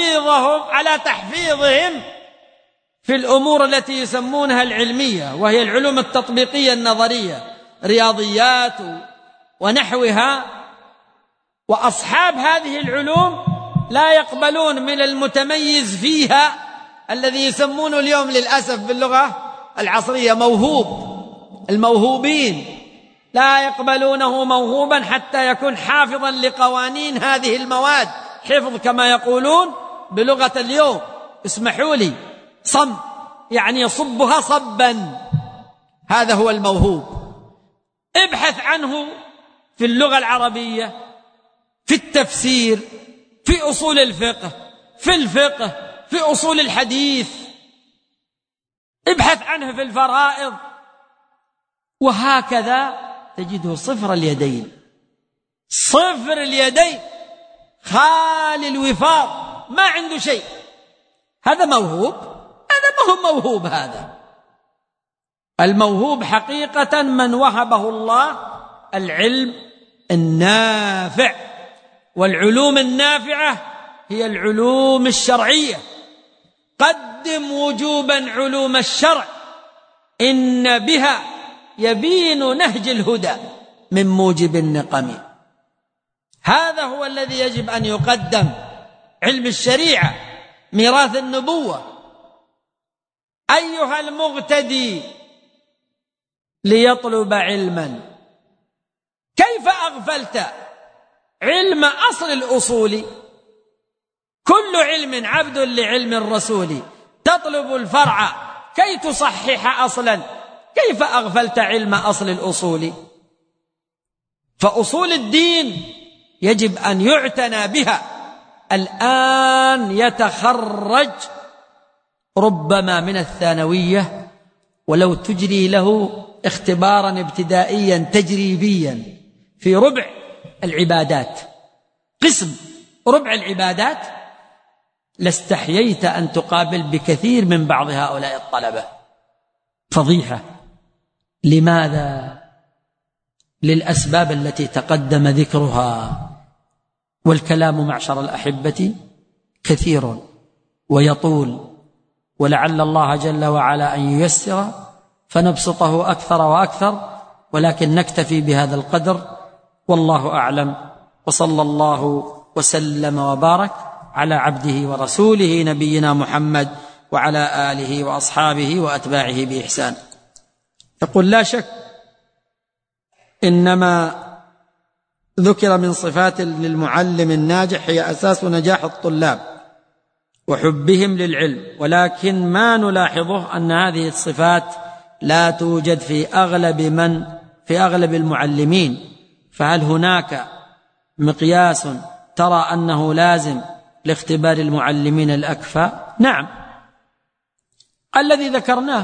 B: تحفيظهم في الأمور التي يسمونها العلمية، وهي العلوم التطبيقية النظرية، رياضيات ونحوها. وأصحاب هذه العلوم لا يقبلون من المتميز فيها الذي يسمونه اليوم للأسف باللغة العصرية موهوب. الموهوبين لا يقبلونه موهوبا حتى يكون حافظا لقوانين هذه المواد، حفظ كما يقولون بلغة اليوم، اسمحوا لي، صم، يعني يصبها صبا. هذا هو الموهوب. ابحث عنه في اللغة العربية، في التفسير، في أصول الفقه، في أصول الحديث، ابحث عنه في الفرائض، وهكذا تجده صفر اليدين، خالي الوفاض، ما عنده شيء. هذا موهوب؟ هذا ما هو موهوب. هذا الموهوب حقيقة من وهبه الله العلم النافع، والعلوم النافعة هي العلوم الشرعية. قدم وجوبا علوم الشرع، إن بها يبين نهج الهدى من موجب النقم. هذا هو الذي يجب أن يقدم، علم الشريعة، ميراث النبوة. أيها المغتدي ليطلب علما، كيف أغفلت علم أصل الأصول؟ كل علم عبد لعلم الرسول، تطلب الفرع كي تصحح أصلا، كيف أغفلت علم أصل الأصول؟ فأصول الدين يجب أن يعتنى بها. الآن يتخرج ربما من الثانوية، ولو تجري له اختبارا ابتدائيا تجريبيا في ربع العبادات، قسم ربع العبادات، لاستحييت أن تقابل بكثير من بعض هؤلاء الطلبة. فضيحة. لماذا؟ للأسباب التي تقدم ذكرها. والكلام معشر الأحبة كثير ويطول، ولعل الله جل وعلا أن ييسر فنبسطه أكثر وأكثر، ولكن نكتفي بهذا القدر، والله أعلم. وصلى الله وسلم وبارك على عبده ورسوله نبينا محمد وعلى آله وأصحابه وأتباعه بإحسان. يقول: لا شك إنما ذكر من صفات للمعلم الناجح هي أساس نجاح الطلاب وحبهم للعلم، ولكن ما نلاحظه أن هذه الصفات لا توجد في أغلب المعلمين. فهل هناك مقياس ترى أنه لازم لاختبار المعلمين الأكفاء؟ نعم، الذي ذكرناه.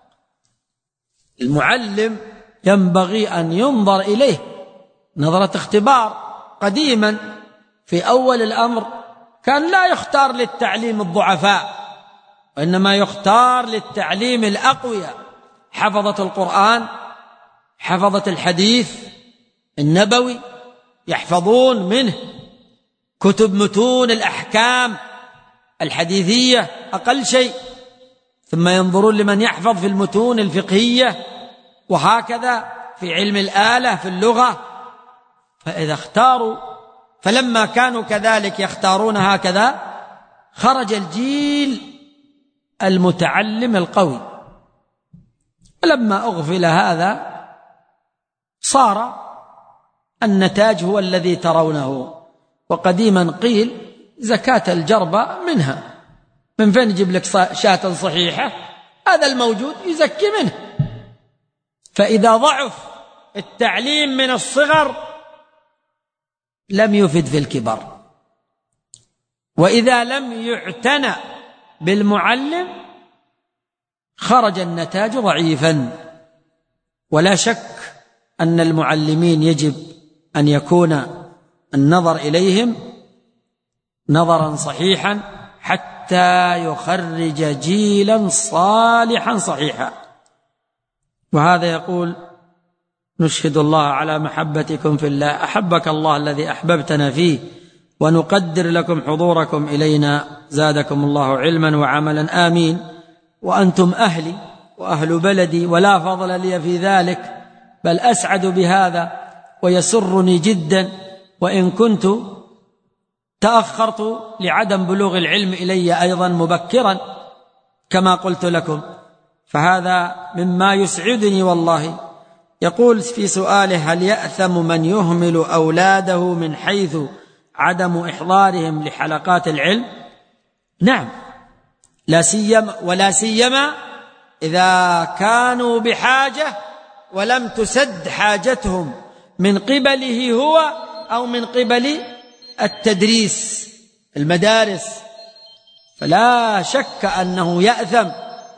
B: المعلم ينبغي أن ينظر إليه نظرة اختبار. قديما في أول الأمر كان لا يختار للتعليم الضعفاء، وإنما يختار للتعليم الأقوياء، حفظة القرآن، حفظة الحديث النبوي، يحفظون منه كتب متون الأحكام الحديثية أقل شيء، ثم ينظرون لمن يحفظ في المتون الفقهية، وهكذا في علم الآلة في اللغة. فلما كانوا كذلك يختارون هكذا، خرج الجيل المتعلم القوي. ولما أغفل هذا صار النتاج هو الذي ترونه. وقديما قيل: زكاة الجربة منها، من فين يجيب لك شاة صحيحة؟ هذا الموجود يزكي منه. فإذا ضعف التعليم من الصغر لم يفد في الكبر، وإذا لم يعتنى بالمعلم خرج النتاج ضعيفا. ولا شك أن المعلمين يجب أن يكون النظر إليهم نظرا صحيحا حتى حتى يخرج جيلا صالحا صحيحا. وهذا يقول: نشهد الله على محبتكم في الله، أحبك الله الذي أحببتنا فيه، ونقدر لكم حضوركم إلينا، زادكم الله علما وعملا، آمين. وأنتم أهلي وأهل بلدي، ولا فضل لي في ذلك، بل أسعد بهذا ويسرني جدا، وإن كنت تأخرت لعدم بلوغ العلم إلي أيضا مبكرا كما قلت لكم، فهذا مما يسعدني والله. يقول في سؤاله: هل يأثم من يهمل أولاده من حيث عدم إحضارهم لحلقات العلم؟ نعم، ولا سيما إذا كانوا بحاجة ولم تسد حاجتهم من قبله هو أو من قبل التدريس المدارس، فلا شك أنه يأثم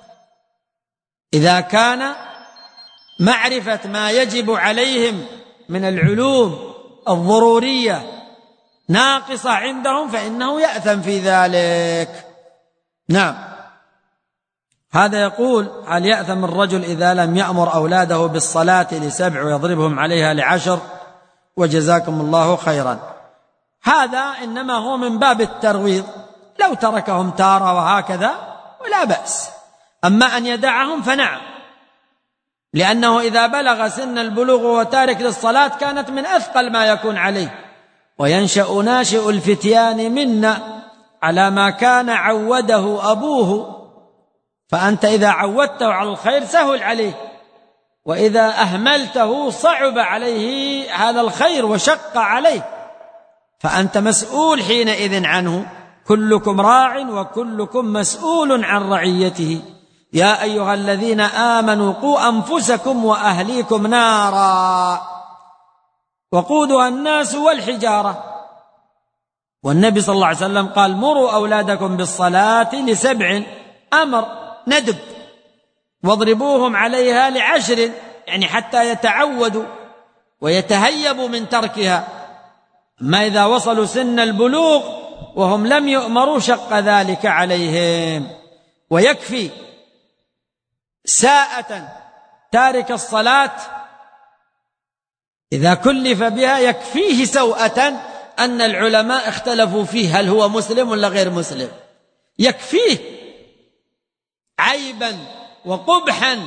B: إذا كان معرفة ما يجب عليهم من العلوم الضرورية ناقصة عندهم، فإنه يأثم في ذلك. نعم. هذا يقول: هل يأثم الرجل إذا لم يأمر أولاده بالصلاة ل7 ويضربهم عليها ل10؟ وجزاكم الله خيرا. هذا إنما هو من باب الترويض، لو تركهم تارة وهكذا ولا بأس، أما أن يدعهم فنعم، لأنه إذا بلغ سن البلوغ وتارك للصلاة كانت من أثقل ما يكون عليه، وينشأ ناشئ الفتيان منا على ما كان عوده أبوه، فأنت إذا عودته على الخير سهل عليه، وإذا أهملته صعب عليه هذا الخير وشق عليه، فأنت مسؤول حينئذ عنه. كلكم راع وكلكم مسؤول عن رعيته. يا أيها الذين آمنوا قوا أنفسكم وأهليكم نارا وقودها الناس والحجارة. والنبي صلى الله عليه وسلم قال: مروا أولادكم بالصلاة ل7، أمر ندب، واضربوهم عليها ل10، يعني حتى يتعودوا ويتهيبوا من تركها. ما إذا وصلوا سن البلوغ وهم لم يؤمروا شق ذلك عليهم. ويكفي ساءة تارك الصلاة إذا كلف بها، يكفيه سوءة أن العلماء اختلفوا فيه هل هو مسلم ولا غير مسلم، يكفيه عيبا وقبحا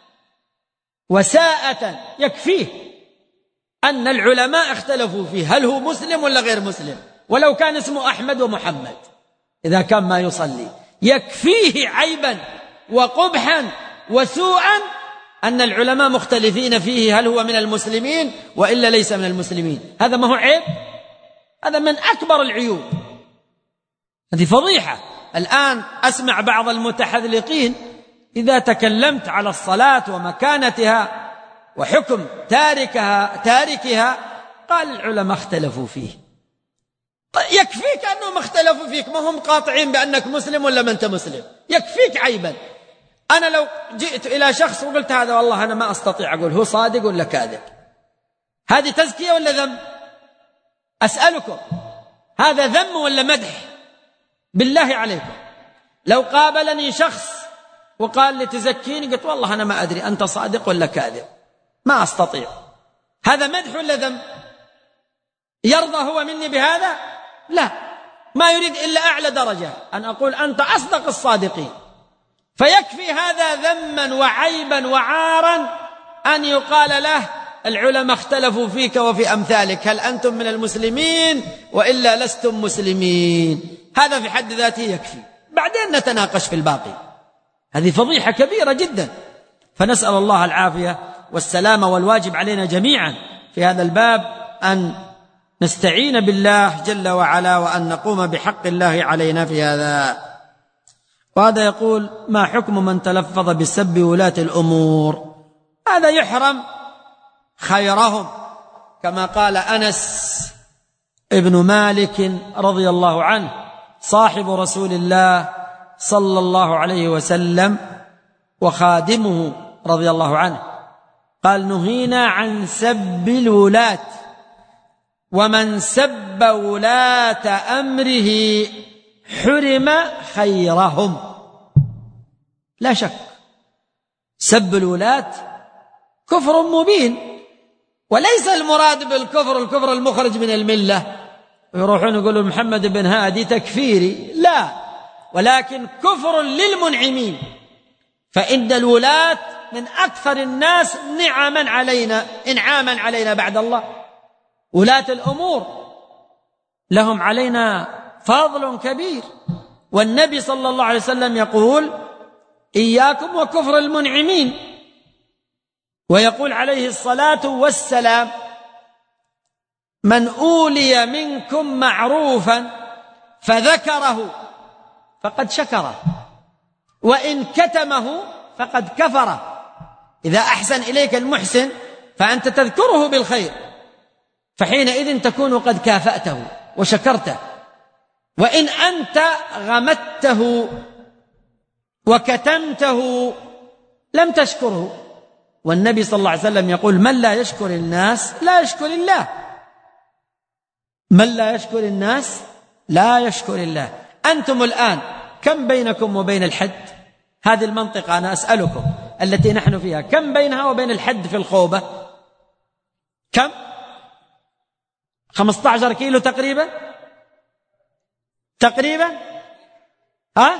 B: وساءة، يكفيه أن العلماء اختلفوا فيه هل هو مسلم ولا غير مسلم، ولو كان اسمه أحمد ومحمد إذا كان ما يصلي، يكفيه عيبا وقبحا وسوءا أن العلماء مختلفين فيه هل هو من المسلمين وإلا ليس من المسلمين. هذا ما هو عيب؟ هذا من أكبر العيوب، هذه فضيحة. الآن أسمع بعض المتحذلقين إذا تكلمت على الصلاة ومكانتها وحكم تاركها قال العلماء اختلفوا فيه. يكفيك أنهم اختلفوا فيك، ما هم قاطعين بأنك مسلم ولا ما أنت مسلم، يكفيك عيبا. أنا لو جئت إلى شخص وقلت هذا والله أنا ما أستطيع أقول هو صادق ولا كاذب، هذه تزكية ولا ذم؟ أسألكم، هذا ذم ولا مدح؟ بالله عليكم، لو قابلني شخص وقال لي تزكيني، قلت والله أنا ما أدري أنت صادق ولا كاذب، ما أستطيع، هذا مدح ولا ذم؟ يرضى هو مني بهذا؟ لا، ما يريد إلا أعلى درجة أن أقول أنت أصدق الصادقين. فيكفي هذا ذما وعيبا وعارا أن يقال له العلماء اختلفوا فيك وفي أمثالك، هل أنتم من المسلمين وإلا لستم مسلمين؟ هذا في حد ذاته يكفي، بعدين نتناقش في الباقي. هذه فضيحة كبيرة جدا، فنسأل الله العافية والسلامة. والواجب علينا جميعا في هذا الباب أن نستعين بالله جل وعلا وأن نقوم بحق الله علينا في هذا. وهذا يقول: ما حكم من تلفظ بسب ولاة الأمور؟ هذا يحرم خيرهم، كما قال أنس ابن مالك رضي الله عنه صاحب رسول الله صلى الله عليه وسلم وخادمه رضي الله عنه، قال: نهينا عن سب الولاة، ومن سب ولاة أمره حرم خيرهم. لا شك سب الولاة كفر مبين، وليس المراد بالكفر الكفر المخرج من الملة ويروحون يقولوا محمد بن هادي تكفيري، لا، ولكن كفر للمنعمين. فإن الولاة من أكثر الناس إنعاما علينا بعد الله. ولاة الأمور لهم علينا فضل كبير، والنبي صلى الله عليه وسلم يقول إياكم وكفر المنعمين، ويقول عليه الصلاة والسلام من أولي منكم معروفا فذكره فقد شكره، وإن كتمه فقد كفره. إذا أحسن إليك المحسن فأنت تذكره بالخير، فحينئذ تكون قد كافأته وشكرته. وإن أنت غمدته وكتمته لم تشكره. والنبي صلى الله عليه وسلم يقول من لا يشكر الناس لا يشكر الله. من لا يشكر الناس لا يشكر الله. أنتم الآن كم بينكم وبين الحد؟ هذه المنطقة أنا أسألكم التي نحن فيها كم بينها وبين الحد في الخوبة؟ كم؟ 15 كيلو تقريبا؟ ها؟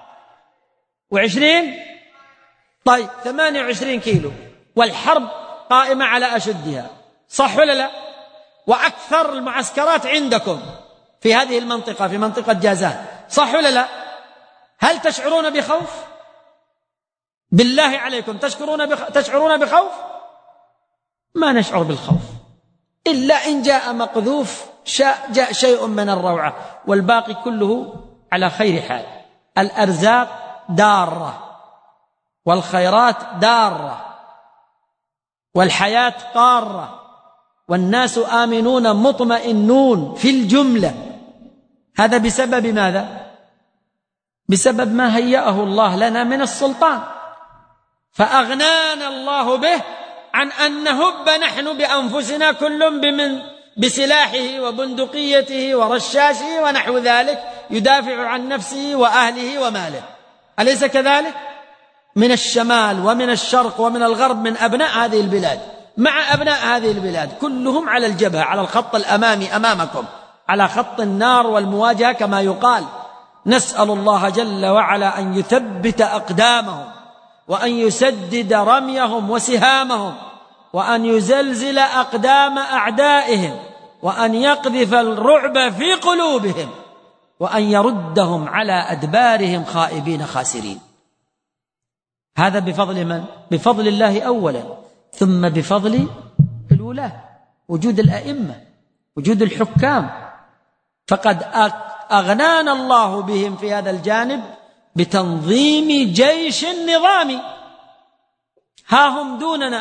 B: 20؟ طيب 28 كيلو، والحرب قائمة على أشدها، صح ولا لا؟ وأكثر المعسكرات عندكم في هذه المنطقة، في منطقة جازان، صح ولا لا؟ هل تشعرون بخوف؟ بالله عليكم تشعرون بخوف؟ ما نشعر بالخوف إلا إن جاء مقذوف، جاء شيء من الروعة، والباقي كله على خير حال. الأرزاق دارة، والخيرات دارة، والحياة قارة، والناس آمنون مطمئنون في الجملة. هذا بسبب ماذا؟ بسبب ما هيأه الله لنا من السلطان، فأغنانا الله به عن أن نهب نحن بأنفسنا كل بسلاحه وبندقيته ورشاشه ونحو ذلك يدافع عن نفسه وأهله وماله. أليس كذلك؟ من الشمال ومن الشرق ومن الغرب، من أبناء هذه البلاد مع أبناء هذه البلاد، كلهم على الجبهة، على الخط الأمامي أمامكم، على خط النار والمواجهة كما يقال. نسأل الله جل وعلا أن يثبت أقدامهم، وأن يسدد رميهم وسهامهم، وأن يزلزل أقدام أعدائهم، وأن يقذف الرعب في قلوبهم، وأن يردهم على أدبارهم خائبين خاسرين. هذا بفضل من؟ بفضل الله أولا، ثم بفضل الولاة، وجود الأئمة، وجود الحكام. فقد أغنانا الله بهم في هذا الجانب بتنظيم جيش نظامي. ها هم دوننا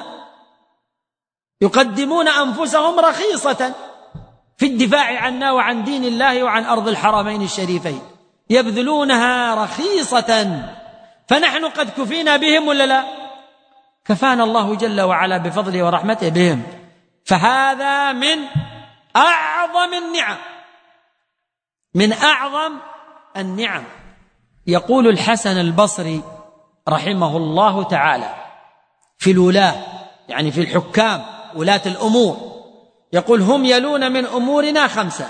B: يقدمون أنفسهم رخيصة في الدفاع عنا وعن دين الله وعن أرض الحرمين الشريفين، يبذلونها رخيصة، فنحن قد كفينا بهم ولا لا؟ كفانا الله جل وعلا بفضله ورحمته بهم. فهذا من أعظم النعم، من أعظم النعم. يقول الحسن البصري رحمه الله تعالى في الولاة، يعني في الحكام ولاة الأمور، يقول هم يلون من أمورنا 5.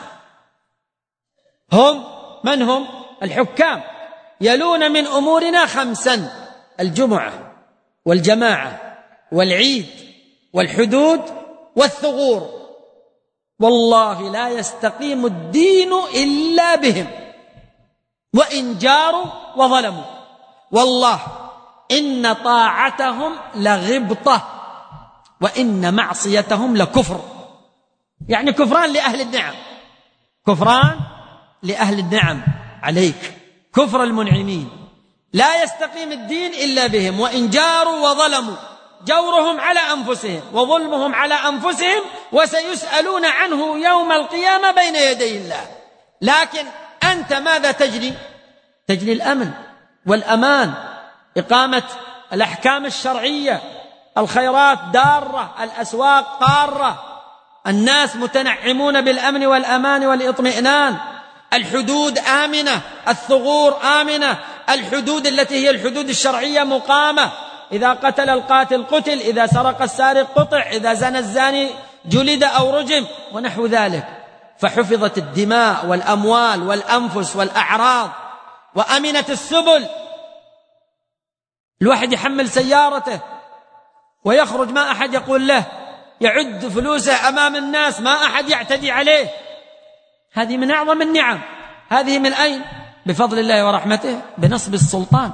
B: هم من هم؟ الحكام يلون من أمورنا 5: الجمعة والجماعة والعيد والحدود والثغور. والله لا يستقيم الدين إلا بهم، وإن جاروا وظلموا. والله إن طاعتهم لغبطة، وإن معصيتهم لكفر. يعني كفران لأهل النعم، كفران لأهل النعم عليك، كفر المنعمين. لا يستقيم الدين إلا بهم، وإن جاروا وظلموا، جورهم على أنفسهم وظلمهم على أنفسهم، وسيسألون عنه يوم القيامة بين يدي الله. لكن أنت ماذا تجري؟ تجري الأمن والأمان، إقامة الأحكام الشرعية، الخيرات دارة، الأسواق قارة، الناس متنعمون بالأمن والأمان والإطمئنان، الحدود آمنة، الثغور آمنة، الحدود التي هي الحدود الشرعية مقامة، إذا قتل القاتل قتل، إذا سرق السارق قطع، إذا زنى الزاني جلد أو رجم ونحو ذلك. فحفظت الدماء والأموال والأنفس والأعراض، وأمنت السبل. الواحد يحمل سيارته ويخرج ما أحد يقول له، يعد فلوسه أمام الناس ما أحد يعتدي عليه. هذه من أعظم النعم. هذه من أين؟ بفضل الله ورحمته، بنصب السلطان.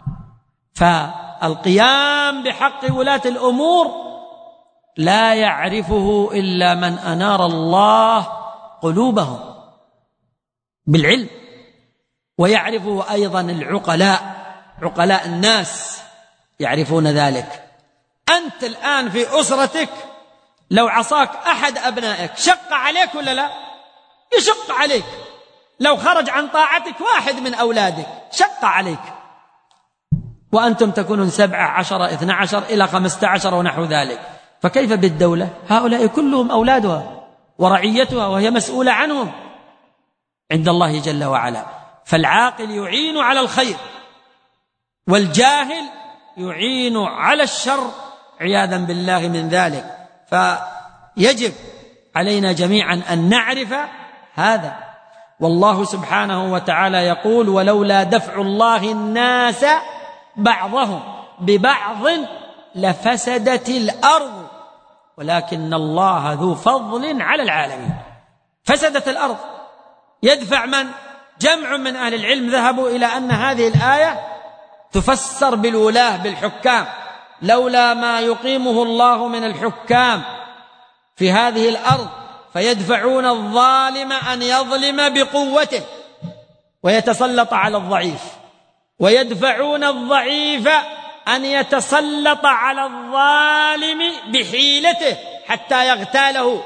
B: فالقيام بحق ولاة الأمور لا يعرفه إلا من أنار الله قلوبهم بالعلم، ويعرفه أيضا عقلاء الناس يعرفون ذلك. أنت الآن في أسرتك لو عصاك أحد أبنائك شق عليك ولا لا؟ يشق عليك. لو خرج عن طاعتك واحد من أولادك شق عليك، وأنتم تكونون 17 12 إلى 15 ونحو ذلك. فكيف بالدولة؟ هؤلاء كلهم أولادها ورعيتها، وهي مسؤولة عنهم عند الله جل وعلا. فالعاقل يعين على الخير، والجاهل يعين على الشر عياذا بالله من ذلك. فيجب علينا جميعا أن نعرف هذا. والله سبحانه وتعالى يقول: ولولا دفع الله الناس بعضهم ببعض لفسدت الأرض ولكن الله ذو فضل على العالمين. فسدت الأرض يدفع من؟ جمع من أهل العلم ذهبوا إلى أن هذه الآية تفسر بالولاة بالحكام، لولا ما يقيمه الله من الحكام في هذه الأرض فيدفعون الظالم أن يظلم بقوته ويتسلط على الضعيف، ويدفعون الضعيف أن يتسلط على الظالم بحيلته حتى يغتاله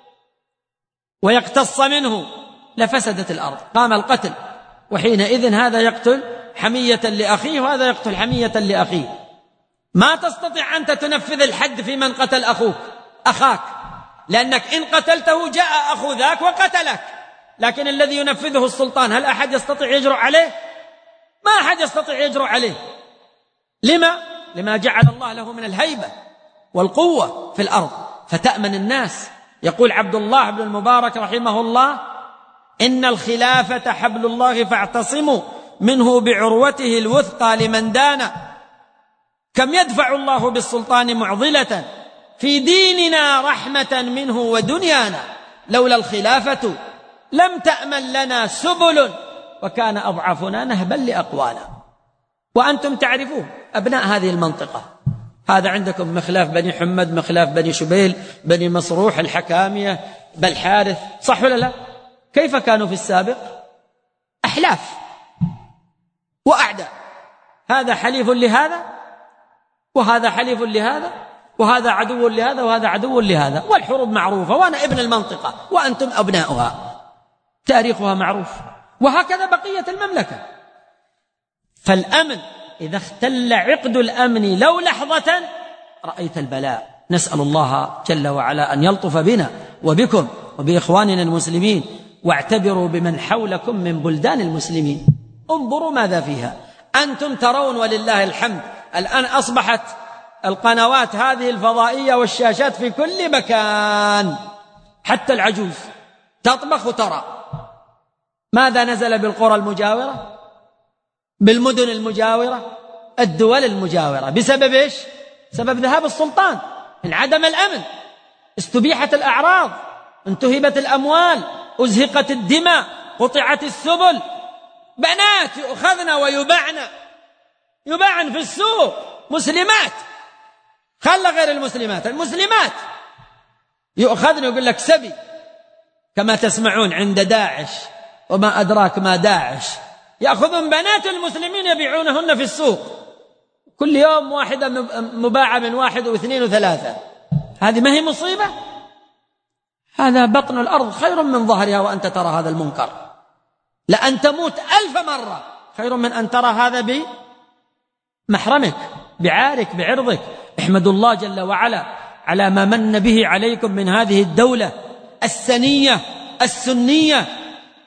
B: ويقتص منه، لفسدت الأرض. قام القتل، وحينئذ هذا يقتل حمية لأخيه وهذا يقتل حمية لأخيه. ما تستطيع أنت تنفذ الحد في من قتل أخاك، لأنك إن قتلته جاء أخو ذاك وقتلك. لكن الذي ينفذه السلطان، هل أحد يستطيع يجرؤ عليه؟ ما أحد يستطيع يجرؤ عليه. لما جعل الله له من الهيبة والقوة في الأرض، فتأمن الناس. يقول عبد الله بن المبارك رحمه الله: إن الخلافة حبل الله فاعتصموا منه بعروته الوثقى لمن دان. كم يدفع الله بالسلطان معضلة في ديننا رحمة منه ودنيانا، لولا الخلافة لم تأمن لنا سبل وكان أضعفنا نهبا لأقوانا. وأنتم تعرفون أبناء هذه المنطقة، هذا عندكم مخلاف بني حمد، مخلاف بني شبيل، بني مصروح، الحكامية، بالحارث، صح ولا لا؟ كيف كانوا في السابق؟ أحلاف وأعداء، هذا حليف لهذا وهذا حليف لهذا، وهذا عدو لهذا وهذا عدو لهذا، والحروب معروفة، وأنا ابن المنطقة وأنتم أبناؤها، تاريخها معروف. وهكذا بقية المملكة. فالأمن إذا اختل عقد الأمن لو لحظة رأيت البلاء. نسأل الله جل وعلا أن يلطف بنا وبكم وبإخواننا المسلمين. واعتبروا بمن حولكم من بلدان المسلمين، انظروا ماذا فيها. أنتم ترون ولله الحمد الآن أصبحت القنوات هذه الفضائية والشاشات في كل مكان، حتى العجوز تطبخ وترى. ماذا نزل بالقرى المجاورة، بالمدن المجاورة، الدول المجاورة؟ بسبب إيش؟ سبب ذهاب السلطان، انعدم الأمن، استبيحت الأعراض، انتهبت الأموال، أزهقت الدماء، قطعت السبل. بنات يؤخذن يباعن في السوق، مسلمات، خلى غير المسلمات، المسلمات يؤخذن يقول لك سبي، كما تسمعون عند داعش وما أدراك ما داعش، يأخذون بنات المسلمين يبيعونهن في السوق، كل يوم واحدة مباعة من 1 و2 و3. هذه ما هي مصيبة؟ هذا بطن الأرض خير من ظهرها وأنت ترى هذا المنكر. لأن تموت 1000 مرة خير من أن ترى هذا بمحرمك، بعارك، بعرضك. احمدوا الله جل وعلا على ما من به عليكم من هذه الدولة السنية السنية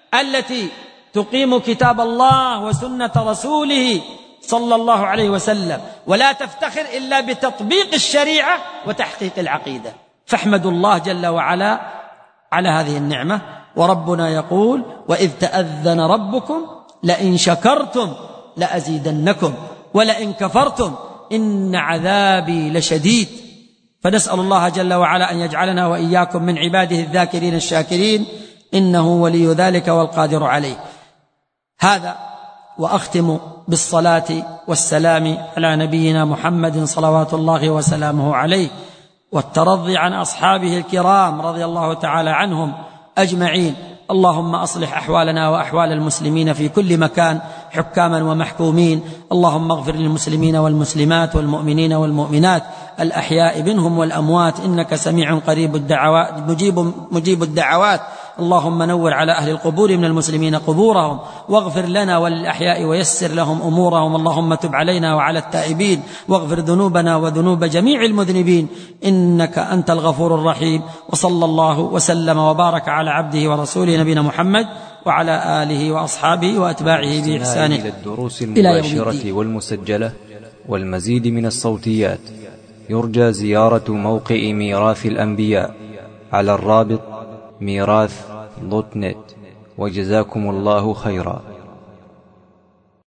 B: التي تقيم كتاب الله وسنة رسوله صلى الله عليه وسلم، ولا تفتخر إلا بتطبيق الشريعة وتحقيق العقيدة. فاحمدوا الله جل وعلا على هذه النعمة. وربنا يقول: وإذ تأذن ربكم لئن شكرتم لأزيدنكم ولئن كفرتم إن عذابي لشديد. فنسأل الله جل وعلا أن يجعلنا وإياكم من عباده الذاكرين الشاكرين، إنه ولي ذلك والقادر عليه. هذا وأختم بالصلاة والسلام على نبينا محمد صلوات الله وسلامه عليه، والترضي عن أصحابه الكرام رضي الله تعالى عنهم أجمعين. اللهم أصلح أحوالنا وأحوال المسلمين في كل مكان حكاما ومحكومين. اللهم اغفر للمسلمين والمسلمات والمؤمنين والمؤمنات الأحياء منهم والأموات، إنك سميع قريب الدعوات مجيب الدعوات. اللهم نور على أهل القبور من المسلمين قبورهم، واغفر لنا وللأحياء ويسر لهم أمورهم. اللهم تب علينا وعلى التائبين، واغفر ذنوبنا وذنوب جميع المذنبين، إنك أنت الغفور الرحيم. وصلى الله وسلم وبارك على عبده ورسوله نبينا محمد وعلى آله وأصحابه وأتباعه بإحسان
A: إلى الدروس المباشرة والمسجلة والمزيد من الصوتيات، يرجى زيارة موقع ميراث الأنبياء على الرابط ميراث.net. وجزاكم الله خيرا.